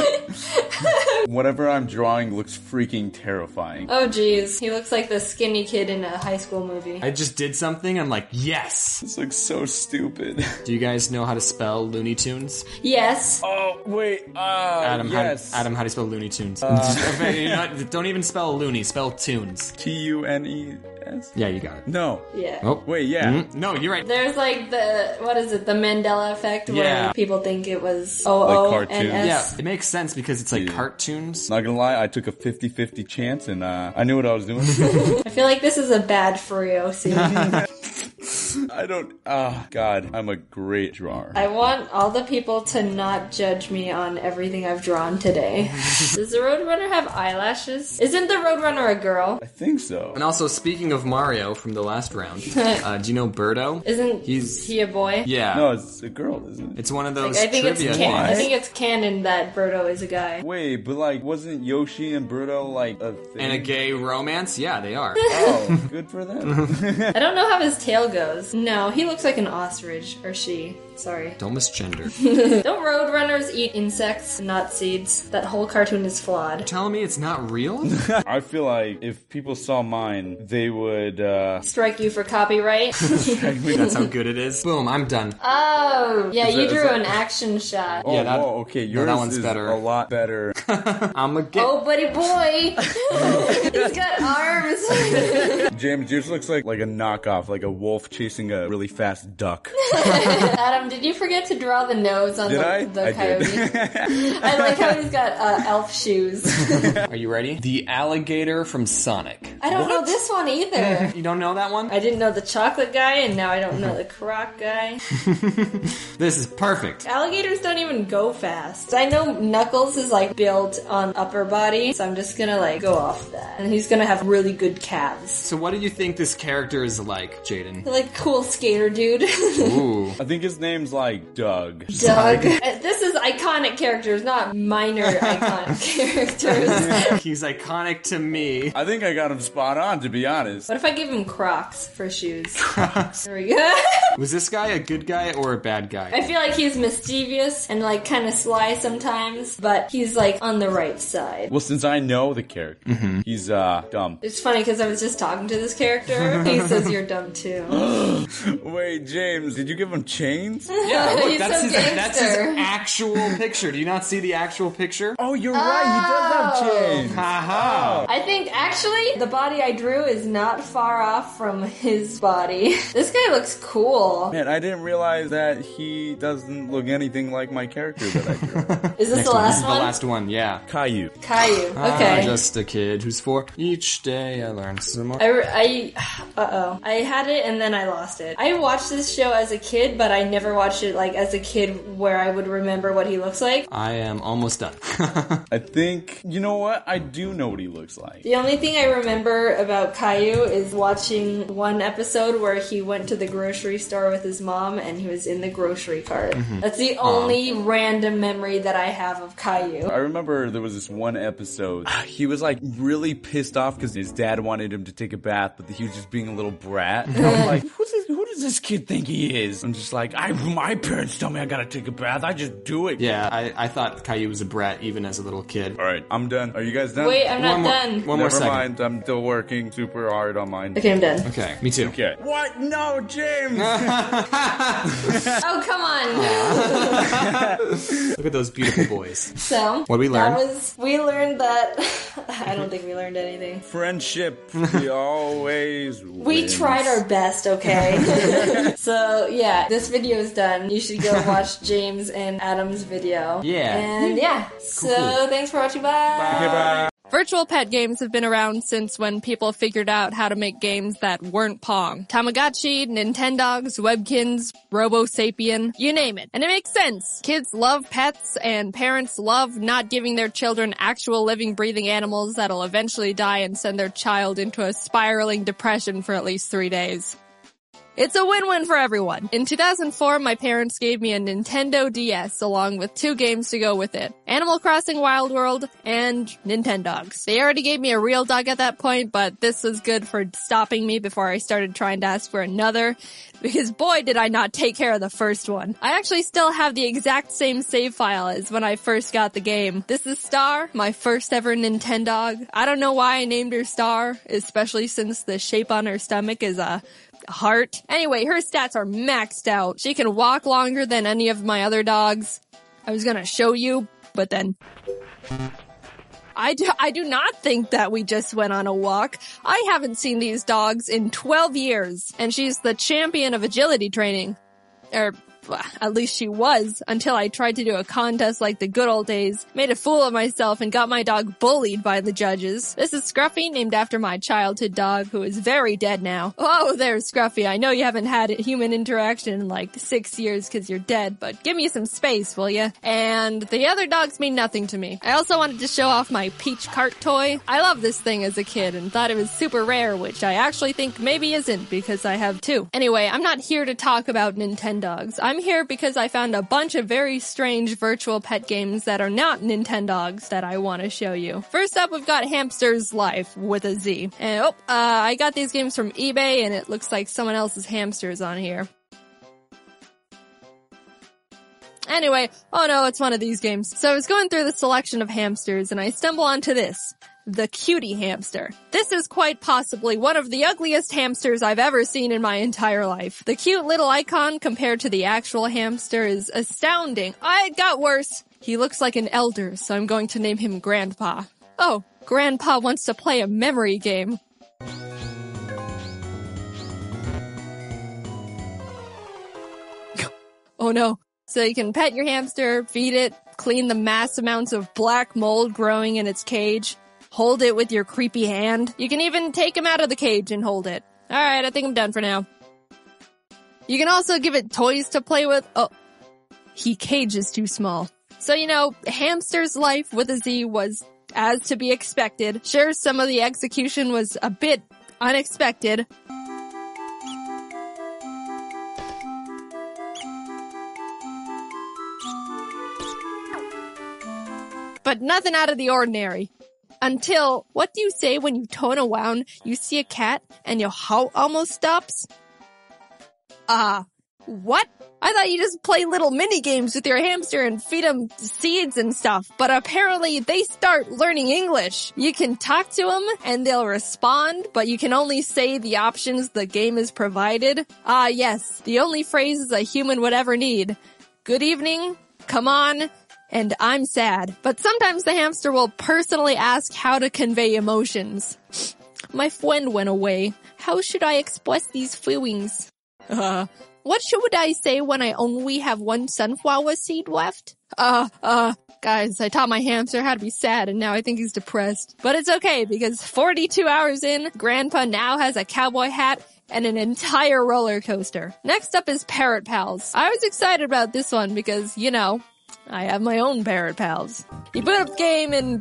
Whatever I'm drawing looks freaking terrifying. Oh geez, he looks like the skinny kid in a high school movie. I just did something, I'm like, yes! This looks so stupid. Do you guys know how to spell Looney Tunes? Yes. Oh, wait, Adam, yes. how do you spell Looney Tunes? You know what? Don't even spell Looney, spell Tunes. Tunes? Yeah, you got it. No. Yeah. Oh. Wait, yeah. Mm-hmm. No, you're right. There's the Mandela effect where Yeah. people think it was Like O-O-N-S. Yeah, it makes sense because it's cartoons. Not gonna lie, I took a 50-50 chance and I knew what I was doing. I feel like this is a bad Furyo scene. I don't... Oh, God. I'm a great drawer. I want all the people to not judge me on everything I've drawn today. Does the Roadrunner have eyelashes? Isn't the Roadrunner a girl? I think so. And also, speaking of Mario from the last round, do you know Birdo? Isn't he a boy? Yeah. No, it's a girl, isn't it? It's one of those I think trivia it's things. I think it's canon that Birdo is a guy. Wait, but wasn't Yoshi and Birdo a thing? And a gay romance? Yeah, they are. Oh, good for them. I don't know how his tail goes. No, he looks like an ostrich. Or she. Sorry. Don't misgender. Don't Roadrunners eat insects, not seeds? That whole cartoon is flawed. You're telling me it's not real? I feel like if people saw mine, they would, Strike you for copyright? That's how good it is. Boom, I'm done. Oh, yeah, you drew that- an action shot. Oh, Yeah, whoa, okay, yours that one's is better. a lot better. I'm a gay. Oh, buddy boy! He's got arms! James, yours looks like a knockoff, like a wolf chasing a really fast duck. Adam, did you forget to draw the nose on the coyote? I like how he's got elf shoes. Are you ready? The alligator from Sonic. I don't know this one either. You don't know that one? I didn't know the chocolate guy, and now I don't know the croc guy. This is perfect. Alligators don't even go fast. I know Knuckles is like built on upper body, so I'm just gonna like go off that. And he's gonna have really good calves. So what do you think this character is like, Jaden? Like cool skater dude. Ooh. I think his name's like Doug. Doug. This is iconic characters, not minor iconic characters. He's iconic to me. I think I got him spot on, to be honest. What if I give him Crocs for shoes? Crocs. There we go. Was this guy a good guy or a bad guy? I feel like he's mischievous and like kind of sly sometimes, but he's like on the right side. Well, since I know the character, he's dumb. It's funny because I was just talking to this character. He says you're dumb too. Wait, James, did you give him chains? Yeah, look, He's that's so his gangster. actual picture. Do you not see the actual picture? Oh, you're right. He does have chains. Haha. I think actually the body I drew is not far off from his body. This guy looks cool. Man, I didn't realize that he doesn't look anything like my character that I drew. Is this Next the one. last This is one? the last one, yeah. Caillou. Caillou. Okay. Just a kid who's 4. Each day I learn some more. I had it and then I lost it. I watched this show as a kid, but I never watched it like as a kid where I would remember what he looks like. I am almost done. I think, you know what? I do know what he looks like. The only thing I remember about Caillou is watching one episode where he went to the grocery store with his mom and he was in the grocery cart. That's the only random memory that I have of Caillou. I remember there was this one episode. He was like really pissed off because his dad wanted him to take a bath, but he was just being a little brat. And I was like, who does this kid think he is? I'm just like, my parents tell me I gotta take a bath. I just do it. Yeah, I thought Caillou was a brat even as a little kid. All right, I'm done. Are you guys done? Wait, I'm not done. One more second. Never mind. I'm still working super hard on mine. Okay, I'm done. Okay, me too. Okay. What? No, James! Oh, come on. Look at those beautiful boys. So, What did we learn? We learned that... I don't think we learned anything. Friendship. We always We wins. tried our best, okay? So, yeah, this video is done. You should go watch James and Adam's video. Yeah. And yeah, so thanks for watching. Bye. Okay, bye. Virtual pet games have been around since when people figured out how to make games that weren't Pong. Tamagotchi, Nintendogs, Webkins, Robo Sapien, you name it. And it makes sense. Kids love pets and parents love not giving their children actual living, breathing animals that'll eventually die and send their child into a spiraling depression for at least 3 days. It's a win-win for everyone. In 2004, my parents gave me a Nintendo DS along with 2 games to go with it. Animal Crossing Wild World and Nintendogs. They already gave me a real dog at that point, but this was good for stopping me before I started trying to ask for another, because boy did I not take care of the first one. I actually still have the exact same save file as when I first got the game. This is Star, my first ever Nintendog. I don't know why I named her Star, especially since the shape on her stomach is a heart. Anyway, her stats are maxed out. She can walk longer than any of my other dogs. I was gonna show you, but then... I do not think that we just went on a walk. I haven't seen these dogs in 12 years, and she's the champion of agility training. At least she was, until I tried to do a contest like the good old days, made a fool of myself, and got my dog bullied by the judges. This is Scruffy, named after my childhood dog, who is very dead now. Oh, there's Scruffy. I know you haven't had human interaction in like 6 years because you're dead, but give me some space, will ya? And the other dogs mean nothing to me. I also wanted to show off my Peach cart toy. I loved this thing as a kid and thought it was super rare, which I actually think maybe isn't because I have 2. Anyway, I'm not here to talk about Nintendogs. I'm here because I found a bunch of very strange virtual pet games that are not Nintendogs that I want to show you. First up, we've got Hamster's Life with a Z. And I got these games from eBay and it looks like someone else's hamsters on here. Anyway, oh no, it's one of these games. So I was going through the selection of hamsters and I stumble onto this. The Cutie Hamster. This is quite possibly one of the ugliest hamsters I've ever seen in my entire life. The cute little icon compared to the actual hamster is astounding. It got worse. He looks like an elder, so I'm going to name him Grandpa. Oh, Grandpa wants to play a memory game. Oh no. So you can pet your hamster, feed it, clean the mass amounts of black mold growing in its cage, hold it with your creepy hand. You can even take him out of the cage and hold it. Alright, I think I'm done for now. You can also give it toys to play with. Oh, he cage is too small. So, hamster's life with a Z was as to be expected. Sure, some of the execution was a bit unexpected. But nothing out of the ordinary. Until, what do you say when you turn around, you see a cat, and your heart almost stops? What? I thought you just play little mini games with your hamster and feed them seeds and stuff, but apparently they start learning English. You can talk to them and they'll respond, but you can only say the options the game has provided. Yes, the only phrases a human would ever need. Good evening, come on, and I'm sad. But sometimes the hamster will personally ask how to convey emotions. My friend went away. How should I express these feelings? What should I say when I only have one sunflower seed left? Guys, I taught my hamster how to be sad and now I think he's depressed. But it's okay because 42 hours in, Grandpa now has a cowboy hat and an entire roller coaster. Next up is Parrot Pals. I was excited about this one because, I have my own Parrot Pals. You boot up the game and...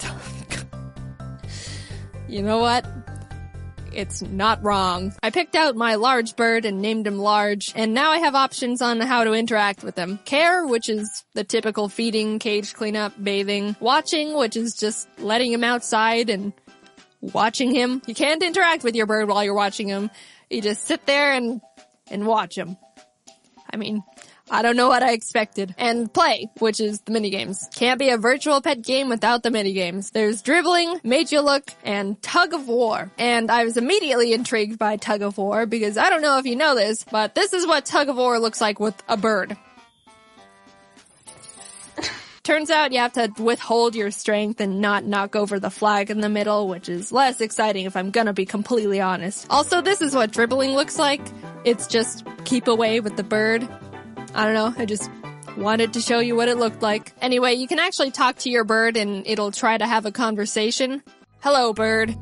you know what? It's not wrong. I picked out my large bird and named him Large, and now I have options on how to interact with him. Care, which is the typical feeding, cage cleanup, bathing. Watching, which is just letting him outside and watching him. You can't interact with your bird while you're watching him. You just sit there and watch him. I don't know what I expected. And Play, which is the minigames. Can't be a virtual pet game without the minigames. There's Dribbling, Made You Look, and Tug of War. And I was immediately intrigued by Tug of War because I don't know if you know this, but this is what Tug of War looks like with a bird. Turns out you have to withhold your strength and not knock over the flag in the middle, which is less exciting if I'm gonna be completely honest. Also, this is what Dribbling looks like. It's just keep away with the bird. I don't know, I just wanted to show you what it looked like. Anyway, you can actually talk to your bird and it'll try to have a conversation. Hello, bird.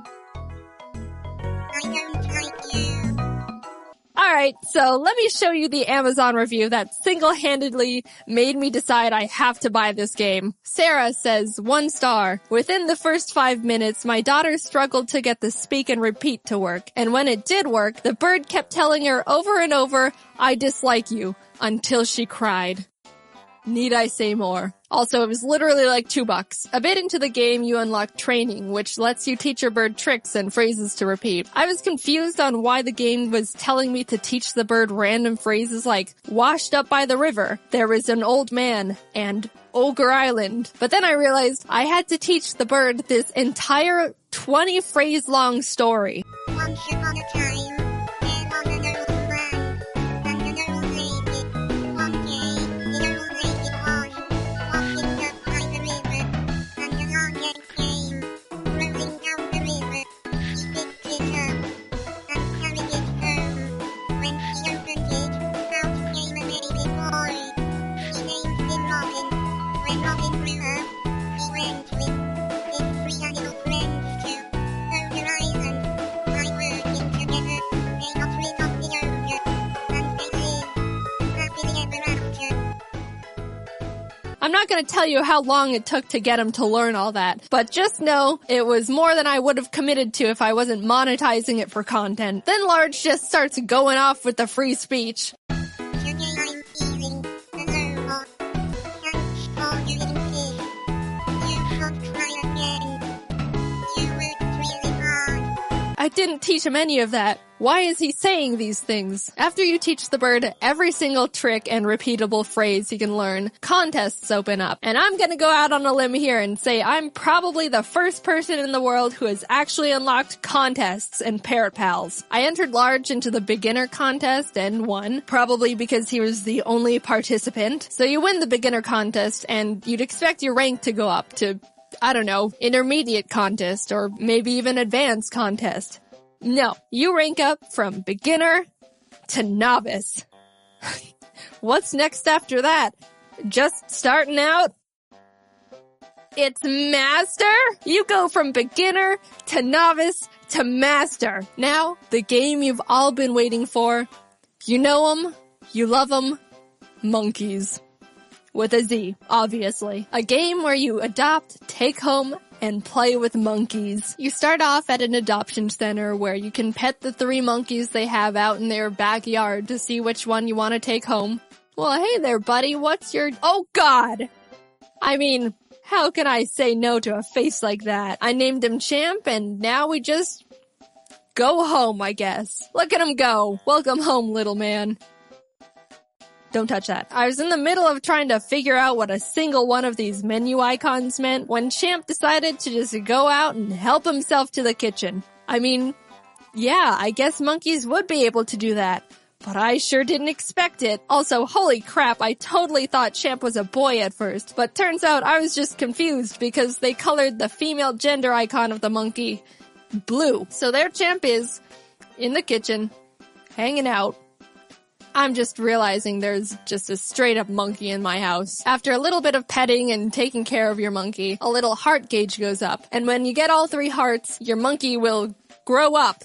I don't like you. Alright, so let me show you the Amazon review that single-handedly made me decide I have to buy this game. Sarah says, 1 star. Within the first 5 minutes, my daughter struggled to get the speak and repeat to work. And when it did work, the bird kept telling her over and over, I dislike you, until she cried. Need I say more? Also, it was literally like $2. A bit into the game, you unlock training, which lets you teach your bird tricks and phrases to repeat. I was confused on why the game was telling me to teach the bird random phrases like, washed up by the river, there was an old man, and Ogre Island. But then I realized I had to teach the bird this entire 20-phrase-long story. Once upon a time, there was an old man, and an old lady. One day, the old lady was washing up by the river, and along came, rolling down the river. She picked it up, and carried it home. When she opened it, out came a baby boy. She named him Robin. When Robin grew up, he went with his 3 animal friends to Ogre Island. By working together, they got rid of the ogre, and they lived happily ever after. I'm not going to tell you how long it took to get him to learn all that, but just know it was more than I would have committed to if I wasn't monetizing it for content. Then Large just starts going off with the free speech. Today I'm feeling alone. Thanks for your little kiss. You can't cry again. You worked really hard. I didn't teach him any of that. Why is he saying these things? After you teach the bird every single trick and repeatable phrase he can learn, contests open up. And I'm gonna go out on a limb here and say I'm probably the first person in the world who has actually unlocked contests and Parrot Pals. I entered Large into the beginner contest and won, probably because he was the only participant. So you win the beginner contest and you'd expect your rank to go up to, I don't know, intermediate contest or maybe even advanced contest. No, you rank up from beginner to novice. What's next after that? Just starting out? It's Master? You go from beginner to novice to master. Now, the game you've all been waiting for. You know them, you love them, Monkeys. With a Z, obviously. A game where you adopt, take home, and play with monkeys. You start off at an adoption center where you can pet the 3 monkeys they have out in their backyard to see which one you want to take home. Well, hey there, buddy, what's your... Oh, God! I mean, how can I say no to a face like that? I named him Champ, and now we just... go home, I guess. Look at him go. Welcome home, little man. Don't touch that. I was in the middle of trying to figure out what a single one of these menu icons meant when Champ decided to just go out and help himself to the kitchen. I mean, yeah, I guess monkeys would be able to do that. But I sure didn't expect it. Also, holy crap, I totally thought Champ was a boy at first. But turns out I was just confused because they colored the female gender icon of the monkey blue. So there Champ is, in the kitchen, hanging out. I'm just realizing there's just a straight up monkey in my house. After a little bit of petting and taking care of your monkey, a little heart gauge goes up. And when you get all 3 hearts, your monkey will grow up.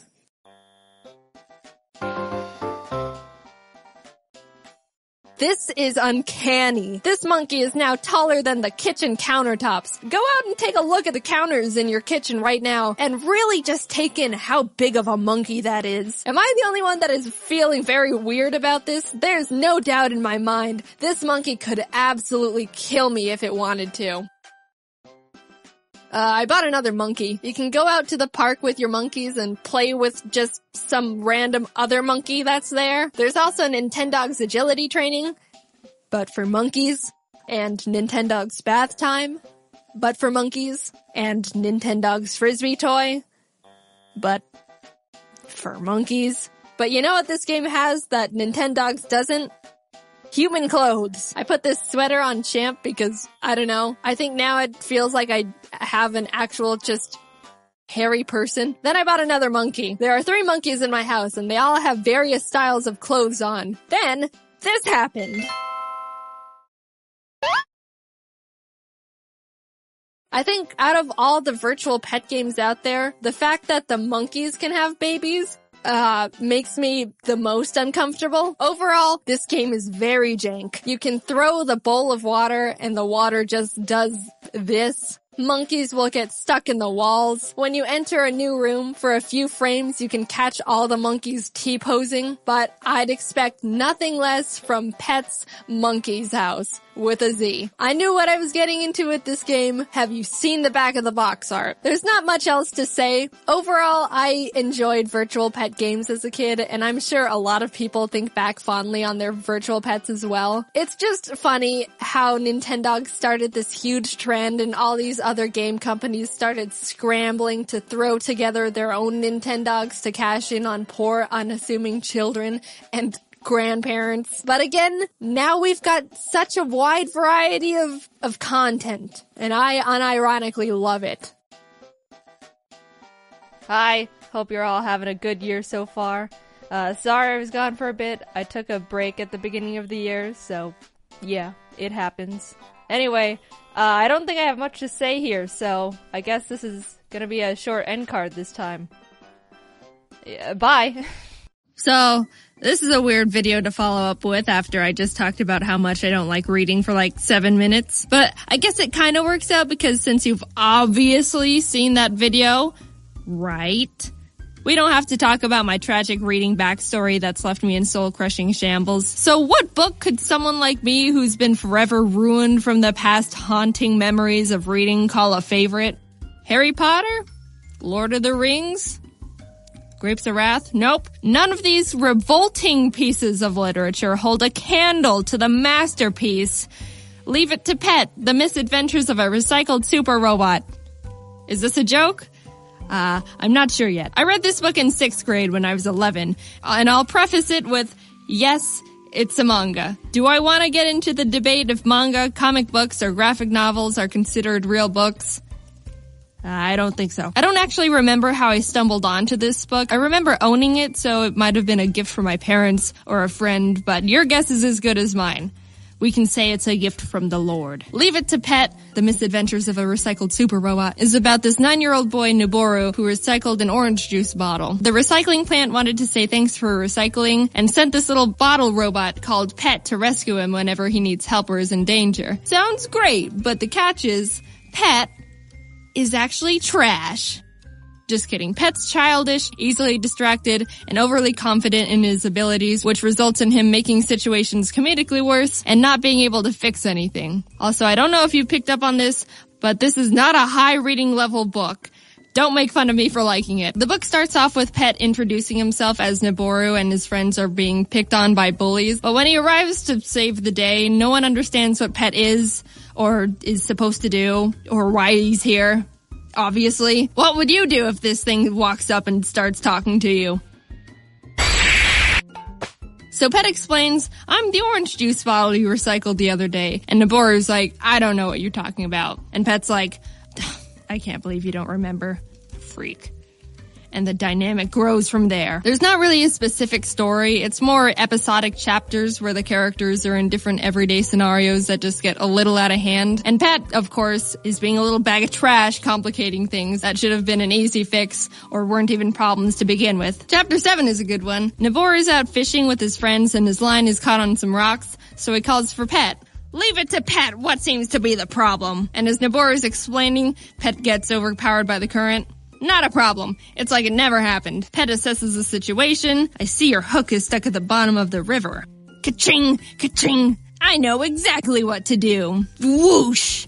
This is uncanny. This monkey is now taller than the kitchen countertops. Go out and take a look at the counters in your kitchen right now and really just take in how big of a monkey that is. Am I the only one that is feeling very weird about this? There's no doubt in my mind. This monkey could absolutely kill me if it wanted to. I bought another monkey. You can go out to the park with your monkeys and play with just some random other monkey that's there. There's also Nintendogs agility training, but for monkeys, and Nintendogs bath time, but for monkeys, and Nintendogs frisbee toy, but for monkeys. But you know what this game has that Nintendogs doesn't? Human clothes. I put this sweater on Champ because, I don't know, I think now it feels like I have an actual just hairy person. Then I bought another monkey. There are 3 monkeys in my house and they all have various styles of clothes on. Then, this happened. I think out of all the virtual pet games out there, the fact that the monkeys can have babies makes me the most uncomfortable. Overall, this game is very jank. You can throw the bowl of water and the water just does this. Monkeys will get stuck in the walls. When you enter a new room, for a few frames, you can catch all the monkeys T-posing, but I'd expect nothing less from Pets Monkey's House. With a Z. I knew what I was getting into with this game. Have you seen the back of the box art? There's not much else to say. Overall, I enjoyed virtual pet games as a kid, and I'm sure a lot of people think back fondly on their virtual pets as well. It's just funny how Nintendo started this huge trend and all these other game companies started scrambling to throw together their own Nintendogs to cash in on poor, unassuming children and grandparents. But again, now we've got such a wide variety of content, and I unironically love it. Hi, hope you're all having a good year so far. Sorry I was gone for a bit. I took a break at the beginning of the year, so yeah, it happens. Anyway, I don't think I have much to say here, so I guess this is gonna be a short end card this time. Yeah, bye! So, this is a weird video to follow up with after I just talked about how much I don't like reading for like 7 minutes. But I guess it kind of works out because since you've obviously seen that video, right? We don't have to talk about my tragic reading backstory that's left me in soul-crushing shambles. So what book could someone like me who's been forever ruined from the past haunting memories of reading call a favorite? Harry Potter? Lord of the Rings? Grapes of Wrath? Nope. None of these revolting pieces of literature hold a candle to the masterpiece. Leave It to Pet, The Misadventures of a Recycled Super Robot. Is this a joke? I'm not sure yet. I read this book in 6th grade when I was 11, and I'll preface it with, yes, it's a manga. Do I want to get into the debate if manga, comic books, or graphic novels are considered real books? I don't think so. I don't actually remember how I stumbled onto this book. I remember owning it, so it might have been a gift from my parents or a friend, but your guess is as good as mine. We can say it's a gift from the Lord. Leave It to Pet, The Misadventures of a Recycled Super Robot, is about this 9-year-old boy, Noboru, who recycled an orange juice bottle. The recycling plant wanted to say thanks for recycling and sent this little bottle robot called Pet to rescue him whenever he needs help or is in danger. Sounds great, but the catch is, Pet is actually trash. Just kidding. Pet's childish, easily distracted, and overly confident in his abilities, which results in him making situations comedically worse and not being able to fix anything. Also, I don't know if you picked up on this, but this is not a high reading level book. Don't make fun of me for liking it. The book starts off with Pet introducing himself as Noboru and his friends are being picked on by bullies. But when he arrives to save the day, no one understands what Pet is or is supposed to do or why he's here. Obviously. What would you do if this thing walks up and starts talking to you? So Pet explains, I'm the orange juice bottle you recycled the other day. And Noboru's like, I don't know what you're talking about. And Pet's like, I can't believe you don't remember. Freak. And the dynamic grows from there. There's not really a specific story. It's more episodic chapters where the characters are in different everyday scenarios that just get a little out of hand. And Pet, of course, is being a little bag of trash, complicating things that should have been an easy fix or weren't even problems to begin with. Chapter 7 is a good one. Noboru's out fishing with his friends and his line is caught on some rocks, so he calls for Pet. Leave it to Pet, what seems to be the problem? And as Noboru's explaining, Pet gets overpowered by the current. Not a problem. It's like it never happened. Pet assesses the situation. I see your hook is stuck at the bottom of the river. Ka-ching! Ka-ching! I know exactly what to do. Whoosh!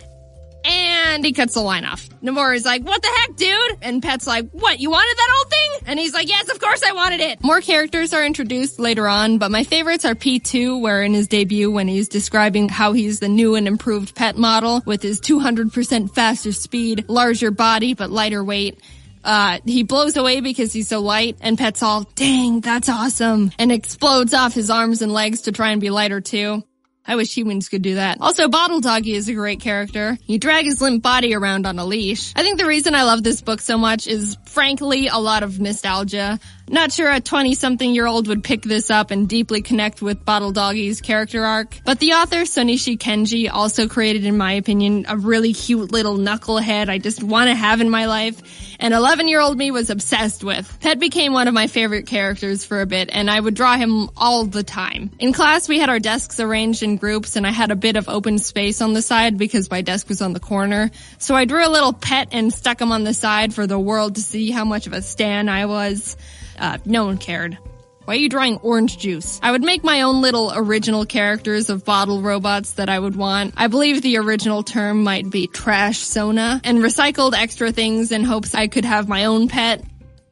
And he cuts the line off. Noboru's like, what the heck, dude? And Pet's like, what, you wanted that old thing? And he's like, yes, of course I wanted it. More characters are introduced later on, but my favorites are P2, where in his debut, when he's describing how he's the new and improved Pet model with his 200% faster speed, larger body, but lighter weight. He blows away because he's so light, and Pet's all, dang, that's awesome, and explodes off his arms and legs to try and be lighter too. I wish humans could do that. Also, Bottle Doggy is a great character. You drag his limp body around on a leash. I think the reason I love this book so much is, frankly, a lot of nostalgia. Not sure a 20-something-year-old would pick this up and deeply connect with Bottle Doggy's character arc. But the author, Sonishi Kenji, also created, in my opinion, a really cute little knucklehead I just want to have in my life. And 11-year-old me was obsessed with. Pet became one of my favorite characters for a bit, and I would draw him all the time. In class, we had our desks arranged in groups, and I had a bit of open space on the side because my desk was on the corner. So I drew a little Pet and stuck him on the side for the world to see how much of a stan I was. No one cared. Why are you drawing orange juice? I would make my own little original characters of bottle robots that I would want. I believe the original term might be trash Sona, and recycled extra things in hopes I could have my own pet.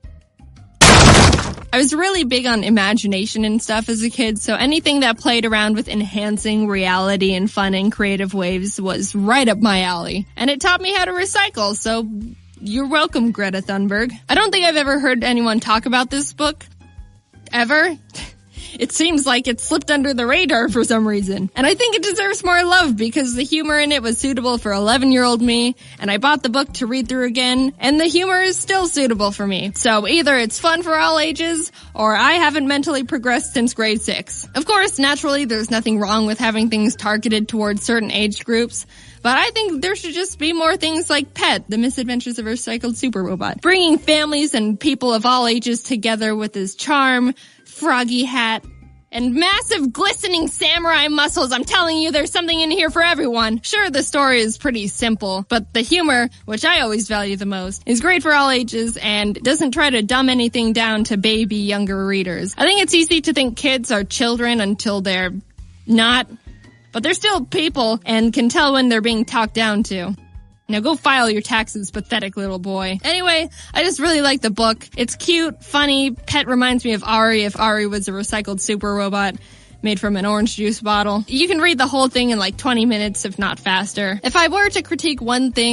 I was really big on imagination and stuff as a kid, so anything that played around with enhancing reality in fun and creative ways was right up my alley. And it taught me how to recycle, so you're welcome, Greta Thunberg. I don't think I've ever heard anyone talk about this book. Ever. It seems like it slipped under the radar for some reason. And I think it deserves more love because the humor in it was suitable for 11-year-old me, and I bought the book to read through again, and the humor is still suitable for me. So either it's fun for all ages, or I haven't mentally progressed since grade 6. Of course, naturally, there's nothing wrong with having things targeted towards certain age groups, but I think there should just be more things like Pet, The Misadventures of a Recycled Super Robot, bringing families and people of all ages together with his charm, froggy hat, and massive glistening samurai muscles. I'm telling you, there's something in here for everyone. Sure, the story is pretty simple, but the humor, which I always value the most, is great for all ages and doesn't try to dumb anything down to baby younger readers. I think it's easy to think kids are children until they're not, but they're still people and can tell when they're being talked down to. Now go file your taxes, pathetic little boy. Anyway, I just really like the book. It's cute, funny. Pet reminds me of Ari if Ari was a recycled super robot made from an orange juice bottle. You can read the whole thing in like 20 minutes, if not faster. If I were to critique one thing,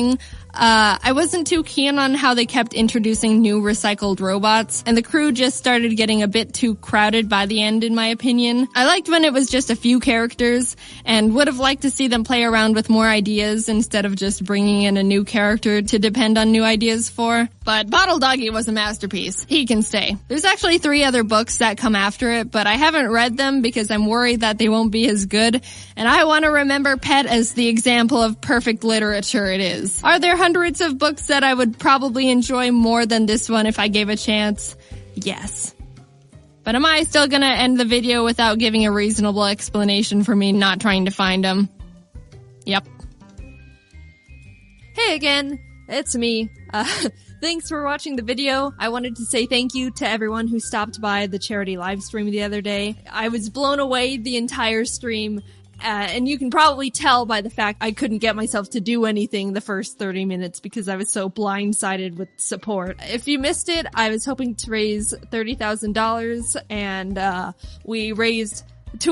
I wasn't too keen on how they kept introducing new recycled robots, and the crew just started getting a bit too crowded by the end, in my opinion. I liked when it was just a few characters, and would have liked to see them play around with more ideas instead of just bringing in a new character to depend on new ideas for. But Bottle Doggy was a masterpiece. He can stay. There's actually 3 other books that come after it, but I haven't read them because I'm worried that they won't be as good, and I want to remember Pet as the example of perfect literature it is. Are there hundreds of books that I would probably enjoy more than this one if I gave a chance? Yes. But am I still gonna end the video without giving a reasonable explanation for me not trying to find them? Yep. Hey again, it's me. Thanks for watching the video. I wanted to say thank you to everyone who stopped by the charity live stream the other day. I was blown away the entire stream. And you can probably tell by the fact I couldn't get myself to do anything the first 30 minutes because I was so blindsided with support. If you missed it, I was hoping to raise $30,000 and we raised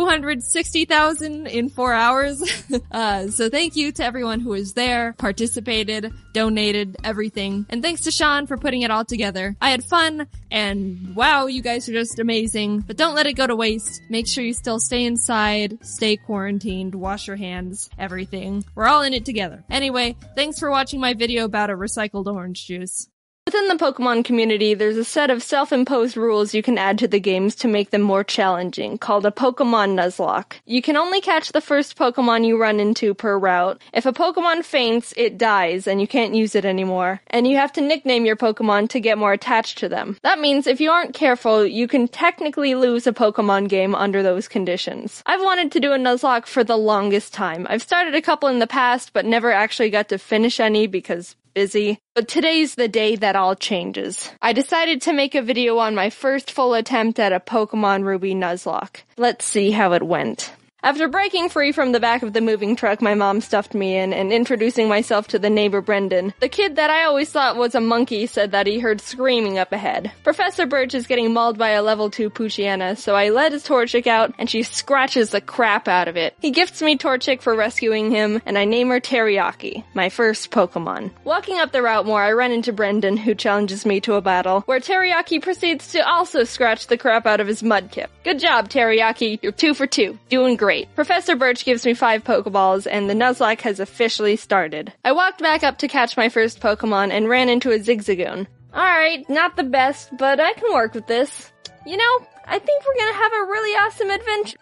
$260,000 in 4 hours. So thank you to everyone who was there, participated, donated, everything. And thanks to Sean for putting it all together. I had fun, and wow, you guys are just amazing. But don't let it go to waste. Make sure you still stay inside, stay quarantined, wash your hands, everything. We're all in it together. Anyway, thanks for watching my video about a recycled orange juice. Within the Pokemon community, there's a set of self-imposed rules you can add to the games to make them more challenging, called a Pokemon Nuzlocke. You can only catch the first Pokemon you run into per route. If a Pokemon faints, it dies, and you can't use it anymore. And you have to nickname your Pokemon to get more attached to them. That means if you aren't careful, you can technically lose a Pokemon game under those conditions. I've wanted to do a Nuzlocke for the longest time. I've started a couple in the past, but never actually got to finish any because busy. But today's the day that all changes. I decided to make a video on my first full attempt at a Pokemon Ruby Nuzlocke. Let's see how it went. After breaking free from the back of the moving truck my mom stuffed me in and introducing myself to the neighbor Brendan, the kid that I always thought was a monkey said that he heard screaming up ahead. Professor Birch is getting mauled by a level 2 Poochyena, so I let his Torchic out and she scratches the crap out of it. He gifts me Torchic for rescuing him, and I name her Teriyaki, my first Pokemon. Walking up the route more, I run into Brendan, who challenges me to a battle, where Teriyaki proceeds to also scratch the crap out of his Mudkip. Good job, Teriyaki. You're 2 for 2. Doing great. Professor Birch gives me 5 Pokeballs, and the Nuzlocke has officially started. I walked back up to catch my first Pokemon and ran into a Zigzagoon. Alright, not the best, but I can work with this. You know, I think we're gonna have a really awesome adventure.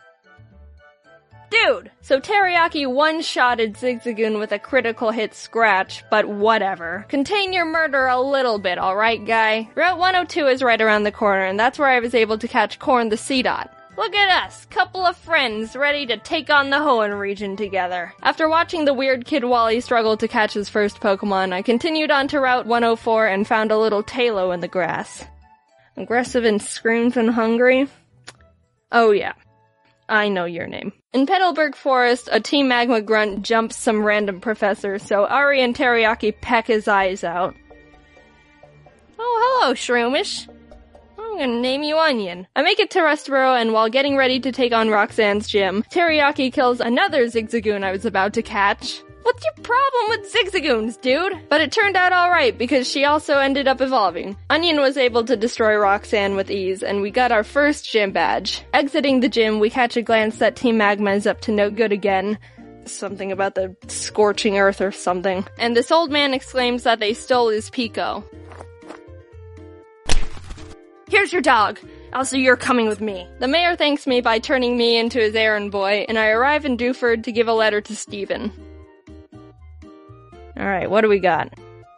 Dude! So Teriyaki one-shotted Zigzagoon with a critical hit scratch, but whatever. Contain your murder a little bit, alright, guy? Route 102 is right around the corner, and that's where I was able to catch Corn the Seedot. Look at us, couple of friends ready to take on the Hoenn region together. After watching the weird kid Wally struggle to catch his first Pokemon, I continued on to Route 104 and found a little Tailo in the grass. Aggressive and screams and hungry? Oh yeah, I know your name. In Petalburg Forest, a Team Magma grunt jumps some random professor, so Ari and Teriyaki peck his eyes out. Oh, hello, Shroomish. I'm gonna name you Onion. I make it to Rustboro, and while getting ready to take on Roxanne's gym, Teriyaki kills another Zigzagoon I was about to catch. What's your problem with Zigzagoons, dude? But it turned out alright, because she also ended up evolving. Onion was able to destroy Roxanne with ease, and we got our first gym badge. Exiting the gym, we catch a glance that Team Magma is up to no good again. Something about the scorching earth or something. And this old man exclaims that they stole his Pico. Here's your dog. Also, you're coming with me. The mayor thanks me by turning me into his errand boy, and I arrive in Dewford to give a letter to Stephen. Alright, what do we got?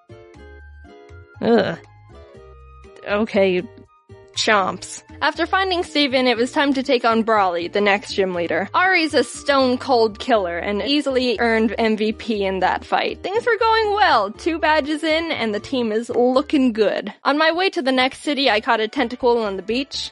Ugh. Okay, chomps. After finding Steven, it was time to take on Brawly, the next gym leader. Ari's a stone-cold killer, and easily earned MVP in that fight. Things were going well, 2 badges in, and the team is looking good. On my way to the next city, I caught a tentacle on the beach.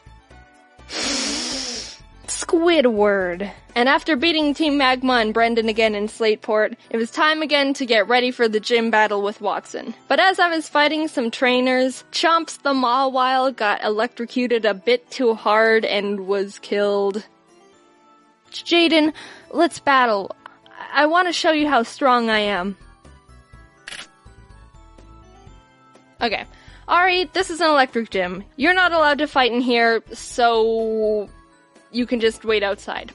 Squidward. And after beating Team Magma and Brendan again in Slateport, it was time again to get ready for the gym battle with Watson. But as I was fighting some trainers, Chomps the Mawile got electrocuted a bit too hard and was killed. Jaden, let's battle. I want to show you how strong I am. Okay. Ari, this is an electric gym. You're not allowed to fight in here, so you can just wait outside.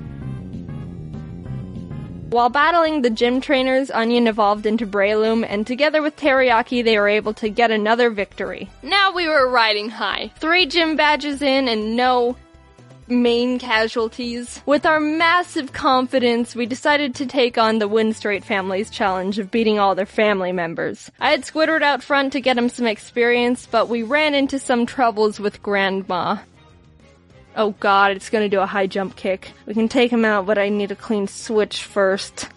While battling the gym trainers, Onion evolved into Breloom, and together with Teriyaki, they were able to get another victory. Now we were riding high. 3 gym badges in and no main casualties. With our massive confidence, we decided to take on the Winstraight family's challenge of beating all their family members. I had Squidward out front to get him some experience, but we ran into some troubles with Grandma. Oh god, it's gonna do a high jump kick. We can take him out, but I need a clean switch first.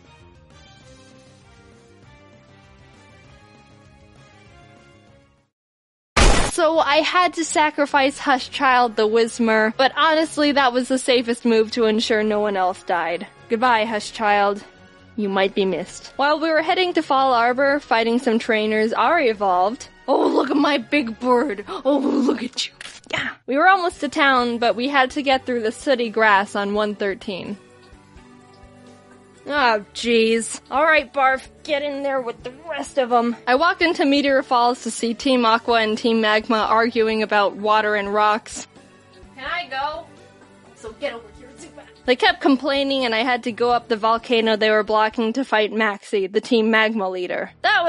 So I had to sacrifice Hushchild the Whismer, but honestly that was the safest move to ensure no one else died. Goodbye, Hushchild. You might be missed. While we were heading to Fall Arbor, fighting some trainers, Ari evolved. Oh, look at my big bird. Oh, look at you. Yeah. We were almost to town, but we had to get through the sooty grass on 113. Oh, jeez. Alright, Barf, get in there with the rest of them. I walked into Meteor Falls to see Team Aqua and Team Magma arguing about water and rocks. Can I go? So get over here, Zubat. They kept complaining and I had to go up the volcano they were blocking to fight Maxie, the Team Magma leader. That was